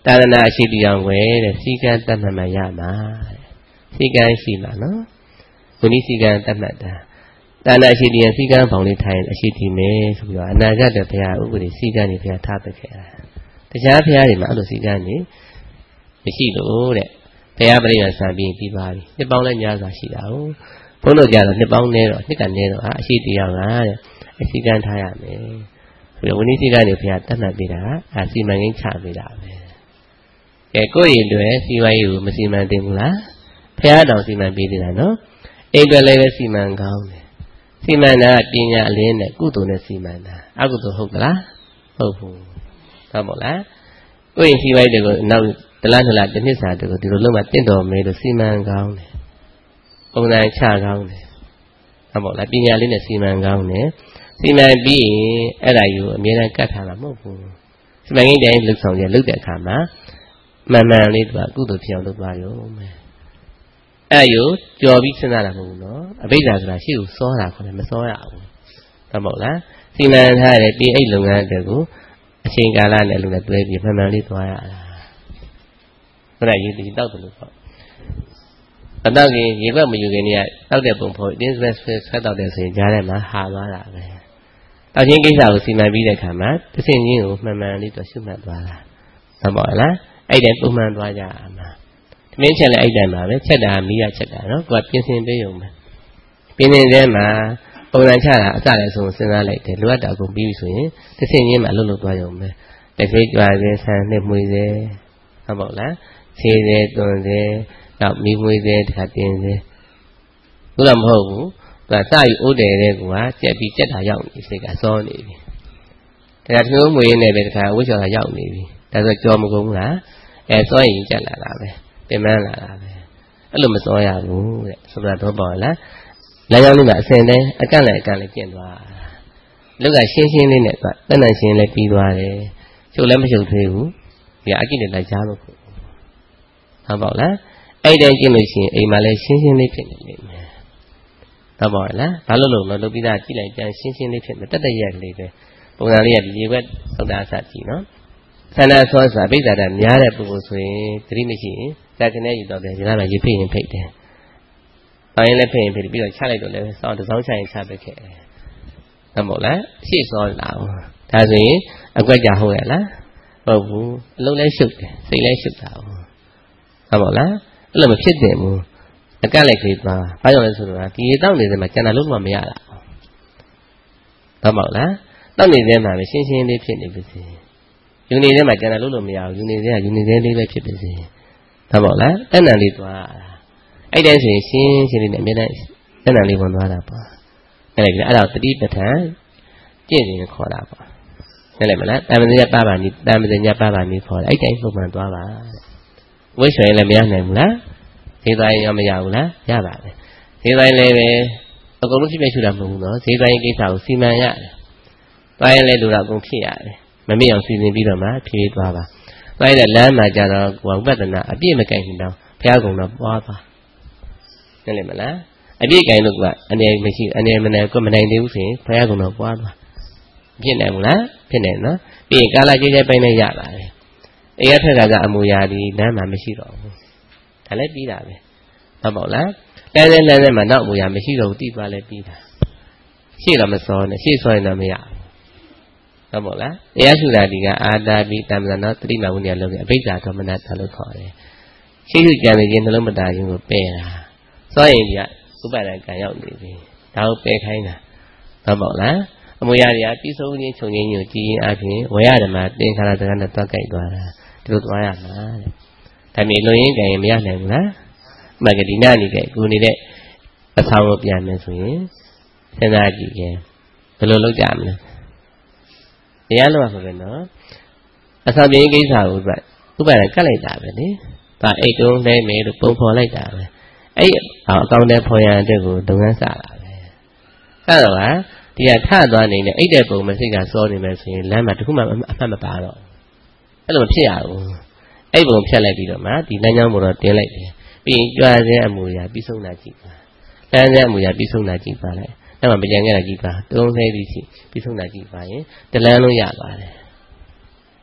သာသနာရှိတရားဝဲတဲ့စီကံတတ်မှတ်မှရမှာစီကံရှိမှာနော်ဘုန်းကြီးစီကံတတ်မှတ်တာသာသနာရှိတရားစီကံပေါင်းလေးထိုင်အရှိတည်မယ်ဆိုပြီးတော့အနာဂတ်တဲ့ဘုရားဥပဒေစီကံတွေဘုရားထားပေးခဲ့တာတရားဘုရားတွေမှာအဲ့လိုစီကံတွေမရှိလို့တဲ့ဘုရားပြိယာဆံပြီးပြီးပါပြီနှစ်ပေါင်းလည်းများစွာရှိတာဟုတ်ဘုန်းတော်ကြတော့နှစ်ပေါင်းနဲ့တော့နှစ်ကနေတော့အရှိတရားကအစီကံထားရမယ်ဆိုတော့ဝိနည်းစီကံတွေဘုရားတတ်မှတ်ပေးတာအစီမံကိန်းချပေးတာပဲကဲကိုယ့်ရင်တွေစီဝိုင်းကိုမစီမံတင်ဘူးလားဘုရားတော်စီမံပေးနေတာနော်အိမ်တွေလည်းပဲစီမံကောင်းတယ်စီမံတာပညာအလင်းနဲ့ကုသိုလ်နဲ့စီမံတာအကုသိုလ်ဟုတ်ကလားဟုတ်ဘူးဟုတ်မို့လားကိုယ့်ရင်စီဝိုင်းတွေကိုနောက်တလားနှစ်လားတစ်နှစ်စာတွေကိုဒီလိုလုံးမတင့်တော်မယ်လို့စီမံကောင်းတယ်ပုံစံချကောင်းတယ်ဟုတ်မို့လားပညာလေးနဲ့စီမံကောင်းတယ်စီမံပြီးရင်အဲ့ဒါယူအမြဲတမ်းကတ်ထားတာမဟုတ်ဘူးစီမံကိန်းတိုင်းလှုပ်ဆောင်ရလုပ်တဲ့အခါမှာမှန်မှန်လေးသူကကုသိုလ်ဖြစ်အောင်လုပ်သွားရုံပဲအဲ့ယူကြော်ပြီးစဉ်းစားတာမဟုတ်ဘူးနော်အဘိဓါဆိုတာရှိကိုစောတာခေါ်တယ်မစောရဘူးဟုတ်မို့လားစီမံထားတဲ့ဒီအိတ်လုပ်ငန်းတွေကိုအချိန်ကာလနဲ့လူနဲ့တွဲပြီးမှန်မှန်လေးသွားရတာဘုရားယူတည်တောက်တယ်လို့ပေါ့အတော့ကြီးရေခွက်မယူခင်ကြီးကတောက်တဲ့ပုံဖော်တင်းဆွဲတောက်တဲ့ဆိုရင်ကြားထဲမှာဟာသွားတာပဲတောက်ချင်းကိစ္စကိုစီမံပြီးတဲ့အခါမှာတစ်ဆင့်ချင်းကိုမှန်မှန်လေးတော့ရှုမှတ်သွားတာဟုတ်ပါလားအဲ့ဒါပုံမှန်သွားကြအောင်ပါသမင်းချက်လည်းအဲ့တိုင်းပါပဲချက်တာမီးရချက်တာနော်ကိုကပြင်ဆင်ပေးရုံပဲပြင်ဆင်ထဲမှာပုံစံချတာအစလည်းဆိုစဉ်းစားလိုက်တယ်လိုအပ်တာကိုပြီးပြီဆိုရင်တစ်ဆင့်ချင်းမှလှုပ်လှုပ်သွားရုံပဲတစ်စိတ်ကြွားစေဆန်နှစ်မွေစေဟုတ်ပါလားခြေစေတွန်စေနောက်မိမွေစေတခါတင်စေဘူးလားမဟုတ်ဘူးသူကစယူအိုးတယ်တဲ့ကွာကြက်ပြီးကြက်တာရောက်နေစိတ်ကစောနေပြီဒါကထုံးမွေနဲ့ပဲတခါဝှချော်တာရောက်နေပြီဒါဆိုကြော်မကုန်ဘူးလားစောရင်ကြက်လာတာပဲပြင်ပန်းလာတာပဲအဲ့လိုမစောရဘူးတဲ့ဆိုတာတော့ပေါ့လားလမ်းကြောင်းလေးမှာအစင်တိုင်းအကန့်လည်းအကန့်လည်းကျင့်သွားလောက်ကရှင်းရှင်းလေးနဲ့တန်တန်ရှင်းလည်းပြီးသွားတယ်ချုပ်လည်းမချုပ်သေးဘူးဒီအကိနဲ့လိုက်ကြားလို့ဟုတ်ပါလားအဲ့တိုင်းကျင့်လို့ရှိရင်အိမ်မှာလည်းရှင်းရှင်းလေးဖြစ်နေလိမ့်မယ်ဟုတ်ပါလားဘာလို့လို့လုပ်ပြီးသားကြည့်လိုက်ပြန်ရှင်းရှင်းလေးဖြစ်မယ်တက်ရက်ကလေးပဲပုံစံလေးကဒီရေခွက်သုတ်တာအစကြည့်နော်ဆန္ဒဆောစာပိဋကတာများတဲ့ပုဂ္ဂိုလ်ဆိုရင်သတိမရှိရင်ဇာတ်ကနေယူတော့တယ်ဒီလားရေဖိရင်ဖိတ်တယ်။ပိုင်းလည်းဖိရင်ဖိပြီးတော့ချလိုက်တော့လည်းစောင်းတစ်စောင်းချရင်ချပစ်ခဲ့တယ်။ဟုတ်မို့လားရှေ့စောလာအောင်။ဒါဆိုရင်အကွက်ကြဟုတ်ရလား။ဟုတ်ဘူးအလုံးလည်းရှုပ်တယ်စိတ်လည်းရှုပ်တာ။ဟုတ်မို့လားအဲ့လိုမဖြစ်တယ်ဘူး။အကန့်လိုက်ခေးသွား။ဘာကြောင့်လဲဆိုတော့ဒီရေတောက်နေတဲ့မှာကျန်တာလုံးဝမရတာ။ဟုတ်မို့လားတောက်နေတဲ့မှာပဲရှင်းရှင်းလေးဖြစ်နေပြီစီ။ယူနေတဲ့မှာကျန်တာလို့မရဘူးယူနေတဲ့ကယူနေတဲ့လေးပဲဖြစ်ပါစေဒါပေါ့လားတဏ္ဍာလေးသွားအဲ့တိုင်းဆိုရင်ရှင်းရှင်းလေးနဲ့အမြဲတမ်းတဏ္ဍာလေးဝင်သွားတာပေါ့အဲ့ဒါအဲ့ဒါတတိပဋ္ဌာန်ကျင့်ရင်ခေါ်တာပေါ့နားလည်မလားတမ္ပဇညပပါဏိတမ္ပဇညပပါဏိခေါ်တယ်အဲ့တိုင်းပုံမှန်သွားပါဝိရွှေလည်းမရနိုင်ဘူးလားဈေးသွားရင်ရောမရဘူးလားရပါတယ်ဈေးသွားရင်လည်းပဲအကုန်လုံးဖြစ်ဖြစ်ရှုတာမဟုတ်ဘူးနော်ဈေးသွားရင်ကိစ္စကိုစီမံရတယ်သွားရင်လည်းလူတော့အကုန်ဖြစ်ရတယ်မမေ့အောင်စီစဉ်ပြီးတော့မှဖြည်းသွားပါ။သွားရတဲ့လမ်းမှာကြတော့ဝိပဿနာအပြည့်မကင်ရင်တော့ဘုရားကုံတော့ပွားပါ။နားလည်မလား။အပြည့်ကင်လို့ကအနေမရှိအနေမနိုင်ကိုမနိုင်သေးဘူးဆိုရင်ဘုရားကုံတော့ပွားပါ။ဖြစ်နိုင်ဘူးလား။ဖြစ်နိုင်နော်။ပြီးရင်ကာလကျဲကျဲပိုင်းနဲ့ရပါတယ်။အိရထက်ကကအမူအရာဒီလမ်းမှာမရှိတော့ဘူး။ဒါလည်းပြီးတာပဲ။ဟုတ်ပါ့လား။လမ်းထဲမှာနောက်အမူအရာမရှိတော့ဘူးတိသွားလည်းပြီးတာ။ရှေ့တော့မစောနဲ့ရှေ့စောရင်တော့မရဘူး။ဟုတ်ပါလားတရားရှုတာဒီကအာတာပိတမ္ပဇနောတတိမဝိနည်းလုံးအဘိဓါဒေါမနတာလို့ခေါ်တယ်။ရှိစုကြံနေခြင်းနှလုံးမတာခြင်းကိုပယ်တာ။စောရင်ဒီကဥပါဒံကံရောက်နေပြီ။ဒါကိုပယ်ခိုင်းတာ။ဟုတ်ပါလားအမူအရာတွေကပြီးဆုံးခြင်းခြုံခြင်းကိုကြည်ရင်အပြင်ဝေရဓမ္မသင်္ခါရစကားနဲ့တွားကြိုက်သွားတာဒီလိုသွားရမှာတဲ့။ဒါမျိုးလွန်ရင်းကြရင်မရနိုင်ဘူးလား။မဂ္ဂဒီနာနေတဲ့ကိုနေတဲ့အဆောင်ကိုပြန်မယ်ဆိုရင်စဉ်းစားကြည့်ရင်ဘယ်လိုလုပ်ကြမလဲ။တရားလို့ဆိုပဲနော်အစာပြေကိစ္စကိုဥပဒံကတ်လိုက်တာပဲလေဒါအိတ်တုံးလေးမေလို့ပုံဖော်လိုက်တာပဲအဲ့အကောင့်ထဲဖော်ရတဲ့ကိုလုပ်ငန်းစတာပဲအဲ့တော့ဒီကထသွားနေနဲ့အိတ်တဲ့ပုံမစိတ်ကစောနေမယ်ဆိုရင်လမ်းမှာတခုမှအမှတ်မပါတော့အဲ့လိုမဖြစ်ရဘူးအဲ့ပုံဖြတ်လိုက်ပြီးတော့မှဒီလမ်းကြောင်းပေါ်တော့တင်းလိုက်တယ်ပြီးရင်ကြွားတဲ့အမူအရာပြီးဆုံးတာကြည့်ပါလမ်းတဲ့အမူအရာပြီးဆုံးတာကြည့်ပါလိုက်အဲ့မှာမကြံခဲ့တာကြည့်ပါတုံးသေးသည်ရှိပြီးဆုံးတာကြည့်ပါရင်တလန်းလုံးရပါတယ်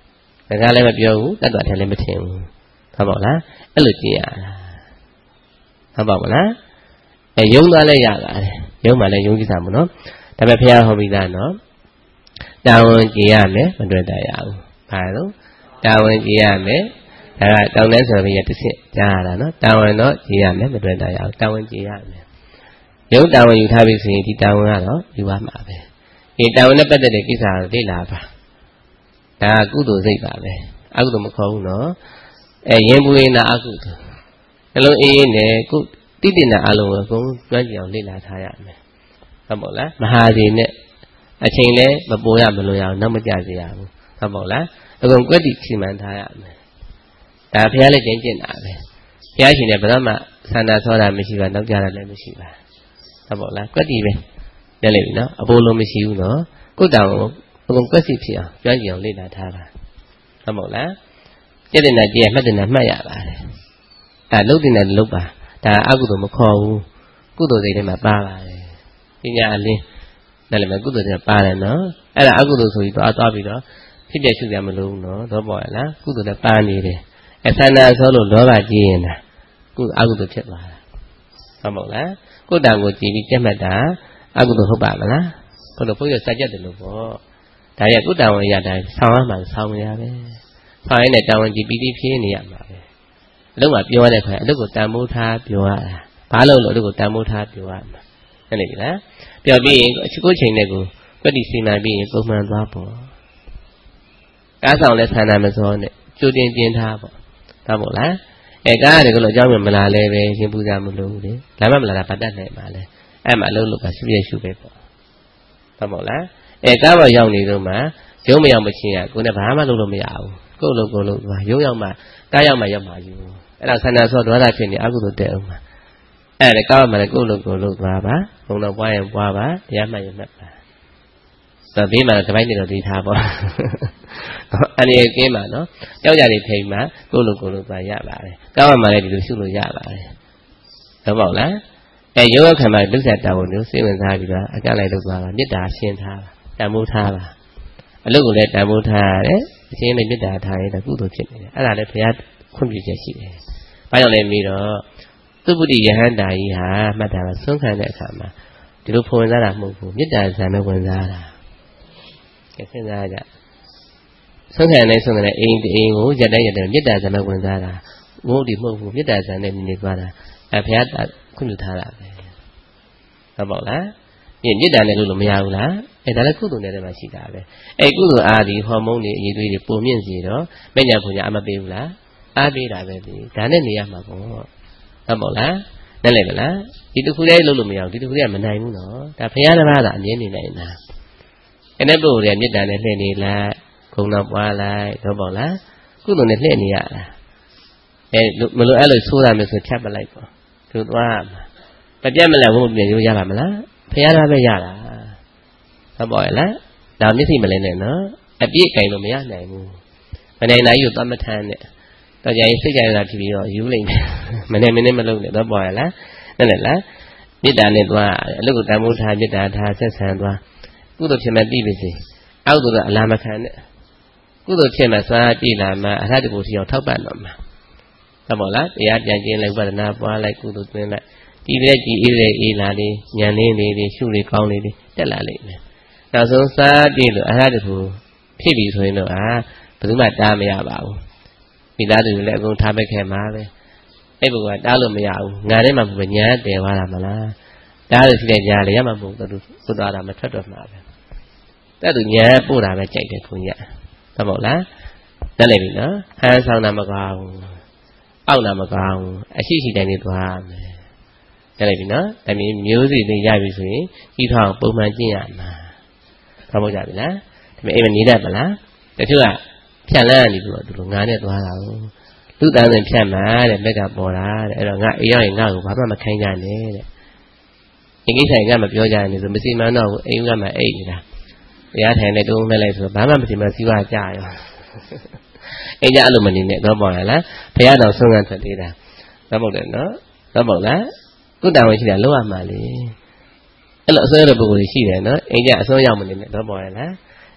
ငါလည်းမပြောဘူးတတ်တော်တယ်လည်းမထင်ဘူးဟုတ်ပါလားအဲ့လိုကြည့်ရတာဟုတ်ပါမလားယုံသွားလဲရပါတယ်ယုံမှလည်းယုံကြည်တာမို့နော်ဒါပေမဲ့ဘုရားဟောပြီးသားနော်တာဝန်ကြည်ရမယ်မတွေ့တတ်ရဘူးဘာလို့တာဝန်ကြည်ရမယ်ဒါကတောင်းတန်းဆိုပြီးတစ်ဆင့်ကြားရတာနော်တာဝန်တော့ကြည်ရမယ်မတွေ့တတ်ရဘူးတာဝန်ကြည်ရမယ်ယုံတာဝန်ယူထားပြီဆိုရင်ဒီတာဝန်ကတော့ယူရမှာပဲဒီတာဝန်နဲ့ပတ်သက်တဲ့ကိစ္စကိုလေ့လာပါဒါကကုသိုလ်စိတ်ပါပဲအကုသိုလ်မခေါ်ဘူးနော်ရင်ပူရင်အကုသိုလ်နှလုံးအေးအေးနဲ့ကုတိတိနာအလုံးကိုအကုန်ကျွမ်းကျင်အောင်လေ့လာထားရမယ်ဟုတ်ပါလားမဟာစီနဲ့အချိန်လည်းမပိုရမလို့ရအောင်နောက်မကြစေရဘူးဟုတ်ပါလားအကုန်ကွက်တိချီမှန်ထားရမယ်ဒါဘုရားလည်းကျင့်ကျင့်တာပဲဘုရားရှင်လည်းဘယ်တော့မှဆန္ဒဆောတာမရှိပါနောက်ကြတာလည်းမရှိပါဟုတ်ပါလားကွက်တိပဲရလိမ့်မယ်နော်အပိုးလုံးမရှိဘူးနော်ကိုယ်တောင်ကိုအကုန်ကွက်စီဖြစ်အောင်ကျွမ်းကျင်အောင်လေ့လာထားတာဟုတ်ပါလားကျင့်တဲ့နာကြည့်ရမှတ်တဲ့နာမှတ်ရပါတယ်လုပ်တဲ့နာလုပ်ပါဒါအကုသိုလ်မခေါ်ဘူးကုသိုလ်စိတ်ထဲမှာပါပါတယ်ပညာအလင်းဒါလည်းမကုသိုလ်တွေပါတယ်နော်အဲ့ဒါအကုသိုလ်ဆိုပြီးသွားပြီးတော့ဖြစ်ပြရှုကြမလို့နော်တော့ပေါ့ရလားကုသိုလ်လည်းပါနေတယ်အသနာဆိုလို့လောဘကြည်ရင်တာအကုသိုလ်ဖြစ်သွားတာဟုတ်မဟုတ်လားကိုယ်တံကိုကြည်ပြီးကြက်မှတ်တာအကုသိုလ်ဟုတ်ပါမလားဘုလို့ဘုရားစကြက်တယ်လို့ပေါ့ဒါရကုတ္တဝန်ရတိုင်းဆောင်းရမှဆောင်းရပဲဆောင်းရတဲ့တံဝန်ကြည်ပြီးဖြည့်နေရမှာပဲအလုပ်ကပြောရတဲ့ခါအလုပ်ကိုတန်မိုးထားပြောရတာဘာလို့လို့အလုပ်ကိုတန်မိုးထားပြောရမှာဟုတ်နေပြီလားပြောပြီးရင်ကိုယ်ချိန်နဲ့ကိုကွက်တီစီမံပြီးရင်ပုံမှန်သွားပေါ့ကားဆောင်လဲဆန္ဒမစောနဲ့ကြိုတင်ပြင်ထားပေါ့ဟုတ်မို့လားကားရတယ်ကလို့အကြောင်းမလာလဲပဲရင်ပူကြမလို့လေလာမလာတာပတ်တတ်နိုင်ပါလဲအဲ့မှာအလုပ်လုပ်ပါရှုရရှုပဲပေါ့ဟုတ်မို့လားကားပေါ်ရောက်နေတော့မှရုံးမရောက်မချင်းရကိုယ်နဲ့ဘာမှလုပ်လို့မရဘူးကိုယ်လို့ရုံးရောက်မှကားရောက်မှရောက်မှယူအဲ့ဒါဆန္ဒစောဒေါသဖြစ်နေအကုသိုလ်တဲ့အောင်မှာအဲ့ဒါကားမှလည်းကိုယ်လို့သွားပါဘုံတော့ပွားရင်ပွားပါတရားမှတ်ရင်မှတ်ပါဆိုဘေးမှာတပိုင်းနေတော့ဒီထားပေါ့အနေကင်းပါနော်ကြောက်ကြနေထိန်မှာကိုယ်လို့သွားရပါတယ်ကားမှလည်းဒီလိုရှုလို့ရပါတယ်ဟုတ်ပါ့လားရုပ်ခံမှာဒုက္ခတာဝန်မျိုးစိတ်ဝင်စားပြီးတော့အကန့်လိုက်လုပ်သွားတာမေတ္တာရှင်းထားပါတန်ဖိုးထားပါအလုပ်ကိုလည်းတန်ဖိုးထားရတယ်အချင်းနဲ့မေတ္တာထားရင်ကုသိုလ်ဖြစ်နေတယ်အဲ့ဒါလည်းဘုရားခွင့်ပြုချက်ရှိတယ်ဘာကြောင့်လဲပြီးတော့သုပ္ပတိယဟန္တာကြီးဟာမှတ်တာကဆုံးခံတဲ့အခါမှာဒီလိုဖွင့်စားတာမဟုတ်ဘူးမေတ္တာဇာနဲ့ဝင်စားတာကဲစဉ်းစားကြဆုံးခံတဲ့အိမ်ကိုရက်တိုင်းမေတ္တာဇာနဲ့ဝင်စားတာဘုရားဒီမဟုတ်ဘူးမေတ္တာဇာနဲ့နေသွားတာဘုရားခွင့်ပြုထားတာပဲဟုတ်ပါ့လားမေတ္တာနဲ့လို့မရဘူးလားဒါလည်းကုသိုလ်နဲ့တည်းမှရှိတာပဲကုသိုလ်အားဒီဟော်မုန်းတွေအရေးသွေးတွေပုံမြင့်စေတော့မညာဖွညာအမပေးဘူးလားအားပေးတာပဲဒီဒါနဲ့နေရမှာပေါ့ဟုတ်ပါ့လားနဲ့လိုက်မလားဒီတစ်ခုတည်းလုပ်လို့မရဘူးဒီတစ်ခုတည်းကမနိုင်ဘူးနော်ဒါဘုရားတစ်ပါးသာအမြင်နေနိုင်တာအဲ့တဲ့ပုဂ္ဂိုလ်တွေကမေတ္တာနဲ့လှည့်နေလိုက်ခုံတော့ပွားလိုက်ဟုတ်ပါ့လားကုသိုလ်နဲ့လှည့်နေရတာမလို့အဲ့လိုဆိုးတာမျိုးဆိုဖြတ်ပလိုက်ပေါ့သူသွားမှာပြတ်မလဲဘုံပြင်ရိုးရပါမလားဘုရားသားပဲရတာဟုတ်ပါ့လားဒါမျက်စိမလဲနဲ့နော်အပြည့်ကင်လို့မရနိုင်ဘူးမနိုင်နိုင်ယူသွားမထမ်းနဲ့တော့ကြရင်စိတ်ကြရတာဖြစ်ပြီးတော့ယူလိုက်မယ်မနေမနေမလုပ်နဲ့တော့ပါရလားနဲ့လေလားမေတ္တာနဲ့သွားအလုပ်ကိုတန်ဖိုးထားမေတ္တာထားဆက်ဆံသွားကုသိုလ်ဖြစ်မဲ့ပြီးပြီစီအောက်သို့အလားမခံနဲ့ကုသိုလ်ဖြစ်မဲ့စွာကြည်လာမှအရဟတကိုစီအောင်ထောက်ပံ့တော့မှာဟုတ်ပါလားတရားပြန်ကျင်းလိုက်ဝဒနာပွားလိုက်ကုသိုလ်သွင်းလိုက်ကြည်တဲ့ကြည်အေးလာလေးဉာဏ်လေးတွေရှုလေးကောင်းလေးတွေတက်လာလိမ့်မယ်နောက်ဆုံးစားကြည့်လို့အရဟတကိုဖြစ်ပြီဆိုရင်တော့ဘယ်သူမှတားမရပါဘူးမိသားစုလည်းအကုန်ထားပက်ခဲ့မှာပဲအဲ့ဘုရားတားလို့မရဘူးငါထဲမှာဘယ်ညာတယ်သွားတာမလားတားလို့ရှိတဲ့ညာလေရမှာမဟုတ်သူသွားတာမထွက်တော့မှာပဲတဲ့သူညာပို့တာပဲကြိုက်တယ်ခွန်ကြီးဟုတ်ပါ့လားတက်လိုက်ပြီနော်ဟန်ဆောင်တာမကောင်းအောက်တာမကောင်းအရှိရှိတိုင်းနေသွားမယ်တက်လိုက်ပြီနော်ဒါမျိုးစီတွေရပြီဆိုရင်ကြီးထောင်ပုံမှန်ကျင့်ရမှာဟုတ်ပါကြပြီလားဒါပေမဲ့အိမ်မနေတတ်ပါလားတချို့ကဖြတ်လန်းနေပြီးတော့ဒီလိုငါနဲ့သွားတာကိုလူတန်းစင်ဖြတ်မှာတဲ့ဘက်ကပေါ်တာတဲ့အဲ့တော့ငါအိမ်ရောက်ရင်ငါ့ကိုဘာမှမခိုင်းကြနဲ့တဲ့အင်္ဂိဆိုင်ကမပြောကြနဲ့ဆိုမစီမံတော့ဘူးအိမ်ကမှအိတ်နေတာတရားထိုင်နဲ့တုံးမဲ့လိုက်ဆိုဘာမှမစီမံစီးပွားကြရောအိမ်ကြအဲ့လိုမနေနဲ့တော့ပေါ်ရလားဘုရားတော်ဆုံးခံထွက်သေးတာတော့မဟုတ်တယ်နော်တော့မဟုတ်လားကုတ္တဝင်ရှိတာလောက်ရမှာလေအဲ့လိုအစွဲတဲ့ပုဂ္ဂိုလ်ရှိတယ်နော်အိမ်ကြအစွဲရောက်မနေနဲ့တော့ပေါ်ရလား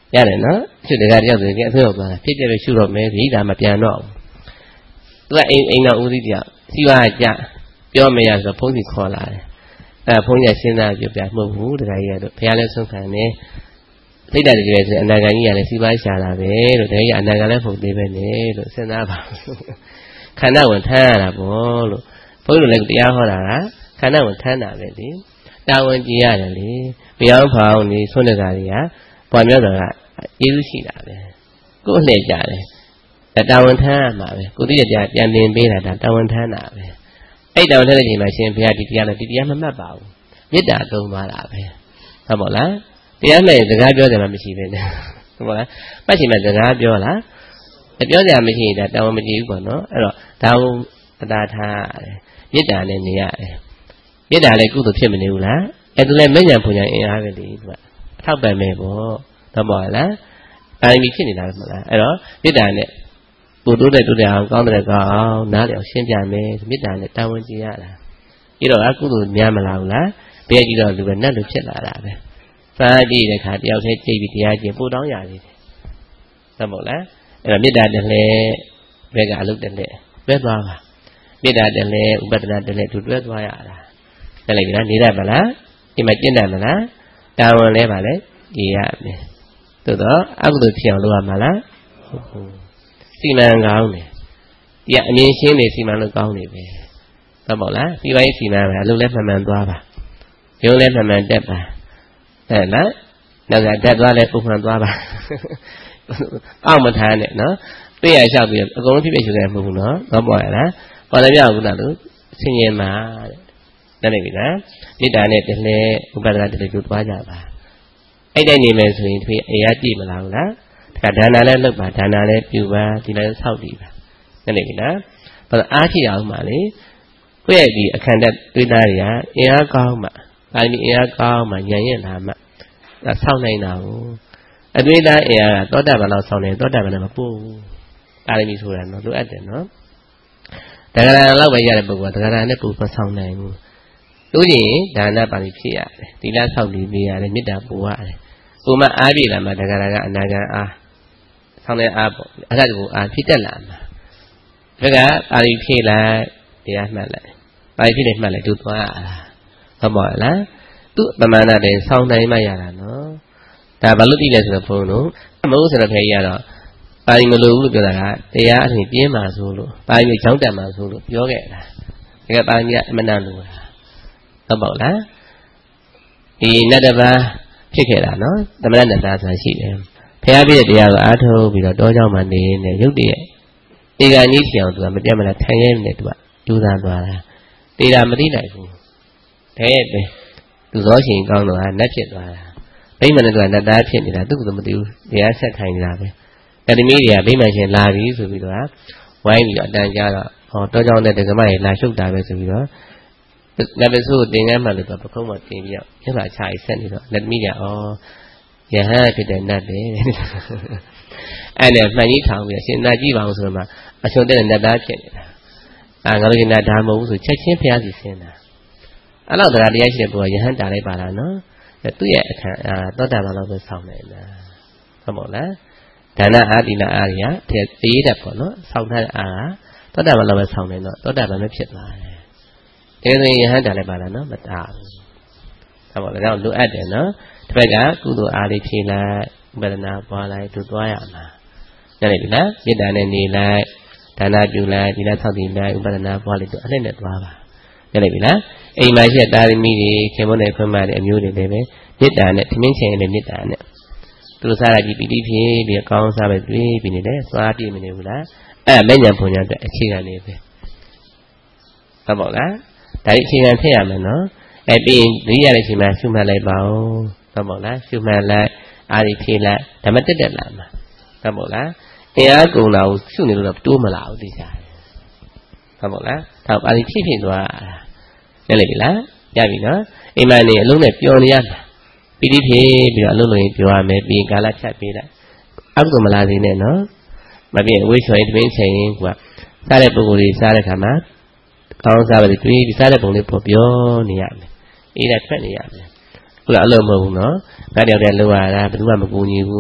ရတယ်နော်သူတကယ်တယောက်ဆိုရင်အဖေရောက်သွားတာဖြစ်တယ်ပဲရှုတော့မယ်ရိတာမပြန်တော့ဘူးသူကအိမ်တော်ဦးစီးတယောက်စီဝါကြပြောမရဆိုဖုန်းစီခေါ်လာတယ်အဲဖုန်းကြီးစဉ်းစားပြမဟုတ်ဘူးတကယ်ကြီးကတော့ဘုရားလည်းဆုံးခံတယ်စိတ်ဓာတ်တွေဆိုအနာဂံကြီးကလည်းစီပါရှာတာပဲလို့တကယ်ကြီးအနာဂံလည်းဖုန်သေးပဲနေလို့စဉ်းစားပါခန္ဓာဝင်ထမ်းရတာပေါ့လို့ဘုန်းကြီးတို့လည်းတရားဟောတာကခန္ဓာဝင်ထမ်းတာပဲလေတာဝန်ကြည်ရတယ်လေဘုရားဖောင်းနေဆွမ်းတကာတွေကပွားများတာကကျေးဇူးရှိတာပဲကိုယ်လှည့်ကြတယ်တာဝန်ထမ်းရမှာပဲကိုသိရကြပြန်တင်ပေးတာဒါတာဝန်ထမ်းတာပဲအဲ့တာဝန်ထမ်းတဲ့ချိန်မှာရှင်ဘုရားဒီတရားနဲ့ဒီတရားမမှတ်ပါဘူးမေတ္တာသုံးပါတာပဲဟုတ်ပါလားတရားနဲ့စကားပြောတယ်မှမရှိပဲနဲ့ဟုတ်ပါလားပတ်ချိန်မှာစကားပြောလားပြောကြမရှိရင်ဒါတာဝန်မကြည့်ဘူးပေါ့နော်အဲ့တော့ဒါကိုအတားထားရတယ်မေတ္တာနဲ့နေရတယ်မေတ္တာလည်းကုသိုလ်ဖြစ်မနေဘူးလားအဲ့ဒါလည်းမဉ္ဇဉ်ပူဇဉ်အင်အားပဲလေသူကအထောက်ပံ့မယ်ပေါ့ဟုတ်ပါလားအာရုံဖြစ်နေတာမဟုတ်လားအဲ့တော့မေတ္တာနဲ့ပို့တိုးတဲ့အောင်ကောင်းတဲ့ကောင်းနားလည်အောင်ရှင်းပြမယ်မေတ္တာနဲ့တာဝန်ကြည့်ရတာပြီးတော့အကုသိုလ်များမလားဘူးလားဘယ်ကြည့်တော့လူပဲနတ်လူဖြစ်လာတာပဲစားကြည့်တဲ့ခါတယောက်တည်းကြိတ်ပြီးတရားကျင့်ပို့တောင်းရသေးတယ်ဟုတ်မို့လားအဲ့တော့မေတ္တာတည်းဘယ်ကအလုပ်တည်းပဲသွားပါမေတ္တာတည်းဥပဒနာတည်းသူတွဲသွားရတာသိလိုက်ပြီလားနေရပါလားဒီမှာကျင့်တယ်မလားတာဝန်လဲပါလေကြည်ရမယ်သို့တော့အကုသိုလ်ဖြစ်အောင်လုပ်ရမှာလားဟုတ်စီမံကောင်းတယ်ဒီကအမြင်ရှင်းနေစီမံလို့ကောင်းနေပဲဟုတ်ပါလားဒီပိုင်းစီမံပဲအလုပ်လဲမှန်သွားပါရုံးလဲမှန်တက်ပါအဲ့နော်နောက်ကတက်သွားလဲပုံမှန်သွားပါအောက်မထားနဲ့နော်တွေ့ရလျှောက်ပြီးအကုန်လုံးဖြစ်ဖြစ်ယူခဲ့မှာမဟုတ်ဘူးနော်တော့ပေါ်ရလားပေါ်လည်းပြအောင်လားလို့ဆင်ញင်ပါတဲ့တယ်ပြီလားမေတ္တာနဲ့တည်းဥပဒနာတည်းပြုသွားကြပါအဲ့တိုင်းနေမယ်ဆိုရင်သူအေးရကြည့်မလားဘူးလားဒါနလည်းလုပ်ပါဒါနလည်းပြုပါဒီလည်းဆောက်တည်ပါတဲ့ပြီလားဘာလို့အားရှိအောင်ပါလေကိုယ့်ရဲ့ဒီအခန္ဓာတွေးသားတွေကအင်အားကောင်းမှပါဠိအင်အားကောင်းမှဉာဏ်ရလာမှဒါဆောက်နိုင်တာကိုအတွေးသားအင်အားကသောတာပန်လောက်ဆောက်နေသောတာပန်လည်းမပို့ဘူးပါဠိဆိုတာနော်လိုအပ်တယ်နော်တက္ကရာလောက်ပဲရတဲ့ပုဂ္ဂိုလ်ကတက္ကရာနဲ့ပူမဆောက်နိုင်ဘူးတို့ရင်ဒါနပါဠိဖြစ်ရတယ်သီလဆောက်တည်နေရတယ်မေတ္တာပူရတယ်ကိုမအားပြလာမှတက္ကရာကအနာဂံအားဆောင်းတဲ့အားပေါ့အဲ့ဒါကိုအားဖြစ်တတ်လာမှာဒါကပါဠိဖြစ်လိုက်တရားမှတ်လိုက်ပါဠိဖြစ်နေမှတ်လိုက်တို့သွားရတာဟုတ်ပါလားသူ့ပမာဏတဲ့ဆောင်းနိုင်မှရတာနော်ဒါဘာလို့သိလဲဆိုတော့ဘုန်းတို့မဟုတ်ဆိုတော့ဖေးရတော့ပါဠိမလိုဘူးလို့ပြောတာကတရားအရင်ပြင်းပါဆိုလို့ပါဠိကြောင်းတက်ပါဆိုလို့ပြောခဲ့တာဒါကပါဠိကအမနာလိုတာဟုတ်ပါလားဒီနတ်တပါဖြစ်ခဲ့တာနော်သမဏနတ္တဆိုတာရှိတယ်ဖះပြည့်တဲ့တရားကိုအားထုတ်ပြီးတော့တောเจ้าမှာနေနေရုပ်တည်းဧကနိထီအောင်သူကမပြတ်မလားထိုင်ရဲနေသူကကြိုးစားသွားတာတေတာမသိနိုင်ဘူးတဲ့ပဲသူသောရှင်ကောင်းတော့နတ်ဖြစ်သွားတာဗိမာန်ကနတ်သားဖြစ်နေတာသူ့ကမသိဘူးတရားဆက်ခိုင်းနေတာပဲတတိမီးတွေကဗိမာန်ရှင်လာပြီဆိုပြီးတော့ဝိုင်းပြီးတော့အတန်ကြားတော့ဟောတောเจ้าနဲ့ဒကမရဲ့လာရှုပ်တာပဲဆိုပြီးတော့နတ်ပစုသင်္ကန်းမှလို့တော့ပခုံးမတင်ပြီးတော့ပြဿနာချရေးဆက်နေတော့လက်မီးကဩယဟန်ဖြစ်တဲ့နတ်ပဲအဲ့နဲ့မှန်ကြီးထောင်ပြီးရှင်နာကြည့်ပါအောင်ဆိုတော့မှအရှင်တဲ့နတ်သားဖြစ်နေတာငါတို့ကနတ်သားမဟုတ်ဘူးဆိုချက်ချင်းဖျားစီဆင်းတာအဲ့တော့တရားရှိတဲ့ပုဂ္ဂိုလ်ယဟန်တာလိုက်ပါလားနော်သူ့ရဲ့အခါသောတာပန်လောက်ပဲဆောင်းနေတာဟုတ်မို့လားဒါနအာတိနာအာရိယတေးတတ်ပေါ့နော်ဆောင်းထားတဲ့အာသောတာပန်လောက်ပဲဆောင်းနေတော့သောတာပန်ပဲဖြစ်သွားတယ်ဒီလိုယဟန်တာလိုက်ပါလားနော်မတားဘူးဟုတ်မို့လားလိုအပ်တယ်နော်တစ်ဖက်ကကုသိုလ်အားလေးဖြည့်လိုက်ဝေဒနာပွားလိုက်သူသွားရမှာနားလည်ပြီလားမေတ္တာနဲ့နေလိုက်ဒါနပြုလိုက်ဒီလားဆောက်တည်လိုက်ဥပဒနာပွားလိုက်သူအလှည့်နဲ့သွားပါနားလည်ပြီလားအိမ်မှာရှိတဲ့တာသမီတွေခင်မုန်းတဲ့ခွင့်မတဲ့အမျိုးတွေလည်းပဲမေတ္တာနဲ့သမင်းချင်တဲ့မေတ္တာနဲ့သူတို့စားရကြည့်ပြီးဖြည်းပြီးကောင်းစားပဲတွေ့ပြီးနေတယ်သွားပြည့်မနေဘူးလားအဲ့မဲ့ညာပုံညာအတွက်အခြေခံနေပဲဟုတ်ပါလားဒါဒီအခြေခံထည့်ရမယ်နော်အဲ့ပြီးရင်ရတဲ့ချိန်မှာရှုမှတ်လိုက်ပါဦးဟုတ်ပါလားရှုမှတ်လိုက်အားဒီဖြည့်လိုက်ဓမ္မတက်လာမှာဟုတ်ပါလားအင်အားကုန်လာကိုရှုနေလို့တော့တိုးမလာဘူးသိကြတယ်ဟုတ်ပါလားဒါပါဠိဖြည့်ဖြည့်သွားရလေပြီလားရပြီနော်အိမ်မနေအလုံးနဲ့ပျော်နေရမှာပီတိဖြည့်ပြီးတော့အလုံးလုံးပြောရမယ်ပြီးကာလဖြတ်ပေးလိုက်အကုသိုလ်မလာသေးနဲ့နော်မပြည့်ဝိဆွေတပင်းချိန်ကစားတဲ့ပုဂ္ဂိုလ်တွေစားတဲ့ခါမှာကောင်းစားပဲတွေ့ပြီးစားတဲ့ပုံလေးပေါ်ပြောနေရမယ်အေးဒါထွက်နေရမယ်ခုနအလုံးမဟုတ်ဘူးနော်ငါတယောက်တည်းလိုရတာဘယ်သူမှမကူညီဘူး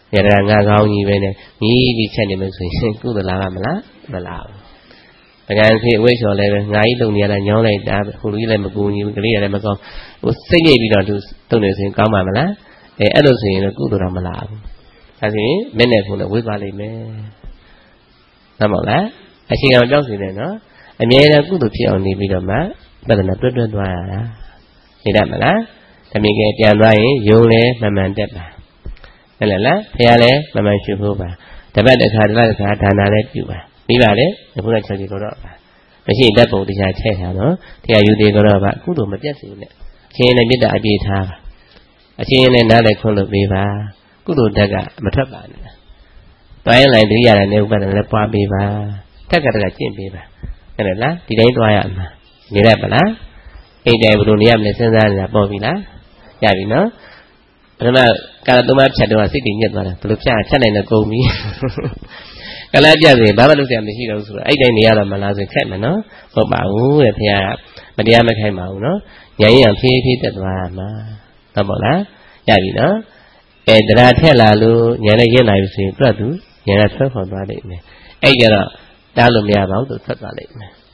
Yara Nagauni when me Chani Messi, good Lava Mala. Again, see which or eleven, I don't yet and young like that, who will let me go, you clear them ago. Was saying we don't do stoners in Kamala, a Edosi in a good Ramala. I think, Menet for the Wibali man. Namola, I think I'm joking there, no? I made a good appeal on the video man, but an appropriate one. Idamala, the Miguel Yanrai, Yule, Maman Deba. Ella, Piale, Maman Shuba. The bed that had like that, and I let you. Vivale, the Buddha Chadi Gorova. Machine Depot, the Chayano, the Ayudi Gorova, Kudu Majestic. Chain and Bida Abita. A chain and another color Viva, Kudu Daga, Mataban. Diane like the Yara Never and Lepa Viva, Takata Chin Viva. And at last, the day to I am. Nirabala, a day with Uniam Lesson and Bovina, Yavino. Kaladuma Chadua sitting yet, Lucia, Chana and Gomi. Kalaja, Baba looked at the heroes. I didn't hear a Malaz and no? For Bau, a Pia, Madiama came out, no? Yay and Pity that Rama. Tabola, Yavina. And the Ratella, Yana Yen, I say, Bradu, Yana Turfo Badi. Ayana, Dalumia about the Tatalik.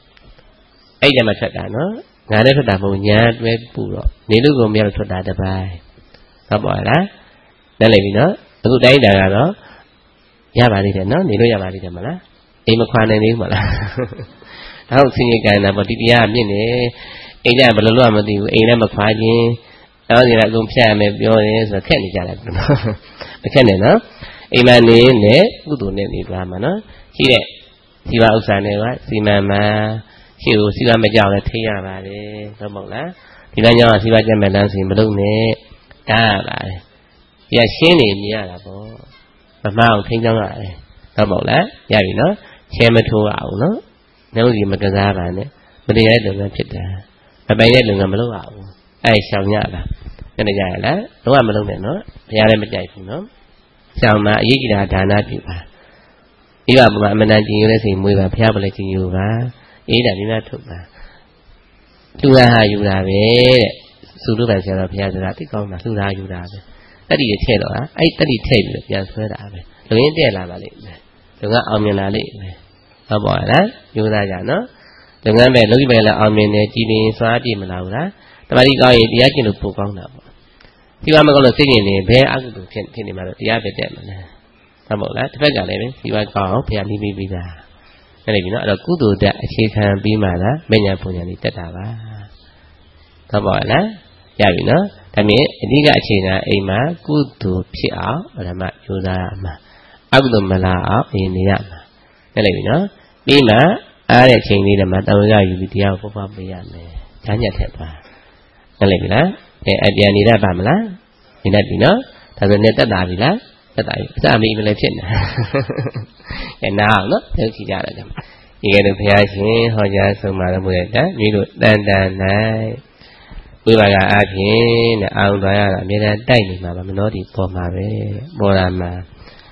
Ayama Chatano, Nana Dabu, Yad, Red Puro, Nilu Mia to that by. Tabola, Dalevina, a good day there. Yabadi, no, Nilo Yabadi Mala, Emakwan and Imala. How sing again about the Mini, Ada Balamadi, Ada Makwadi, Alina Lumpia, maybe is a candy jalap. The candy, no? Emani, ne, Udun, Ramana. He Siva Usaneva, Simama, she will see a major Tia Valley, the Mola, Tivana, Siva Jamanas in Balloon, Dava. Yes, Shini, Yarabo. Mount Tinga, Tabola, Yavino, Chemato Auno, no, you Macazavane, but the other than Chita. A bayet Namalo, I shall Yala. And the Yala, no Amalone, no, Yalamajai, no. Sama Yida Dana Pipa. You are managing you, let's say, we are pabulating you, Ida Dina Tuba. Tuha Yurave, Suluva Piazza, Sula Yurave. That is a tailor, I study table, just heard of it. The India Lava, the Amina Lake. A boy, you know, the Gamma Lubella Amina, Gini, Swati Malaura, the Mariga, the Yakin Pukong. You are going to sing in a bear out to Tinima, the Abbey Demon. About that, the Beggar, you are called Piani Bida. And if you know, the Kudu that she can be mother, Benya Punani Tatava. The boy, Yavino. I mean, Diga China, Ema, good to Pia, or a mat Yudama. Abdumala in the Yama. Elevina, Bima, I change the Mataga, you be out for Papiame. Tanya Tepa. Elevina, Adianida Bamla, in Adina, Tazaneta Davila, that I even let in. And now, not tell Kijara. You get a Piachi, Hoja, so Madame Weta, you do then. We were at him, out there, I made a dining, Mamma Minoti for Mare, Borama.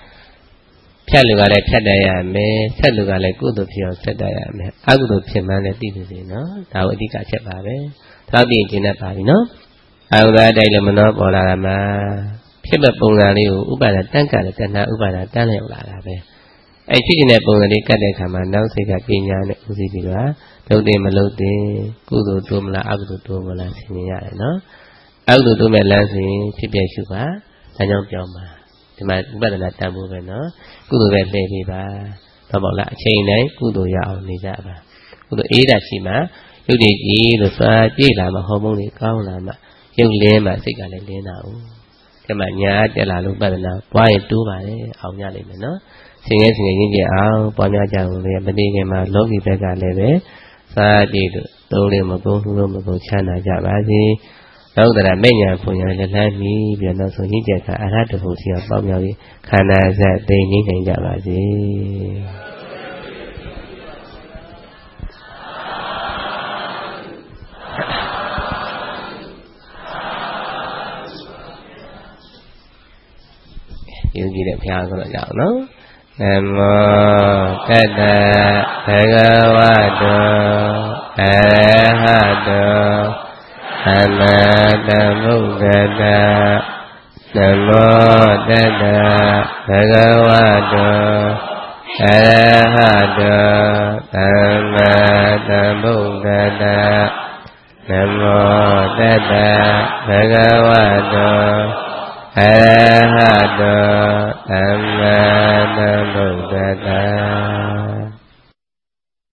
Chaluga, Chadaya, me, Chaluga, good of your Sadaya, I would have Piman at Dizzy, no? Tawdika Chabare, Tabi Jinapari, no? I would add Elamano, Borama, Pibapungari, Ubana Tanka, Tana Ubana Tanel. I see in a Bongari Kadekama, now say that Pinya, Uzibiga. Lode Malode, Kudo Dumla, Abdu Dumala, Sinia, no? Abdu Dumelansi, Pipia Shuba, Tanyo Joma. To my brother Tabu, no? Kudo Red Baby Ba, Tabola, Chain, Kudo Yao Nizaba. Kudo Eda Shima, you did eat the Sa, Jilama, Homoni, Kaulama, young Lema, Sigala Lena. Kamanya, Delalu Badana, why do I, Auyali, no? Singers in India, Panya, Badinga, Logi Bega Leve. Sadi, Dolimago, Rumago, China, Javazi, now that I may have for you, let me be not so needed. I had to put you about me, Kana, that they need in Javazi. You get a piano now, Namo Tassa Bhagavato Arahato Samma Sambuddhassa Namo Tassa Bhagavato Arahato Samma Sambuddhassa Namo Tassa Bhagavato Arahato Samma Sambuddhassa